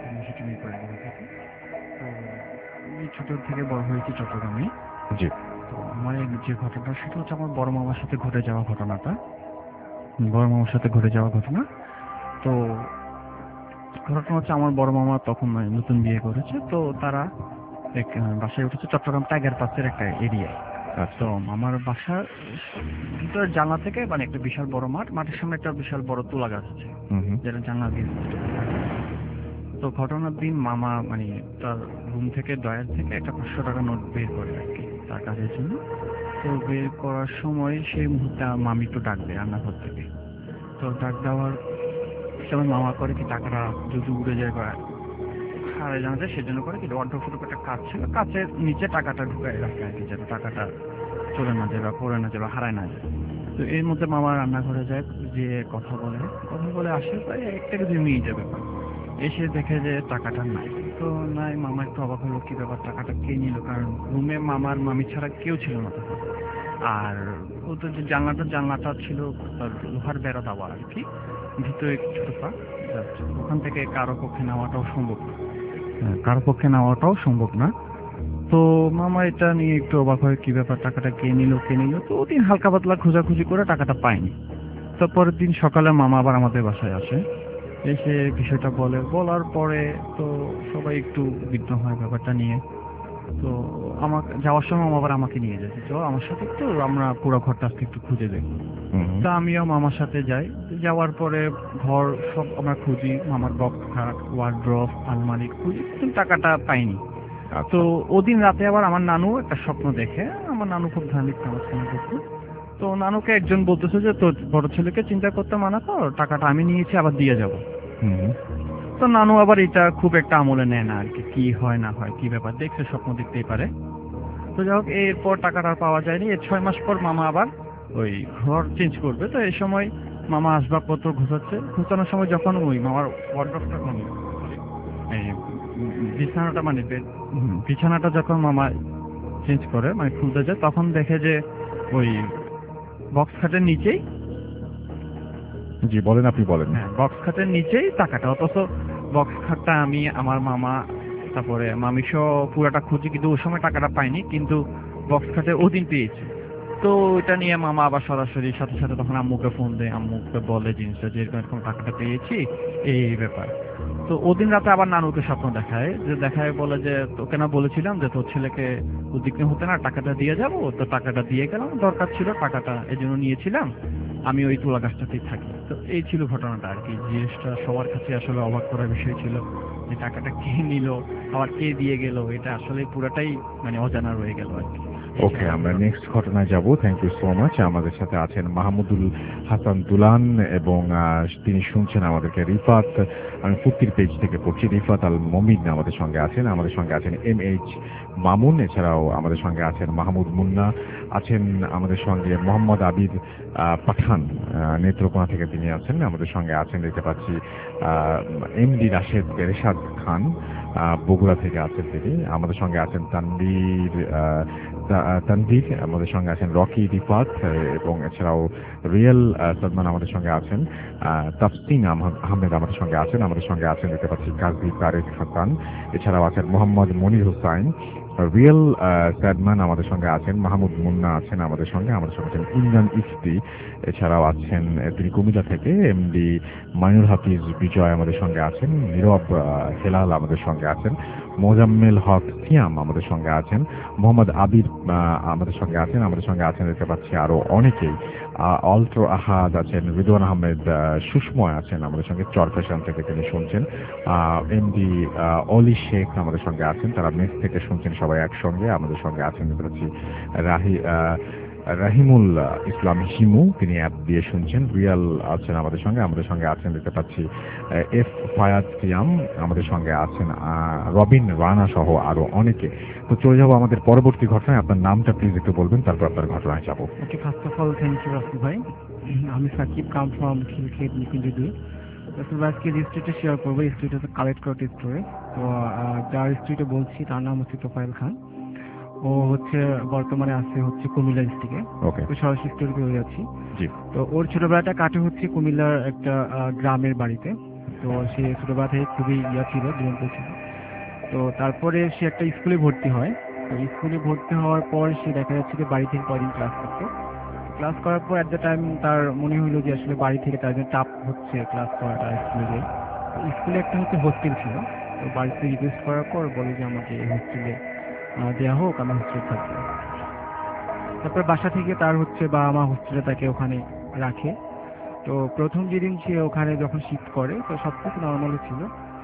আমি ছোট থেকে বড় হয়েছি চট্টগ্রামে। জি, তো আমার এই যে ঘটনা সেটা হচ্ছে আমার বড় মামার সাথে ঘটে যাওয়া ঘটনাটা বড় মামার সাথে ঘটে যাওয়া ঘটনা। তো ঘটনা হচ্ছে আমার বড় মামা তখন নতুন বিয়ে করেছে, তো তারা এক আহ, বাসায় উঠেছে চট্টগ্রাম টাইগার পাসের একটা এরিয়ায়। তো আমার বাসার ভিতরে জানলা থেকে মানে একটা বিশাল বড় মাঠ, মাঠের সামনে একটা বিশাল বড় তুলা গাছ আছে হুম হুম, যেটা জানলা দিয়ে। তো ঘটনার দিন মামা মানে তার রুম থেকে ডয়ার থেকে একটা পাঁচশো টাকা নোট বের করে আর কি তার কাজের জন্য। তো বের করার সময় সেই মুহূর্তে আমার মামি একটু ডাক দেয় রান্নাঘর থেকে। তো ডাক দেওয়ার সময় মামা করে কি টাকাটা যদি উড়ে যায় বা হারাই জানা যায় সেজন্য করে কি ওয়ার্ড্রোব একটা কাজ ছিল, কাচের নিচে টাকাটা ঢুকায় রাখে আর কি, যাতে টাকাটা চলে না যায় বা পড়ে না যায় বা হারায় না যায়। তো এর মধ্যে মামা রান্নাঘরে যায়, যে কথা বলে কথা বলে আসে প্রায় এক থেকে দুই মিনিট যাবে, এসে দেখে যে টাকাটা নাই। তো নাই, মামা একটু অবাক হলো কি ব্যাপার, টাকাটা কে নিল, কারণ রুমে মামার মামি ছাড়া কেউ ছিল না তখন। আর ওদের যে জানলাটা জানলাটা ছিল লোহার বেড়া দেওয়া আর কি, ভিতরে ছোট পা, ওখান থেকে কারো পক্ষে নেওয়াটাও সম্ভব না, হ্যাঁ, কারো পক্ষে নেওয়াটাও সম্ভব না। তো মামা এটা নিয়ে একটু অবাক হয় কি ব্যাপার, টাকাটা কে নিল কে নিল। তো ওদিন হালকা পাতলা খোঁজাখুঁজি করে টাকাটা পায়নি। তো পরের দিন সকালে মামা আবার আমাদের বাসায় আসে, এসে বিষয়টা বলে, বলার পরে তো সবাই একটু বিঘ্ন হয় ব্যাপারটা নিয়ে। তো আমাকে যাওয়ার সময় মামা আবার আমাকে নিয়ে যায়, তো আমার সাথে একটু আমরা পুরো ঘরটা আজকে একটু খুঁজে দেখি। হুম হুম, তা আমিও মামার সাথে যাই, যাওয়ার পরে ঘর সব আমরা খুঁজি, মামার বক্স খাট ওয়ার্ড্রোব আলমারি খুঁজি, কিন্তু টাকাটা পাইনি। আচ্ছা, তো ওদিন রাতে আবার আমার নানু একটা স্বপ্ন দেখে, আমার নানু খুব ধার্মিক আমার সঙ্গে করতো। তো নানুকে একজন বলতেছে যে তোর বড় ছেলেকে চিন্তা করতে মানা কর, টাকাটা আমি নিয়েছি আবার দিয়ে যাব। হুম হুম, তো নানু আবার এটা খুব একটা আমলে নেয় না আর কি, কি হয় না হয় কি ব্যাপার, দেখছে স্বপ্ন দেখতেই পারে। তো যাই হোক, এরপর টাকাটা আর পাওয়া যায়নি। এর ছয় মাস পর মামা আবার ওই ঘর চেঞ্জ করবে, তো এই সময় মামা আসবাবপত্র ঘুষাচ্ছে, ঘুষানোর সময় যখন ওই মামার ওয়ার্ডরোবটা মানে এই বিছানাটা মানে bed- হুম, বিছানাটা যখন মামা চেঞ্জ করে মানে খুলতে যায়, তখন দেখে যে ওই বক্স খাটের নিচেই, জি বলেন, আপনি বলেন। হ্যাঁ বক্স খাটের নিচেই টাকাটা। অথচ বক্স খাটটা আমি, আমার মামা, তারপরে মামি সহ পুরাটা খুঁজি, কিন্তু ওই সময় টাকাটা পাইনি, কিন্তু বক্স খাটে ওদিন পেয়েছি। তো এটা নিয়ে মামা আবার সরাসরি সাথে সাথে তখন আম্মুকে ফোন দেয়, আম্মুকে বলে জিনিসটা যে এরকম এরকম টাকাটা পেয়েছি এই এই ব্যাপার। তো ওদিন রাতে আবার নানুকে স্বপ্ন দেখায়, যে দেখায় বলে যে তোকে না বলেছিলাম যে তোর ছেলেকে উদ্বিগ্ন হতে না, টাকাটা দিয়ে যাবো, তো টাকাটা দিয়ে গেলাম, দরকার ছিল টাকাটা এই জন্য নিয়েছিলাম, আমি ওই তুলা গাছটাতেই থাকি। তো এই ছিল ঘটনাটা আর কি। জিনিসটা সবার কাছে আসলে অবাক করার বিষয় ছিল যে টাকাটা কে নিল আবার কে দিয়ে গেল, এটা আসলে পুরাটাই মানে অজানা রয়ে গেল আর কি। ওকে, আমরা নেক্সট ঘটনায় যাব। Thank you so much. আমাদের সাথে আছেন মাহমুদুল হাসান দুলান এবং আহ, তিনি শুনছেন আমাদেরকে রিফাত, আমি ফুক্তির পেজ থেকে পড়ছি, রিফাত আল মমিন আমাদের সঙ্গে আছেন। আমাদের সঙ্গে আছেন এম এইচ মামুন, এছাড়াও আমাদের সঙ্গে আছেন মাহমুদ মুন্না, আছেন আমাদের সঙ্গে মোহাম্মদ আবিদ আহ, পাঠান, আহ, নেত্রকোনা থেকে তিনি আছেন। আমাদের সঙ্গে আছেন দেখতে পাচ্ছি এম ডি রাশেদ রেশাদ খান, আহ, বগুড়া থেকে আছেন তিনি। আমাদের সঙ্গে আছেন তানভীর আহ, তা- তানভীর, আমাদের সঙ্গে আছেন রকি রিফাত এবং এছাড়াও রিয়েল আহ, সালমান আমাদের সঙ্গে আছেন, আহ, তাফসিন আহমদ- আহমেদ আমাদের সঙ্গে আছেন। আমাদের সঙ্গে আছেন দেখতে পাচ্ছি কাজী তারেক হাসান, এছাড়াও আছেন মোহাম্মদ মনির হুসাইন, রিয়েল স্যাডম্যান আমাদের সঙ্গে আছেন, মাহমুদ মুন্না আছেন আমাদের সঙ্গে, আমাদের সঙ্গে আছেন ইমরান ইফতি, এছাড়াও আছেন আহ, তিনি কুমিল্লা থেকে এমডি মাইনুল হাফিজ বিজয় আমাদের সঙ্গে আছেন, নীরব আহ, হেলাল আমাদের সঙ্গে আছেন, মোজাম্মেল হক সিয়াম আমাদের সঙ্গে আছেন, মোহাম্মদ আবির আহ, আমাদের সঙ্গে আছেন, আমাদের সঙ্গে আছেন দেখতে পাচ্ছি আরো অনেকেই। অল্ট্রো আহাদ আছেন, রিদওয়ান আহমেদ, আহ, সুষময় আছেন আমাদের সঙ্গে, চর ফ্যাশন থেকে তিনি শুনছেন। এমডি অলি শেখ আমাদের সঙ্গে আছেন, তারা মেস থেকে শুনছেন সবাই একসঙ্গে। আমাদের সঙ্গে আছেন দেখতে পাচ্ছি রাহি আহ, রাহিমুল ইসলাম হিমু, তিনি অ্যাপ দিয়ে শুনছেন। রিয়াল আছেন আমাদের সঙ্গে, আমাদের সঙ্গে আছেন দেখতে পাচ্ছি এফ ফায়াদ সিয়াম, আমাদের সঙ্গে আছেন রবিন রানা সহ আরো অনেকে। তো চলে যাবো আমাদের পরবর্তী ঘটনায়। আপনার নামটা প্লিজ একটু বলবেন, তারপর আপনার ঘটনায় যাবো। Okay, first of all thank you Russell ভাই। আমি সাকিব, কাম ফ্রম খিলক্ষেত নিকুঞ্জ দুই। রাসেল ভাই আজকে যে স্ট্রিটে শেয়ার করবো, এই স্ট্রিট হচ্ছে কালেক্ট করা স্টোরে। তো আহ, যার স্ট্রিটে বলছি তার নাম হচ্ছে তোফায়েল খান। ও হচ্ছে বর্তমানে আছে হচ্ছে কুমিল্লা ডিস্ট্রিক্টে। ওকে, তো সরাসরি স্টোরিতে হয়ে যাচ্ছি। জি। তো ওর ছোটবেলাটা কাটে হচ্ছে কুমিল্লার একটা আহ, গ্রামের বাড়িতে। তো সে ছোটবেলা থেকে খুবই ইয়া ছিল, দুরন্ত ছিল। তো তারপরে সে একটা স্কুলে ভর্তি হয়। তো স্কুলে ভর্তি হওয়ার পর সে দেখা যাচ্ছে যে বাড়ি থেকে কদিন ক্লাস করতো। ক্লাস করার পর অ্যাট দ্য টাইম তার মনে হলো যে আসলে বাড়ি থেকে তার জন্য চাপ হচ্ছে ক্লাস করাটা স্কুলে যাই। স্কুলে একটা হচ্ছে হোস্টেল ছিল। তো বাড়িতে রিকোয়েস্ট করার পর বলে যে আমাকে এই হোস্টেলে দেওয়া হোক, আমি হোস্টেলে থাকবো। তারপর বাসা থেকে তার হচ্ছে বা আমার হোস্টেলে তাকে ওখানে রাখে। তো প্রথম যেদিন সে ওখানে যখন শিফট করে তো সব কিছু নর্মালই ছিল।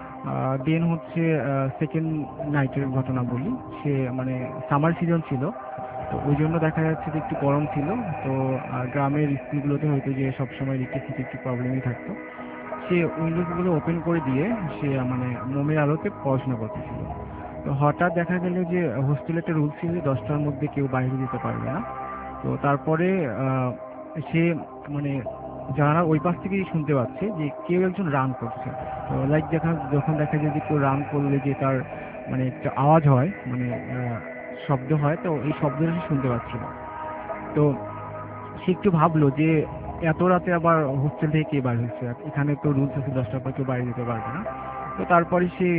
দেন হচ্ছে সেকেন্ড নাইটের ঘটনা বলি। সে মানে সামার সিজন ছিল, তো ওই জন্য দেখা যাচ্ছে যে একটু গরম ছিল। তো আহ, গ্রামের স্কুলগুলোতে হয়তো যে সবসময় ইলেকট্রিসিটি একটু প্রবলেমই থাকতো। সে উইন্ডোজগুলো ওপেন করে দিয়ে সে মানে মোমের আলোতে পড়াশোনা করতেছিল। তো হঠাৎ দেখা গেল যে হোস্টেলে একটা রুল ছিল যে দশটার মধ্যে কেউ বাইরে যেতে পারবে না। তো তারপরে আহ, সে মানে জানালার ওই পাশ থেকেই শুনতে পাচ্ছে যে কেউ একজন রান করছে। তো লাইক দেখা যখন দেখা যায় যে কেউ রান করলে যে তার মানে একটা আওয়াজ হয়, মানে আহ, শব্দ হয়, তো এই শব্দটা সে শুনতে পাচ্ছিল। তো সে একটু ভাবলো যে এত রাতে আবার হোস্টেল থেকে কে বার হয়েছে, এখানে তো রুলস আছে দশটার পর কেউ বাইরে যেতে পারবে না। তো তারপরে সে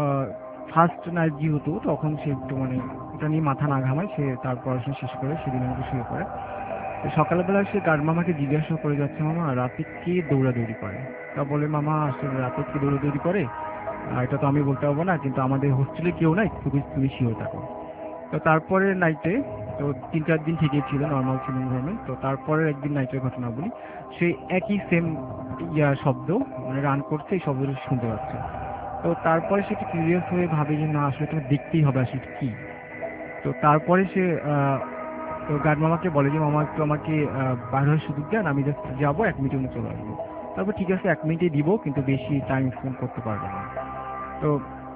ফার্স্ট নাইট যেহেতু, তখন সে একটু মানে এটা নিয়ে মাথা না ঘামায়, সে তার পড়াশোনা শেষ করে সেদিনের মতো শুয়ে পড়ে। তো সকালবেলা সে গার্ড মামাকে জিজ্ঞাসা করে যাচ্ছে, মামা রাতে কে দৌড়াদৌড়ি করে? তা বলে, মামা আসলে রাতে কে দৌড়াদৌড়ি করে আহ, এটা তো আমি বলতে পারবো না, কিন্তু আমাদের হোস্টেলে কেউ নাই, তুমি তুমি শিওর থাকো। তো তারপরে নাইটে তো তিন চার দিন ঠিকই ছিল, নর্মাল ছিল ঘরে। তো তারপরে একদিন নাইটের ঘটনা বলি। সে একই সেম ইয়া শব্দ মানে রান করছে, এই শব্দটা শুনতে পাচ্ছে। তো তারপরে সে একটু কিউরিয়াস হয়ে ভাবে যে না আসলে এটা দেখতেই হবে আসলে কি। তো তারপরে সে আহ, তো গার্ড মামাকে বলে যে মামা একটু আমাকে আহ, বাইরে হওয়ার সুযোগ দেন, আমি জাস্ট যাবো, এক মিনিটের মধ্যে চলে আসবো। তারপর ঠিক আছে, এক মিনিটে দিব, কিন্তু বেশি টাইম স্পেন্ড করতে পারবো না। তো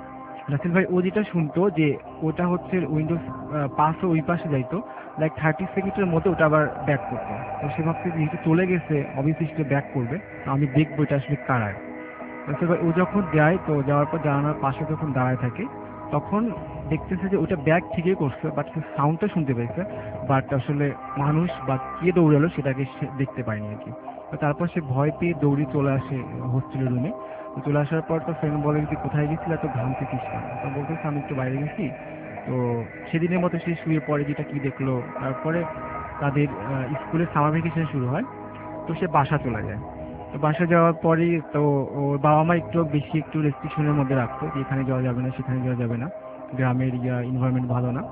রাসেল ভাই ও যেটা শুনতো যে ওটা হচ্ছে উইন্ডোজ পাশে ওই পাশে যাইতো, লাইক থার্টি সেকেন্ডের মধ্যে ওটা আবার ব্যাক করতো। তো সে ভাবছে যেহেতু চলে গেছে অবভিয়াসলি সে ব্যাক করবে, তো আমি দেখবো এটা আসলে কারায়। রাসেল ভাই ও যখন যায়, তো যাওয়ার পর জানালার পাশে যখন দাঁড়ায় থাকে, তখন দেখতেছে যে ওটা ব্যাক ঠিকই করছে, বাট সে সাউন্ডটা শুনতে পেয়েছে, বাট আসলে মানুষ বা কে দৌড়ালো সেটাকে সে দেখতে পায়নি আর কি। তো তারপর সে ভয় পেয়ে দৌড়ে চলে আসে হোস্টেলের রুমে। তো চলে আসার পর তো ফ্রেন্ড বলে যে কোথায় গেছিল, এত ঘামতেছিস কেন? তো বলতেছে আমি একটু বাইরে গেছি। তো সেদিনের মতো সে শুয়ে পড়ে, যেটা কি দেখলো। তারপরে তাদের স্কুলের সামার ভ্যাকেশন শুরু হয়, তো সে বাসা চলে যায়। তো বাসা যাওয়ার পরেই তো ওর বাবা মা একটু বেশি একটু রেস্ট্রিকশনের মধ্যে রাখতো যে এখানে যাওয়া যাবে না, সেখানে যাওয়া যাবে না, গ্রামের ইয়া এনভায়রনমেন্ট ভালো না।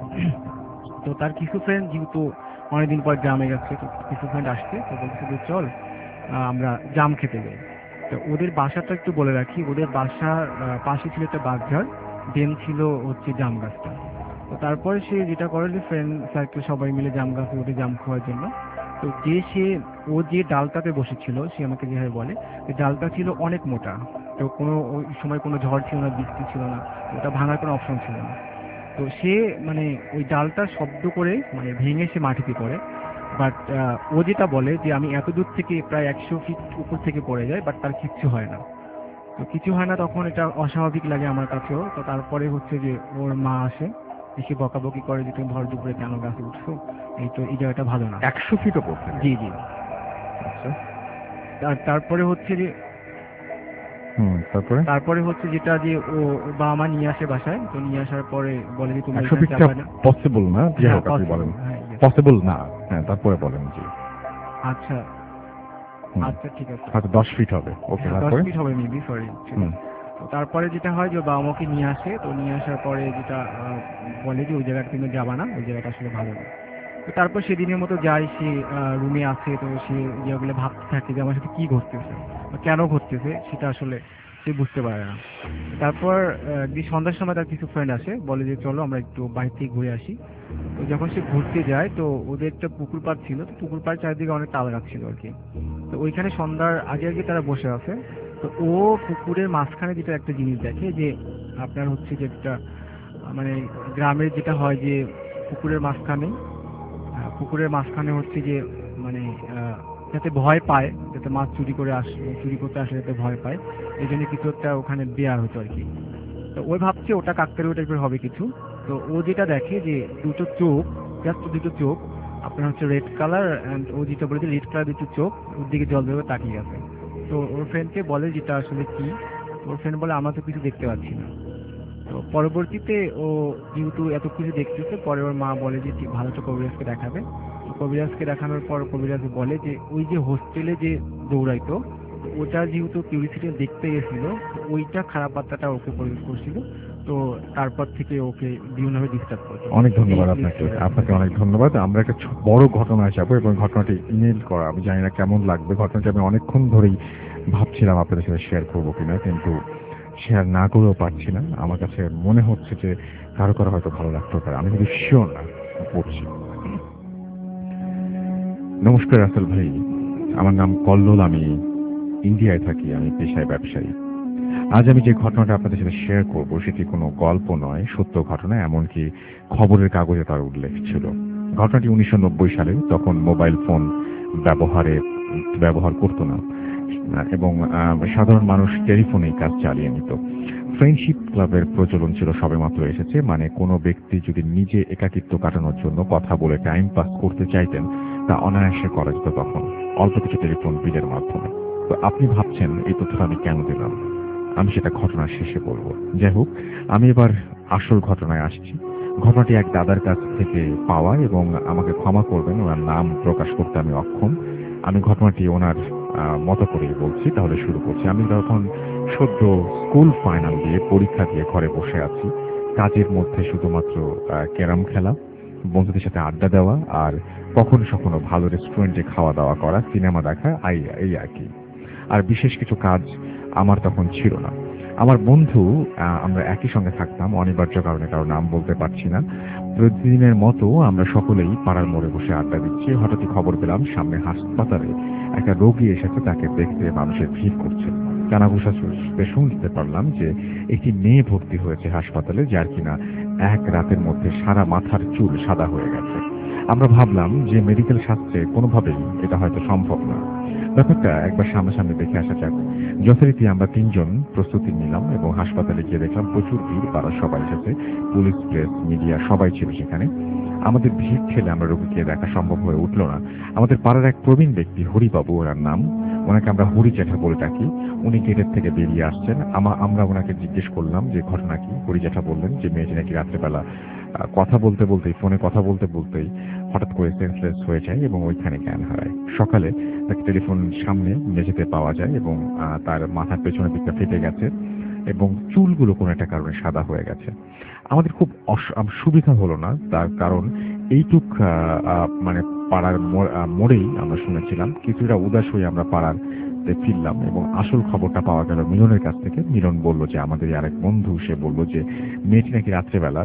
তো তার কিছু ফ্রেন্ড যেহেতু অনেকদিন পর গ্রামে গেছে, তো কিছু ফ্রেন্ড আসছে, তো বলছে যে চল আহ, আমরা জাম খেতে যাই। তো ওদের বাসাটা একটু বলে রাখি, ওদের বাসার আহ, পাশে ছিল একটা বাঁশঝাড়, দেন ছিল হচ্ছে জাম গাছটা। তো তারপরে সে যেটা করে যে ফ্রেন্ড সার্কেল সবাই মিলে জাম গাছে ওঠে জাম খাওয়ার জন্য। তো যে সে ও যে ডালটাতে বসেছিল, সে আমাকে যেভাবে বলে যে ডালটা ছিল অনেক মোটা। তো কোনো ওই সময় কোনো ঝড় ছিল না, বৃষ্টি ছিল না, ওটা ভাঙার কোনো অপশন ছিল না। তো সে মানে ওই ডালটা শব্দ করে মানে ভেঙে সে মাটিতে পড়ে। বাট ও যেটা বলে যে আমি এত দূর থেকে প্রায় একশো ফিট উপর থেকে পড়ে যাই, বাট তার কিচ্ছু হয় না। তো কিছু হয় না, তখন এটা অস্বাভাবিক লাগে আমার কাছেও। তো তারপরে হচ্ছে যে ওর মা আসে, এসে বকাবকি করে যে তুমি ভর দুপুরে কেন গাছে উঠছো, এই তো এই জায়গাটা ভালো না। একশো ফিট ওপর থেকে? জি জি। আচ্ছা, আর তারপরে হচ্ছে যে হুম, তারপরে তারপরে হচ্ছে যেটা যে ও ওর বাবা মা নিয়ে আসে বাসায়। তো নিয়ে আসার পরে বলে যে তুমি একশো এখানে ফিটটা যাবে না। পসিবল না, যে হ্যাঁ, হোক আপনি possible, বলেন হ্যাঁ, yes. পসিবল না। হ্যাঁ, তারপরে বলেন জি। আচ্ছা হুম। আচ্ছা ঠিক আছে। হয়তো দশ ফিট হবে। ওকে, হ্যাঁ, দশ তারপরে? ফিট হবে মেবি, সরি। হুম। তো তারপরে যেটা হয় যে ওর বাবা মাকে নিয়ে আসে, তো নিয়ে আসার পরে যেটা আহ, বলে যে ওই জায়গাটা তুমি যাবা না, ওই জায়গাটা আসলে ভালো না। তো তারপর সেদিনের মতো যায়, সে রুমে আছে, তো সে যেগুলো ভাবতে থাকে যে আমার সাথে কি ঘটতেছে বা কেন ঘটতেছে সেটা আসলে সে বুঝতে পারে না। তারপর আহ, একদিন সন্ধ্যার সময় তার কিছু ফ্রেন্ড আসে, বলে যে চলো আমরা একটু বাইরে থেকে ঘুরে আসি। তো যখন সে ঘুরতে যায়, তো ওদের একটা পুকুর পাড় ছিল, তো পুকুর পাড় চারিদিকে অনেক তাল গাছ ছিল আর কি। তো ওইখানে সন্ধ্যার আগে আগে তারা বসে আছে। তো ও পুকুরের মাঝখানে যেটা একটা জিনিস দেখে যে আপনার হচ্ছে যে একটা আহ, মানে গ্রামের যেটা হয় যে পুকুরের মাঝখানে আহ, পুকুরের মাঝখানে হচ্ছে যে মানে আহ, যাতে ভয় পায়, যাতে মাছ চুরি করে আস চুরি করতে আসলে যাতে ভয় পায়, এই জন্য কিছু একটা ওখানে দেওয়া হতো আর কি। তো ওই ভাবছে ওটা কাকতাড়ুয়া টাইপের হবে কিছু। তো ও যেটা দেখে যে দুটো চোখ, জাস্ট দুটো চোখ আপনার হচ্ছে রেড কালার, অ্যান্ড ও যেটা বলে যে রেড কালার দুটো চোখ ওর দিকে জল ধরে তাকিয়ে আছে। তো ওর ফ্রেন্ডকে বলে যেটা আসলে কি। ওর ফ্রেন্ড বলে আমরা তো কিছু দেখতে পাচ্ছি না। তো পরবর্তীতে ও যেহেতু এত কিছু দেখতেছে, পরে ওর মা বলে যে ঠিক ভালো তো কবিরাজকে দেখাবে। তো কবিরাজকে দেখানোর পর কবিরাজ বলে যে ওই যে হোস্টেলে যে দৌড়াইতো, তো ওটা যেহেতু কিউরিসিটি দেখতে গেছিল, তো ওইটা খারাপ বার্তাটা ওকে প্রয়োগ করছিল। তো তারপর থেকে ওকে বিভিন্নভাবে ডিস্টার্ব করতো। অনেক ধন্যবাদ আপনাকে, আপনাকে অনেক ধন্যবাদ। আমরা একটা ছো- বড় ঘটনায় যাবো এবং ঘটনাটি ইমেল করা, আমি জানি না কেমন লাগবে। ঘটনাটি আমি অনেকক্ষণ ধরেই ভাবছিলাম আপনাদের সাথে শেয়ার করবো কিনা, কিন্তু শেয়ার না করেও পারছি না। আমার কাছে মনে হচ্ছে যে কারো কারো হয়তো ভালো লাগতে পারে, আমি কিন্তু শিওর না। পড়ছি। নমস্কার রাসেল ভাই, আমার নাম কল্লোল, আমি ইন্ডিয়ায় থাকি, আমি পেশায় ব্যবসায়ী। আজ আমি যে ঘটনাটা আপনাদের সাথে শেয়ার করব সেটি কোনো গল্প নয়, সত্য ঘটনা, এমনকি খবরের কাগজে তার উল্লেখ ছিল। ঘটনাটি উনিশশো নব্বই সালে, তখন মোবাইল ফোন ব্যবহারে ব্যবহার করতো না এবং আহ, সাধারণ মানুষ টেলিফোনেই কাজ চালিয়ে নিত। ফ্রেন্ডশিপ ক্লাবের প্রচলন ছিল সবেমাত্র এসেছে, মানে কোনো ব্যক্তি যদি নিজে একাকিত্ব কাটানোর জন্য কথা বলে টাইম পাস করতে চাইতেন, তা অনায়াসে করা যেত তখন অল্প কিছু টেলিফোন বিলের মাধ্যমে। তো আপনি ভাবছেন এই তথ্য আমি কেন দিলাম, আমি সেটা ঘটনার শেষে বলবো। যাই হোক, আমি এবার আসল ঘটনায় আসছি। ঘটনাটি এক দাদার কাছ থেকে পাওয়া এবং আমাকে ক্ষমা করবেন, ওনার নাম প্রকাশ করতে আমি অক্ষম। আমি ঘটনাটি ওনার আহ, মতো করেই বলছি। তাহলে শুরু করছি। আমি তখন সদ্য স্কুল ফাইনাল দিয়ে পরীক্ষা দিয়ে ঘরে বসে আছি। কাজের মধ্যে শুধুমাত্র ক্যারাম খেলা, বন্ধুদের সাথে আড্ডা দেওয়া, আর কখনো কখনো ভালো রেস্টুরেন্টে খাওয়া দাওয়া করা, সিনেমা দেখা, এই আর কি। আর বিশেষ কিছু কাজ আমার তখন ছিল না। আমার বন্ধু, আহ, আমরা একই সঙ্গে থাকতাম, অনিবার্য কারণে কারো নাম বলতে পারছি না। প্রতিদিনের মতো আমরা সকলেই পাড়ার মোড়ে বসে আড্ডা দিচ্ছি। হঠাৎই খবর পেলাম সামনে হাসপাতালে একটা রোগী এসেছে, তাকে দেখতে মানুষের ভিড় করছে। কানাঘুষা শুনতে পারলাম যে একটি মেয়ে ভর্তি হয়েছে হাসপাতালে, যার কিনা এক রাতের মধ্যে সারা মাথার চুল সাদা হয়ে গেছে। আমরা ভাবলাম যে মেডিকেল শাস্ত্রে কোনোভাবেই এটা হয়তো সম্ভব না। ব্যাপারটা একবার সামনাসামনি দেখে আসা যাক। যথারীতি আমরা তিনজন প্রস্তুতি নিলাম এবং হাসপাতালে গিয়ে দেখলাম প্রচুর ভিড়, পাড়ার সবাই এসেছে, পুলিশ, প্রেস, মিডিয়া সবাই ছিল সেখানে। আমাদের ভিড় ঠেলে আমরা রোগীকে দেখা সম্ভব হয়ে উঠল না। আমাদের পাড়ার এক প্রবীণ ব্যক্তি, হরিবাবু ওনার নাম, ওনাকে আমরা হরি জ্যাঠা বলে ডাকি, উনি গেটের থেকে বেরিয়ে আসছেন। আমরা ওনাকে জিজ্ঞেস করলাম যে ঘটনা কি। হরি জ্যাঠা বললেন যে মেয়েটি নাকি রাত্রেবেলা কথা বলতে বলতেই ফোনে কথা বলতে বলতেই হঠাৎ করে সেন্সলেস হয়ে যায় এবং ওইখানে জ্ঞান হারায়। সকালে তাকে টেলিফোন সামনে মেঝেতে পাওয়া যায় এবং তার মাথার পেছনের দিকটা ফেটে গেছে এবং চুলগুলো কোনো একটা কারণে সাদা হয়ে গেছে। আমাদের খুব সুবিধা হলো না, তার কারণ এইটুক মানে পাড়ার মোড়েই আমরা শুনেছিলাম। কিছুটা উদাস হয়ে আমরা পাড়ার ফিরলাম এবং আসল খবরটা পাওয়া গেল মিলনের কাছ থেকে। মিলন বলল যে আমাদের আরেক বন্ধু, সে বলল যে মেয়েটি নাকি রাত্রেবেলা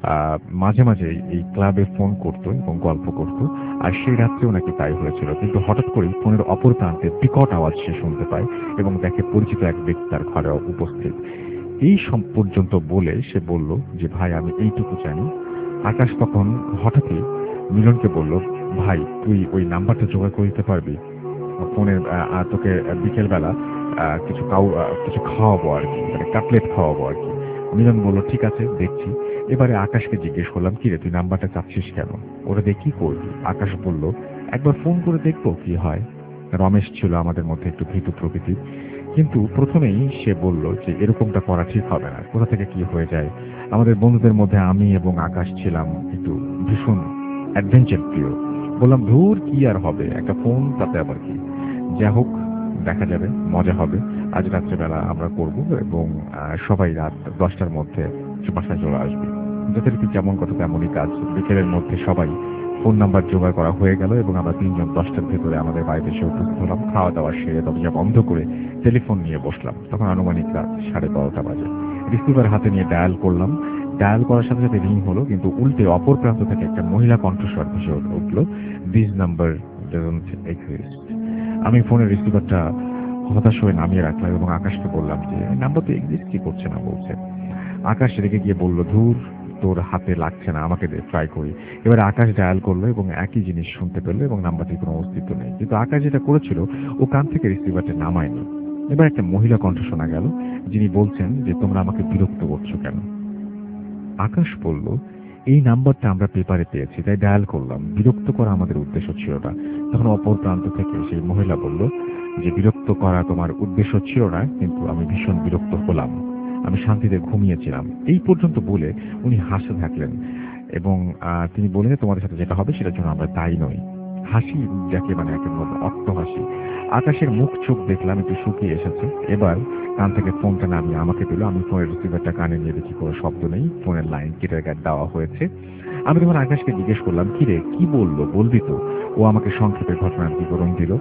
মাঝে মাঝে এই ক্লাবে ফোন করতো এবং গল্প করতো, আর সেই রাত্রেও নাকি তাই হয়েছিল। কিন্তু হঠাৎ করে ফোনের অপর প্রান্তে বিকট আওয়াজ সে শুনতে পায় এবং দেখে পরিচিত এক ব্যক্তি তার ঘরে উপস্থিত। এই সব পর্যন্ত বলে সে বলল যে ভাই আমি এইটুকু জানি। আকাশ তখন হঠাৎই মিলনকে বলল, ভাই তুই ওই নাম্বারটা জোগাড় করে দিতে পারবি? ফোনে তোকে বিকেল বেলা কিছু কাউ কিছু খাওয়াবো আর কি, মানে কাটলেট খাওয়াবো আর কি। মিলন বলল ঠিক আছে, দেখছি। এবারে আকাশকে জিজ্ঞেস করলাম, কি রে তুই নাম্বারটা চাচ্ছিস কেন? ওরা দিয়ে কি করবি? আকাশ বলল একবার ফোন করে দেখবো কি হয়। রমেশ ছিল আমাদের মধ্যে একটু ভীতু প্রকৃতি, কিন্তু প্রথমেই সে বলল যে এরকমটা করা ঠিক হবে না, কোথা থেকে কি হয়ে যায়। আমাদের বন্ধুদের মধ্যে আমি এবং আকাশ ছিলাম একটু ভীষণ অ্যাডভেঞ্চার প্রিয়। বললাম ধুর কি আর হবে, একটা ফোন, তাতে আবার কি। যাই হোক, দেখা যাবে, মজা হবে। আজ রাত্রেবেলা আমরা করব এবং আহ, সবাই রাত দশটার মধ্যে বাসায় চলে আসবে। যথারীতি যেমন কথা তেমনই কাজ। বিকেলের মধ্যে সবাই ফোন নাম্বার জোগাড় করা হয়ে গেল এবং আমরা তিনজন দশটার ভেতরে আমাদের বাড়িতে এসে উপস্থিত হলাম। খাওয়া দাওয়া সেরে দরজা বন্ধ করে টেলিফোন নিয়ে বসলাম। তখন আনুমানিক রাত সাড়ে বারোটা বাজে। রিসিভার হাতে নিয়ে ডায়াল করলাম। ডায়াল করার সাথে সাথে রিং হলো, কিন্তু উল্টে অপর প্রান্ত থেকে একটা মহিলা কণ্ঠস্বর ভেসে উঠল, দিস নাম্বার ডাজন্ট এক্সিস্ট। আমি ফোনের রিসিভারটা হতাশ হয়ে নামিয়ে রাখলাম এবং আকাশকে বললাম যে নাম্বার তো এক্সিস্টই করছে না বলছে। আকাশ রেগে গিয়ে বলল, ধুর, তোর হাতে লাগছে না, আমাকে ট্রাই করি। এবার আকাশ ডায়াল করলো এবং একই জিনিস শুনতে পেলো এবং নাম্বারটির কোনো অস্তিত্ব নেই। কিন্তু আকাশ যেটা করেছিল, ও কান থেকে রিসিভারটা নামায়নি। এবার একটা মহিলা কণ্ঠ শোনা গেল, যিনি বলছেন যে তোমরা আমাকে বিরক্ত করছো কেন। আকাশ বলল, এই নাম্বারটা আমরা পেপারে পেয়েছি তাই ডায়াল করলাম, বিরক্ত করা আমাদের উদ্দেশ্য ছিল না। তখন অপর প্রান্ত থেকে সেই মহিলা বলল যে বিরক্ত করা তোমার উদ্দেশ্য ছিল না, কিন্তু আমি ভীষণ বিরক্ত হলাম, আমি শান্তিতে ঘুমিয়েছিলাম। এই পর্যন্ত বলে উনি হাসতে থাকলেন এবং তিনি বললেন তোমাদের সাথে যেটা হবে সেটার জন্য আমরা দায়ী নই। হাসি যাকে মানে একটা অট্ট হাসি। আকাশের মুখ চোখ দেখলাম একটু শুকিয়ে এসেছে। এবার কান থেকে ফোনটা নামিয়ে আমাকে দিল। আমি ফোনের রিসিভারটা কানে নিয়ে দেখি কোনো শব্দ নেই, ফোনের লাইন কেটে দেওয়া হয়েছে। আমি তখন আকাশকে জিজ্ঞেস করলাম, কি রে, কি বললো, বলবি তো? ও আমাকে সংক্ষেপে ঘটনার বিবরণ দিল।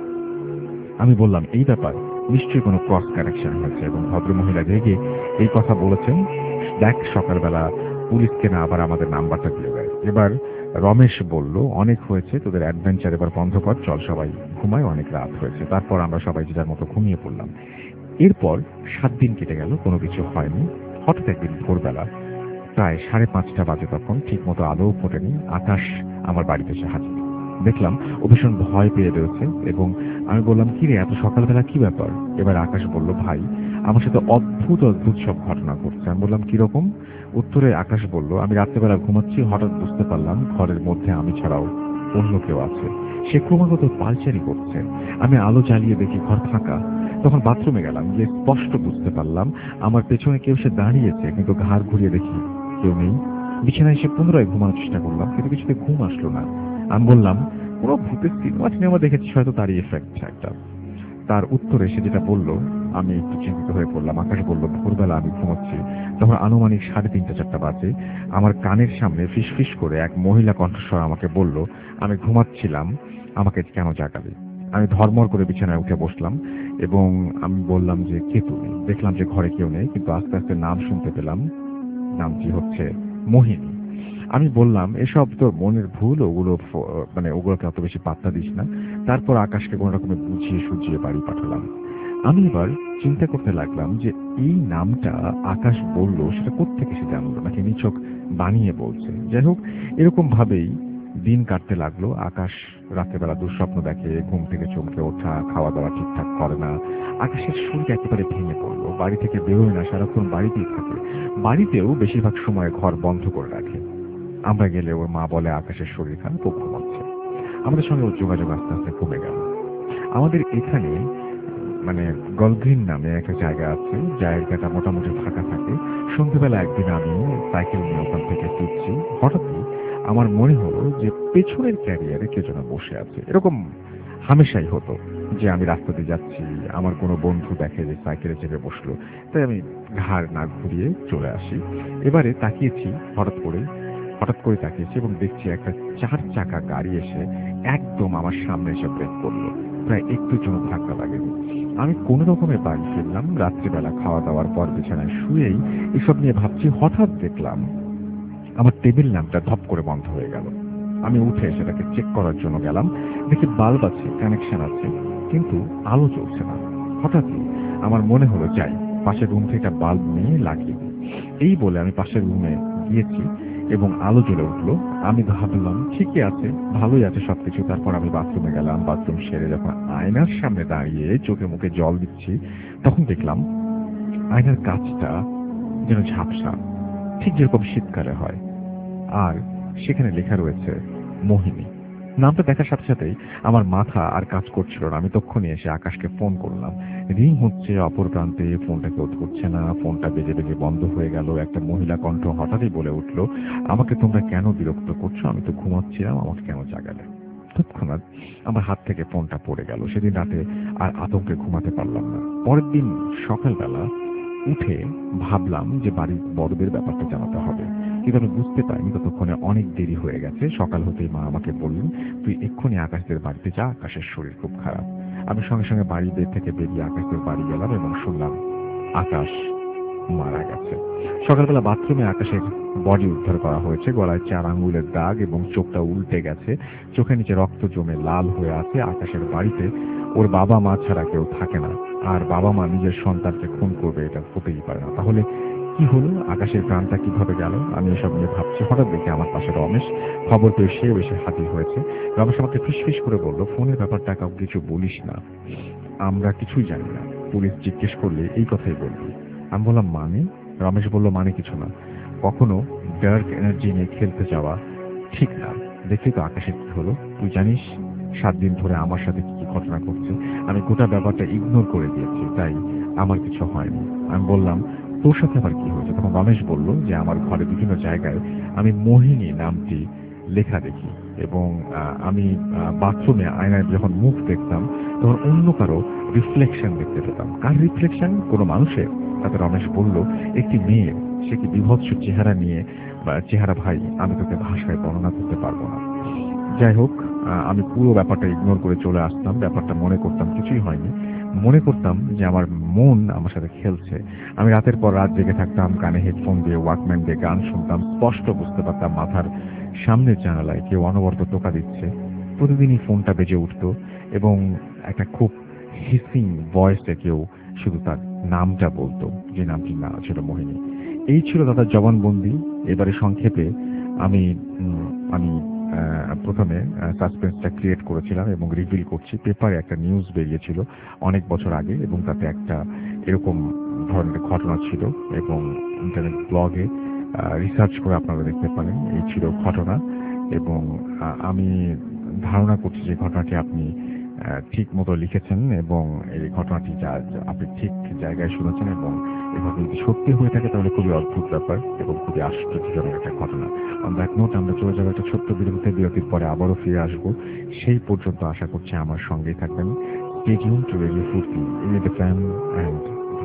আমি বললাম, এই ব্যাপার নিশ্চয়ই কোনো ক্রস কানেকশন হয়েছে এবং ভদ্রমহিলা রেগে এই কথা বলেছেন, দেখ সকালবেলা পুলিশকে না আবার আমাদের নাম্বারটা দিয়ে দেয়। এবার রমেশ বলল, অনেক হয়েছে তোদের অ্যাডভেঞ্চার, এবার বন্ধ কর, চল সবাই ঘুমায়, অনেক রাত হয়েছে। তারপর আমরা সবাই যে যার মতো ঘুমিয়ে পড়লাম। এরপর সাত দিন কেটে গেল, কোনো কিছু হয়নি। হঠাৎ একদিন ভোরবেলা প্রায় সাড়ে পাঁচটা বাজে, তখন ঠিক মতো আলোও ফোটেনি, আকাশ আমার বাড়িতে এসে হাজির। দেখলাম ও ভীষণ ভয় পেয়ে রয়েছে এবং আমি বললাম, কি রে, এত সকালবেলা কি ব্যাপার? এবার আকাশ বলল, ভাই আমার সাথে অদ্ভুত অদ্ভুত সব ঘটনা ঘটছে। আমি বললাম, কিরকম? উত্তরে আকাশ বলল, আমি রাত্রেবেলা ঘুমাচ্ছি, হঠাৎ বুঝতে পারলাম ঘরের মধ্যে আমি ছাড়াও অন্য কেউ আছে। সে ক্রমাগত পালচারি করছে। আমি আলো জ্বালিয়ে দেখি ঘর ফাঁকা। তখন বাথরুমে গেলাম, গিয়ে স্পষ্ট বুঝতে পারলাম আমার পেছনে কেউ সে দাঁড়িয়েছে, কিন্তু ঘাড় ঘুরিয়ে দেখি কেউ নেই। বিছানায় এসে পুনরায় ঘুমানোর চেষ্টা করলাম, কিন্তু কিছুতে ঘুম আসলো না। আমি বললাম, কোনো ভূতের সিনেমা সিনেমা দেখেছিস হয়তো, তারই এফেক্ট একটা। তার উত্তরে সে যেটা বললো, আমি একটু চিন্তিত হয়ে পড়লাম। আকাশ বলল, ভোরবেলা আমি ঘুমাচ্ছি, তখন আনুমানিক সাড়ে তিনটা চারটা বাজে। আমার কানের সামনে ফিস ফিস করে এক মহিলা কণ্ঠস্বর আমাকে বলল, আমি ঘুমাচ্ছিলাম, আমাকে কেন জাগালে? আমি ধর্মর করে বিছানায় উঠে বসলাম এবং আমি বললাম যে, কে তুমি? দেখলাম যে ঘরে কেউ নেই, কিন্তু আস্তে আস্তে নাম শুনতে পেলাম। নামটি হচ্ছে মোহিনী। আমি বললাম, এসব তোর মনের ভুল, ওগুলো মানে ওগুলোকে অত বেশি পাত্তা দিস না। তারপর আকাশকে কোনো রকমে বুঝিয়ে সুঝিয়ে বাড়ি পাঠালাম। আমি এবার চিন্তা করতে লাগলাম যে এই নামটা আকাশ বললো সেটা কোত্থেকে সে জানলো, নাকি নিছক বানিয়ে বলছে। যাই হোক, এরকম ভাবেই দিন কাটতে লাগলো। আকাশ রাত্রেবেলা দুঃস্বপ্ন দেখে, ঘুম থেকে চমকে ওঠা, খাওয়া দাওয়া ঠিকঠাক করে না। আকাশের শরীর একেবারে ভেঙে পড়লো, বাড়ি থেকে বেরোয় না, সারাক্ষণ বাড়িতেই থাকে। বাড়িতেও বেশিরভাগ সময় ঘর বন্ধ করে রাখে। আমরা গেলে ওর মা বলে আকাশের শরীর খারাপ, ও ঘুমাচ্ছে। আমাদের সঙ্গে ওর যোগাযোগ আস্তে আস্তে কমে গেল। আমাদের এখানে মানে গলগ্রিন নামে একটা জায়গা আছে, জায়গাটা মোটামুটি ফাঁকা থাকে। সন্ধ্যেবেলা একদিন আমি সাইকেল নিয়ে ওখান থেকে ফিরছি, হঠাৎই আমার মনে হলো যে পেছনের ক্যারিয়ারে কে যেন বসে আছে। এরকম হামেশাই হতো যে আমি রাস্তা দিয়ে যাচ্ছি, আমার কোনো বন্ধু দেখে যে সাইকেলে চেপে বসলো, তাই আমি ঘাড় না ঘুরিয়ে চলে আসি। এবারে তাকিয়েছি, হঠাৎ করে হঠাৎ করে তাকিয়েছি এবং দেখছি একটা চার চাকা গাড়ি এসে একদম আমার সামনে এসে ব্রেক করলো। প্রায় একটু জন্য ধাক্কা লাগেনি। আমি কোনো রকমে বাড়ি ফিরলাম। রাত্রিবেলা খাওয়া দাওয়ার পর বিছানায় শুয়েই এসব নিয়ে ভাবছি, হঠাৎ দেখলাম আমার টেবিল ল্যাম্পটা ধপ করে বন্ধ হয়ে গেল। আমি উঠে সেটাকে চেক করার জন্য গেলাম, দেখি বাল্ব আছে, কানেকশন আছে, কিন্তু আলো জ্বলছে না। হঠাৎই আমার মনে হলো, যাই পাশের রুম থেকে একটা বাল্ব নিয়ে লাগিয়ে দিই। এই বলে আমি পাশের রুমে গিয়েছি এবং আলো জ্বলে উঠলো। আমি ভাবলাম ঠিকই আছে, ভালোই আছে সবকিছু। তারপর আমি বাথরুমে গেলাম। বাথরুম সেরে যখন আয়নার সামনে দাঁড়িয়ে চোখে মুখে জল দিচ্ছি, তখন দেখলাম আয়নার কাঁচটা যেন ঝাপসা, ঠিক যেরকম শীতকালে হয়। আর সেখানে লেখা রয়েছে মোহিনী। নামটা দেখার সাথে সাথেই আমার মাথা আর কাজ করছিল না। আমি তক্ষুনি এসে আকাশকে ফোন করলাম। রিং হচ্ছে, অপর প্রান্তে ফোনটা কেউ ধরছে না। ফোনটা বেজে বেজে বন্ধ হয়ে গেল। একটা মহিলা কণ্ঠ হঠাৎই বলে উঠলো, আমাকে তোমরা কেন বিরক্ত করছো? আমি তো ঘুমাচ্ছিলাম, আমাকে কেন জাগালে? তৎক্ষণাৎ আমার হাত থেকে ফোনটা পড়ে গেল। সেদিন রাতে আর আতঙ্কে ঘুমাতে পারলাম না। পরের দিন সকালবেলা উঠে ভাবলাম যে বাড়ির বড়দের ব্যাপারটা জানাতে হবে, কিন্তু আমি বুঝতে পারিনি ততক্ষণে অনেক দেরি হয়ে গেছে। সকাল হতেই মা আমাকে বললেন, তুই এক্ষুনি আকাশদের বাড়িতে যা, আকাশের শরীর খুব খারাপ। আমি সঙ্গে সঙ্গে বাড়ি বের থেকে বেরিয়ে আকাশদের বাড়ি গেলাম এবং শুনলাম আকাশ মারা গেছে। সকালবেলা বাথরুমে আকাশের বডি উদ্ধার করা হয়েছে। গলায় চার আঙ্গুলের দাগ এবং চোখটা উল্টে গেছে, চোখের নিচে রক্ত জমে লাল হয়ে আছে। আকাশের বাড়িতে ওর বাবা মা ছাড়া কেউ থাকে না, আর বাবা মা নিজের সন্তানকে খুন করবে এটা হতেই পারে না। তাহলে কি হলো, আকাশের প্রাণটা কিভাবে গেল? আমি এসব নিয়ে ভাবছি, হঠাৎ দেখে আমার পাশে রমেশ। খবর পেয়ে সেও এসে হাজির হয়েছে। রমেশ আমাকে ফিসফিস করে বলল, ফোনের ব্যাপারটা কাউকে কিছু বলিস না, আমরা কিছুই জানি না, পুলিশ জিজ্ঞেস করলে এই কথাই বলবি। আমি বললাম মানে? রমেশ বলল, মানে কিছু না, কখনো ডার্ক এনার্জি নিয়ে খেলতে যাওয়া ঠিক না। দেখলি তো আকাশের কি হলো, তুই জানিস সাত দিন ধরে আমার সাথে কি কি ঘটনা ঘটছে। আমি গোটা ব্যাপারটা ইগনোর করে দিয়েছি, তাই আমার কিছু হয়নি। আমি বললাম, তোর সাথে আবার কি হয়েছে? তখন রমেশ বলল যে আমার ঘরে বিভিন্ন জায়গায় আমি মোহিনী নামটি লেখা দেখি, এবং আমি বাথরুমে আয়নায় যখন মুখ দেখতাম তখন অন্য কারো রিফ্লেকশন দেখতে পেতাম। কার রিফ্লেকশন? কোনো মানুষের। তাতে রমেশ বলল, একটি মেয়ের। সে কি বিভৎস চেহারা নিয়ে বা চেহারা ভাই আমি তোকে ভাষায় বর্ণনা করতে পারবো না। যাই হোক, আমি পুরো ব্যাপারটা ইগনোর করে চলে আসতাম। ব্যাপারটা মনে করতাম কিছুই হয়নি, মনে করতাম যে আমার মন আমার সাথে খেলছে। আমি রাতের পর রাত জেগে থাকতাম, কানে হেডফোন দিয়ে ওয়াকম্যান দিয়ে গান শুনতাম। স্পষ্ট বুঝতে পারতাম মাথার সামনের জানালায় কেউ অনবরত টোকা দিচ্ছে। প্রতিদিনই ফোনটা বেজে উঠতো এবং একটা খুব হিসিং ভয়েসে কেউ শুধু তার নামটা বলতো, যে নামটির নাম ছিল মোহিনী। এই ছিল দাদার জবানবন্দি। এবারে সংক্ষেপে আমি আমি প্রথমে সাসপেন্সটা ক্রিয়েট করেছিলাম এবং রিভিল করছি। পেপারে একটা নিউজ বেরিয়েছিল অনেক বছর আগে এবং তাতে একটা এরকম ধরনের ঘটনা ছিল, এবং ইন্টারনেট ব্লগে রিসার্চ করে আপনারা দেখতে পারেন। এই ছিল ঘটনা, এবং আমি ধারণা করছি যে ঘটনাটি আপনি ঠিক মতো লিখেছেন এবং এই ঘটনাটি যা আপনি ঠিক জায়গায় শুনেছেন, এবং এভাবে যদি সত্যি হয়ে থাকে তাহলে খুবই অদ্ভুত ব্যাপার এবং খুবই আশ্চর্যজনক একটা ঘটনা। অন দ্যাট নোট আমরা চলে যাবো একটা ছোট্ট বিরতিতে। বিরতির পরে আবারও ফিরে আসবো। সেই পর্যন্ত আশা করছি আমার সঙ্গেই থাকবেন। Stay tuned to Radio Furti, F M and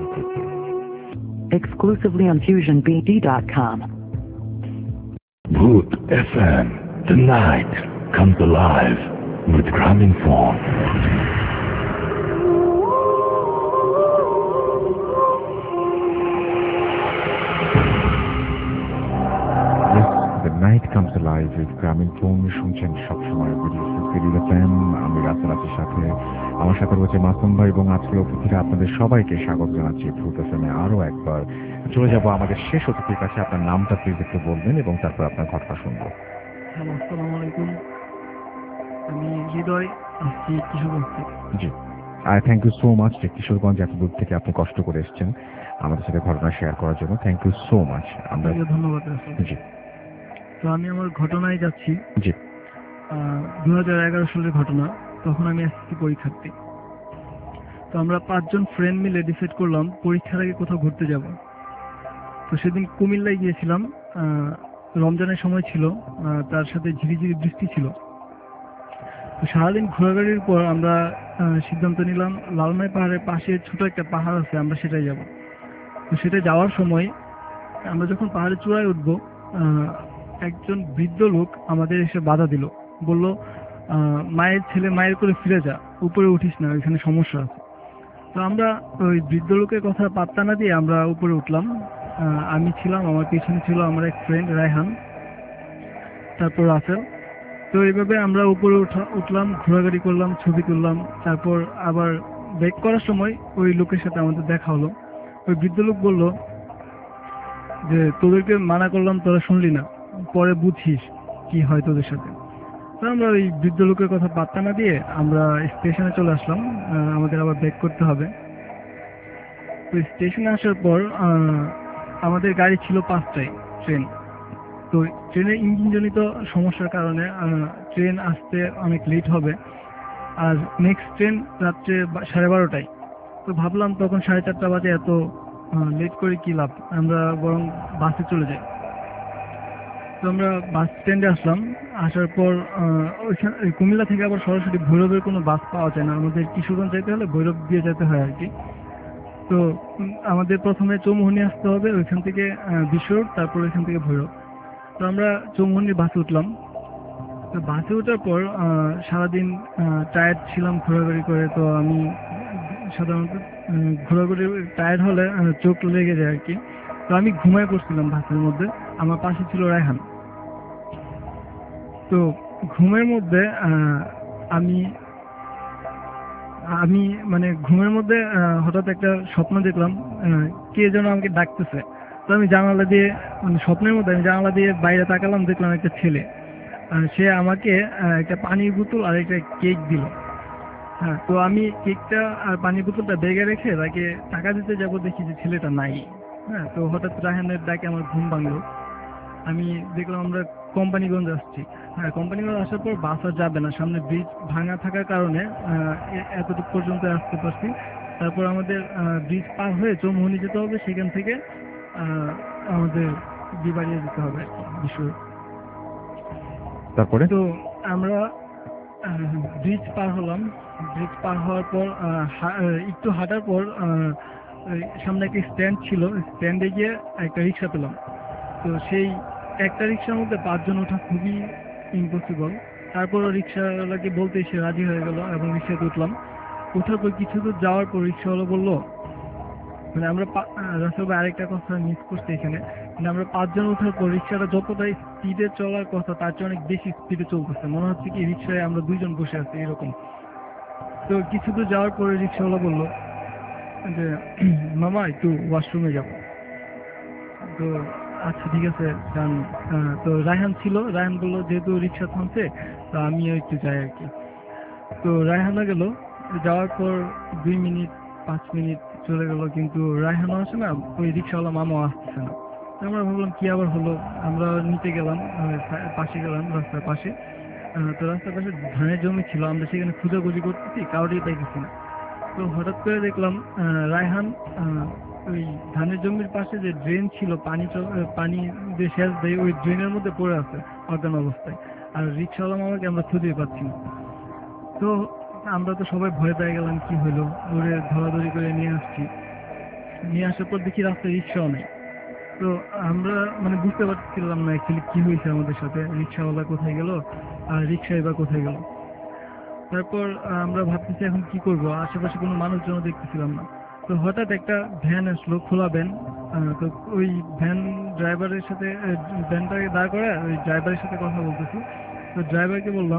Exclusively on fusion b d dot com. Bhoot F M, the night comes alive with Gramophone. Night comes live with Grameenphone. শুনছেন সবসময় F M। আমি রাসেল আছির সাথে, আমার সাথে রয়েছে মাসুম ভাই, এবং আজকের অতিথিরা আপনাদের সবাইকে স্বাগত জানাচ্ছি ভূত এফ এম এ। আরো একবার চলে যাব আমাদের শেষ অতিথির কাছে। আপনার নামটা প্লিজ একটু বলবেন এবং তারপর আপনার ঘটনা শুনবো। হ্যালো, আসসালামু আলাইকুম। আমি হৃদয়, আসছি কিশোরগঞ্জ থেকে। জি, I thank you so much যে কিশোরগঞ্জ এত দূর থেকে আপনি কষ্ট করে এসেছেন আমাদের সাথে ঘটনা শেয়ার করার জন্য। Thank you so much. আমরা ধন্যবাদ। জি, তো আমি আমার ঘটনায় যাচ্ছি। জি, দু হাজার এগারো সালের ঘটনা। তখন আমি এসএসসি পরীক্ষার্থী। তো আমরা পাঁচজন ফ্রেন্ড মিলে ডিসাইড করলাম পরীক্ষার আগে কোথাও ঘুরতে যাব। তো সেদিন কুমিল্লায় গিয়েছিলাম। রমজানের সময় ছিল, তার সাথে ঝিরিঝিরি বৃষ্টি ছিল। তো সারাদিন ঘোরাঘুরির পর আমরা সিদ্ধান্ত নিলাম লালমাই পাহাড়ের পাশে ছোট একটা পাহাড় আছে, আমরা সেটাই যাব। তো সেটা যাওয়ার সময় আমরা যখন পাহাড়ের চূড়ায় উঠবো, একজন বৃদ্ধ লোক আমাদের এসে বাধা দিল, বলল মায়ের ছেলে মায়ের করে ফিরে যা, উপরে উঠিস না, ওইখানে সমস্যা আছে। তো আমরা ওই বৃদ্ধ লোকের কথা পাত্তা না দিয়ে আমরা উপরে উঠলাম। আমি ছিলাম, আমার পিছনে ছিল আমার এক ফ্রেন্ড রায়হান, তারপর রাসেল। তো এইভাবে আমরা উপরে উঠা উঠলাম ঘোরাঘুরি করলাম, ছবি তুললাম। তারপর আবার ব্যাক করার সময় ওই লোকের সাথে আমাদের দেখা হলো। ওই বৃদ্ধ লোক বলল যে তোদেরকে মানা করলাম, তোরা শুনলি না, পরে বুঝিস কি হয় তোদের সাথে। তো আমরা ওই বৃদ্ধ লোকের কথা পাত্তা না দিয়ে আমরা স্টেশনে চলে আসলাম। আমাদের আবার ব্যাক করতে হবে। তো স্টেশনে আসার পর আমাদের গাড়ি ছিল পাঁচটায় ট্রেন। তো ট্রেনের ইঞ্জিনজনিত সমস্যার কারণে ট্রেন আসতে অনেক লেট হবে, আর নেক্সট ট্রেন রাত্রে সাড়ে বারোটায়। তো ভাবলাম তখন সাড়ে চারটা বাজে, এত লেট করে কি লাভ, আমরা বরং বাসে চলে যাই। তো আমরা বাস স্ট্যান্ডে আসলাম। আসার পর আহ, ওইখানে ওই কুমিল্লা থেকে আবার সরাসরি ভৈরবের কোনো বাস পাওয়া যায় না, আমাদের কিশোরগঞ্জ যেতে হলে ভৈরব দিয়ে যেতে হয় আর কি। তো উম, আমাদের প্রথমে চৌমুহনী আসতে হবে, ওইখান থেকে বিশ্ব রোড, তারপর ওইখান থেকে ভৈরব। তো আমরা চৌমুহনীর বাসে উঠলাম। তো বাসে ওঠার পর আহ, সারাদিন টায়ার্ড ছিলাম ঘোরাঘুরি করে। তো আমি সাধারণত উম, ঘোরাঘুরি টায়ার্ড হলে আহ, চোখ লেগে যায় আর কি। তো আমি ঘুমায় পড়ছিলাম বাসের মধ্যে, আমার পাশে ছিল রায়হান। তো ঘুমের মধ্যে আহ, আমি আমি মানে ঘুমের মধ্যে আহ, হঠাৎ একটা স্বপ্ন দেখলাম, আহ, কে যেন আমাকে ডাকতেছে। তো আমি জানালা দিয়ে, মানে স্বপ্নের মধ্যে আমি জানালা দিয়ে বাইরে তাকালাম, দেখলাম একটা ছেলে, আহ, সে আমাকে আহ, একটা পানির বোতল আর একটা কেক দিল। হ্যাঁ, তো আমি কেকটা আর পানির বোতলটা ব্যাগে রেখে তাকে টাকা দিতে যাবো, দেখি যে ছেলেটা নাই। হ্যাঁ, তো হঠাৎ রায়হানের ডাকে আমার ঘুম ভাঙলো। আমি দেখলাম আমরা কোম্পানিগঞ্জ আসছি। হ্যাঁ, কোম্পানিগঞ্জ আসার পর বাস আর যাবে না, সামনে ব্রিজ ভাঙা থাকার কারণে আহ, এ- এতটুকু পর্যন্ত আসতে পারছি। তারপর আমাদের ব্রিজ পার হয়ে চৌমুহনী যেতে হবে, সেখান থেকে আহ, আমাদের বিবাড়িয়ে যেতে হবে আর কি, বিশ্ব। তারপরে তো আমরা ব্রিজ পার হলাম। ব্রিজ পার হওয়ার পর আহ, হা- আহ, একটু হাঁটার পর আহ, ওই সামনে একটা স্ট্যান্ড ছিল, স্ট্যান্ডে গিয়ে একটা রিক্সা পেলাম। তো সেই একটা রিক্সার মধ্যে পাঁচজন ওঠা খুবই ইম্পসিবল। তারপরও রিক্সাওয়ালাকে বলতে সে রাজি হয়ে গেল এবং রিক্সাতে উঠলাম। ওঠার পর কিছু দূর যাওয়ার পর রিক্সাওয়ালা বললো, মানে আমরা পা- আহ, রাসেল ভাই আরেকটা কথা মিস করছি এখানে, মানে আমরা পাঁচজন ওঠার পর রিক্সাটা যতটা স্পিডে চলার কথা তার চেয়ে অনেক বেশি স্পিডে চলতেছে, মনে হচ্ছে কি রিক্সায় আমরা দুইজন বসে আছি এরকম। তো কিছু দূর যাওয়ার পরে রিক্সাওয়ালা বললো যে মামা একটু ওয়াশরুমে যাবো। তো আচ্ছা ঠিক আছে যান। আহ, তো রায়হান ছিল, রায়হান বললো যেহেতু রিক্সা থামছে তো আমিও একটু যাই আর কি। তো রায়হানও গেল। যাওয়ার পর দুই মিনিট পাঁচ মিনিট চলে গেল, কিন্তু রায়হানও আসে না, ওই রিক্সাওয়ালা মামাও আসতেছে না। তো আমরা ভাবলাম কি আবার হলো, আমরা নিতে গেলাম, আহ, পাশে গেলাম রাস্তার পাশে। আহ, তো রাস্তার পাশে ধানের জমি ছিল, আমরা সেখানে খোঁজাখুঁজি করতেছি, কাউরেই পাইতেছি না। তো হঠাৎ করে দেখলাম আহ, রায়হান আহ, ওই ধানের জমির পাশে যে ড্রেন ছিল, পানি চ- আহ, পানি যে সেচ দেয়, ওই ড্রেনের মধ্যে পড়ে আছে অজ্ঞান অবস্থায়। আর রিক্সাওয়ালা মামাকে আমরা খুঁজে পাচ্ছি না। তো আমরা তো সবাই ভয় পেয়ে গেলাম, কি হলো, ওরে ধরাধরি করে নিয়ে আসছি। নিয়ে আসার পর দেখি রাস্তায় রিক্সাও নেই। তো আমরা মানে বুঝতে পারছিলাম না অ্যাকচুয়ালি কি হয়েছে আমাদের সাথে, রিক্সাওয়ালা কোথায় গেল আর রিক্সাই বা কোথায় গেল। তারপর আহ, আমরা ভাবতেছি এখন কি করব, আশেপাশে কোনো মানুষজন দেখতেছিলাম না। তো হঠাৎ একটা ভ্যান আসলো, খোলা ভ্যান। আহ, তো ওই ভ্যান ড্রাইভারের সাথে, আহ, ভ্যানটাকে দাঁড় করে ওই ড্রাইভারের সাথে কথা বলতেছি। তো ড্রাইভারকে বললাম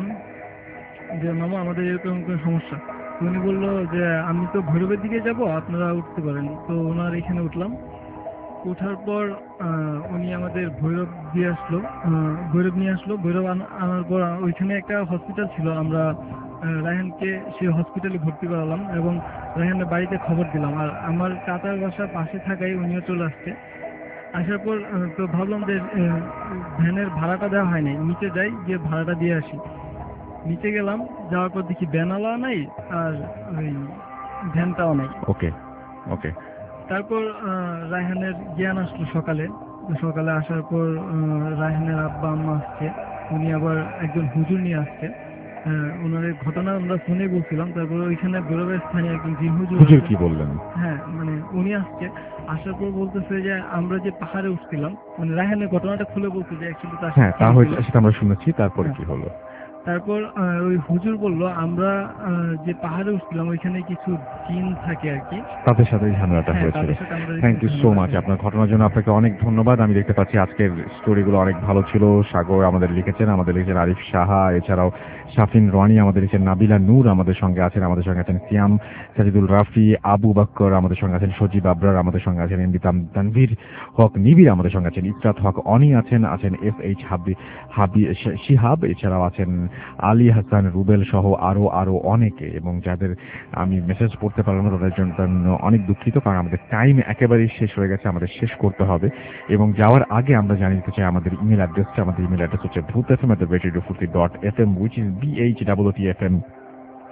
যে মামা আমাদের এরকম কোনো সমস্যা। তো উনি বললো যে আমি তো ভৈরবের দিকে যাব, আপনারা উঠতে পারেন। তো ওনার এখানে উঠলাম। ওঠার পর আহ, উনি আমাদের ভৈরব দিয়ে আসলো, আহ, ভৈরব নিয়ে আসলো। ভৈরব আন- আনার পর ওইখানে একটা হসপিটাল ছিল, আমরা আহ, রায়হানকে সেই হসপিটালে ভর্তি করালাম এবং রায়হানের বাড়িতে খবর দিলাম। আর আমার চাচার বাসা পাশে থাকায় উনিও চলে আসছে। আসার পর আহ, তো ভাবলাম যে আহ, ভ্যানের ভাড়াটা দেওয়া হয়নি, নিচে যাই, গিয়ে ভাড়াটা দিয়ে আসি। নিচে গেলাম, যাওয়ার পর দেখি ভ্যানওয়ালা নাই আর ওই ভ্যানটাও নাই। ওকে ওকে তারপর আহ, রায়হানের জ্ঞান আসলো সকালে। সকালে আসার পর আহ, রায়হানের আব্বা আম্মা আসছে, উনি আবার একজন হুজুর নিয়ে আসছে। আহ, ওনার এই ঘটনা আমরা ফোনে বলছিলাম। তারপর ওইখানে বেরোবে স্থানীয় একজন জিন হুজুর হুজুর আছে। কি বললেন? হ্যাঁ, মানে উনি আসছে। আসার পর বলতেছে যে আমরা যে পাহাড়ে উঠছিলাম, মানে রায়হানের ঘটনাটা খুলে বলছে যে অ্যাকচুয়ালি তার হ্যাঁ, সাথে তা কি হয়েছে, হয়েছিল। সেটা আমরা শুনেছি। তারপরে হ্যাঁ। কি হলো? তারপর আহ, ওই হুজুর বলল আমরা আহ, যে পাহাড়ে উঠছিলাম ওইখানে কিছু জিন থাকে আর কি। তাদের সাথে ঝামেলাটা হ্যাঁ, হয়েছিল। তাদের সাথে আমরা থ্যাংক ইউ একটু সো ঝামেলা মাচ। করি। আপনার ঘটনার জন্য আপনাকে অনেক ধন্যবাদ। আমি দেখতে পাচ্ছি আজকের স্টোরিগুলো অনেক ভালো ছিল। সাগর আমাদের লিখেছেন, আমাদের লিখেছেন আরিফ সাহা, এছাড়াও শাফিন রানি, আমাদের লিখেছেন নাবিলা নূর, আমাদের সঙ্গে আছেন, আমাদের সঙ্গে আছেন সিয়াম সাজিদুল রাফি, আবু বাক্কর, আমাদের সঙ্গে আছেন সজীব আবরার, আমাদের সঙ্গে আছেন এমবিতাম তানভীর হক নিবির, আমাদের সঙ্গে আছেন ইসরাত হক অনি, আছেন আছেন এফ এইচ হাবি হাবি শিহাব, এছাড়াও আছেন আলী হাসান রুবেল সহ আরো আরো অনেকে। এবং যাদের আমি মেসেজ পড়তে পারলাম না তাদের জন্য অনেক দুঃখিত, কারণ আমাদের টাইম একেবারেই শেষ হয়ে গেছে, আমাদের শেষ করতে হবে। এবং যাওয়ার আগে আমরা জানিয়ে দিতে চাই আমাদের ইমেল অ্যাড্রেসটা। আমাদের ইমেল অ্যাড্রেস হচ্ছে Bhoot F M at the rate radio Foorti dot F M, which is B H double T F M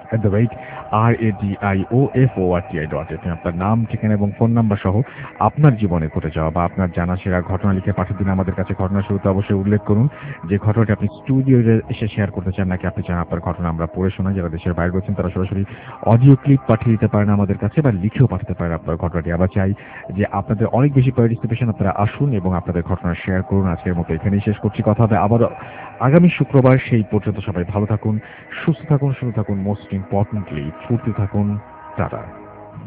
at the rate R A D I O F O R T I dot F আপনার নাম, ঠিকানা এবং phone number সহ আপনার জীবনে ঘটে যাওয়া বা আপনার জানা সেরা ঘটনা লিখে পাঠিয়ে দিন আমাদের কাছে। ঘটনা শুরুতে অবশ্যই উল্লেখ করুন যে ঘটনাটি আপনি স্টুডিওতে এসে শেয়ার করতে চান, নাকি আপনি চান আপনার ঘটনা আমরা পড়ে শোনাই। যারা দেশের বাইরে রয়েছেন তারা সরাসরি অডিও ক্লিপ পাঠিয়ে দিতে পারেন আমাদের কাছে, বা লিখেও পাঠাতে পারেন আপনার ঘটনাটি। আবার চাই যে আপনাদের অনেক বেশি পার্টিসিপেশন, আপনারা আসুন এবং আপনাদের ঘটনা শেয়ার করুন। আজকের মতো এখানেই শেষ করছি, কথা হবে আবার আগামী শুক্রবার। সেই পর্যন্ত সবাই ভালো থাকুন, সুস্থ থাকুন, সুস্থ থাকুন, মোস্ট ইম্পর্টেন্টলি ফুর্তি থাকুন। টাটা।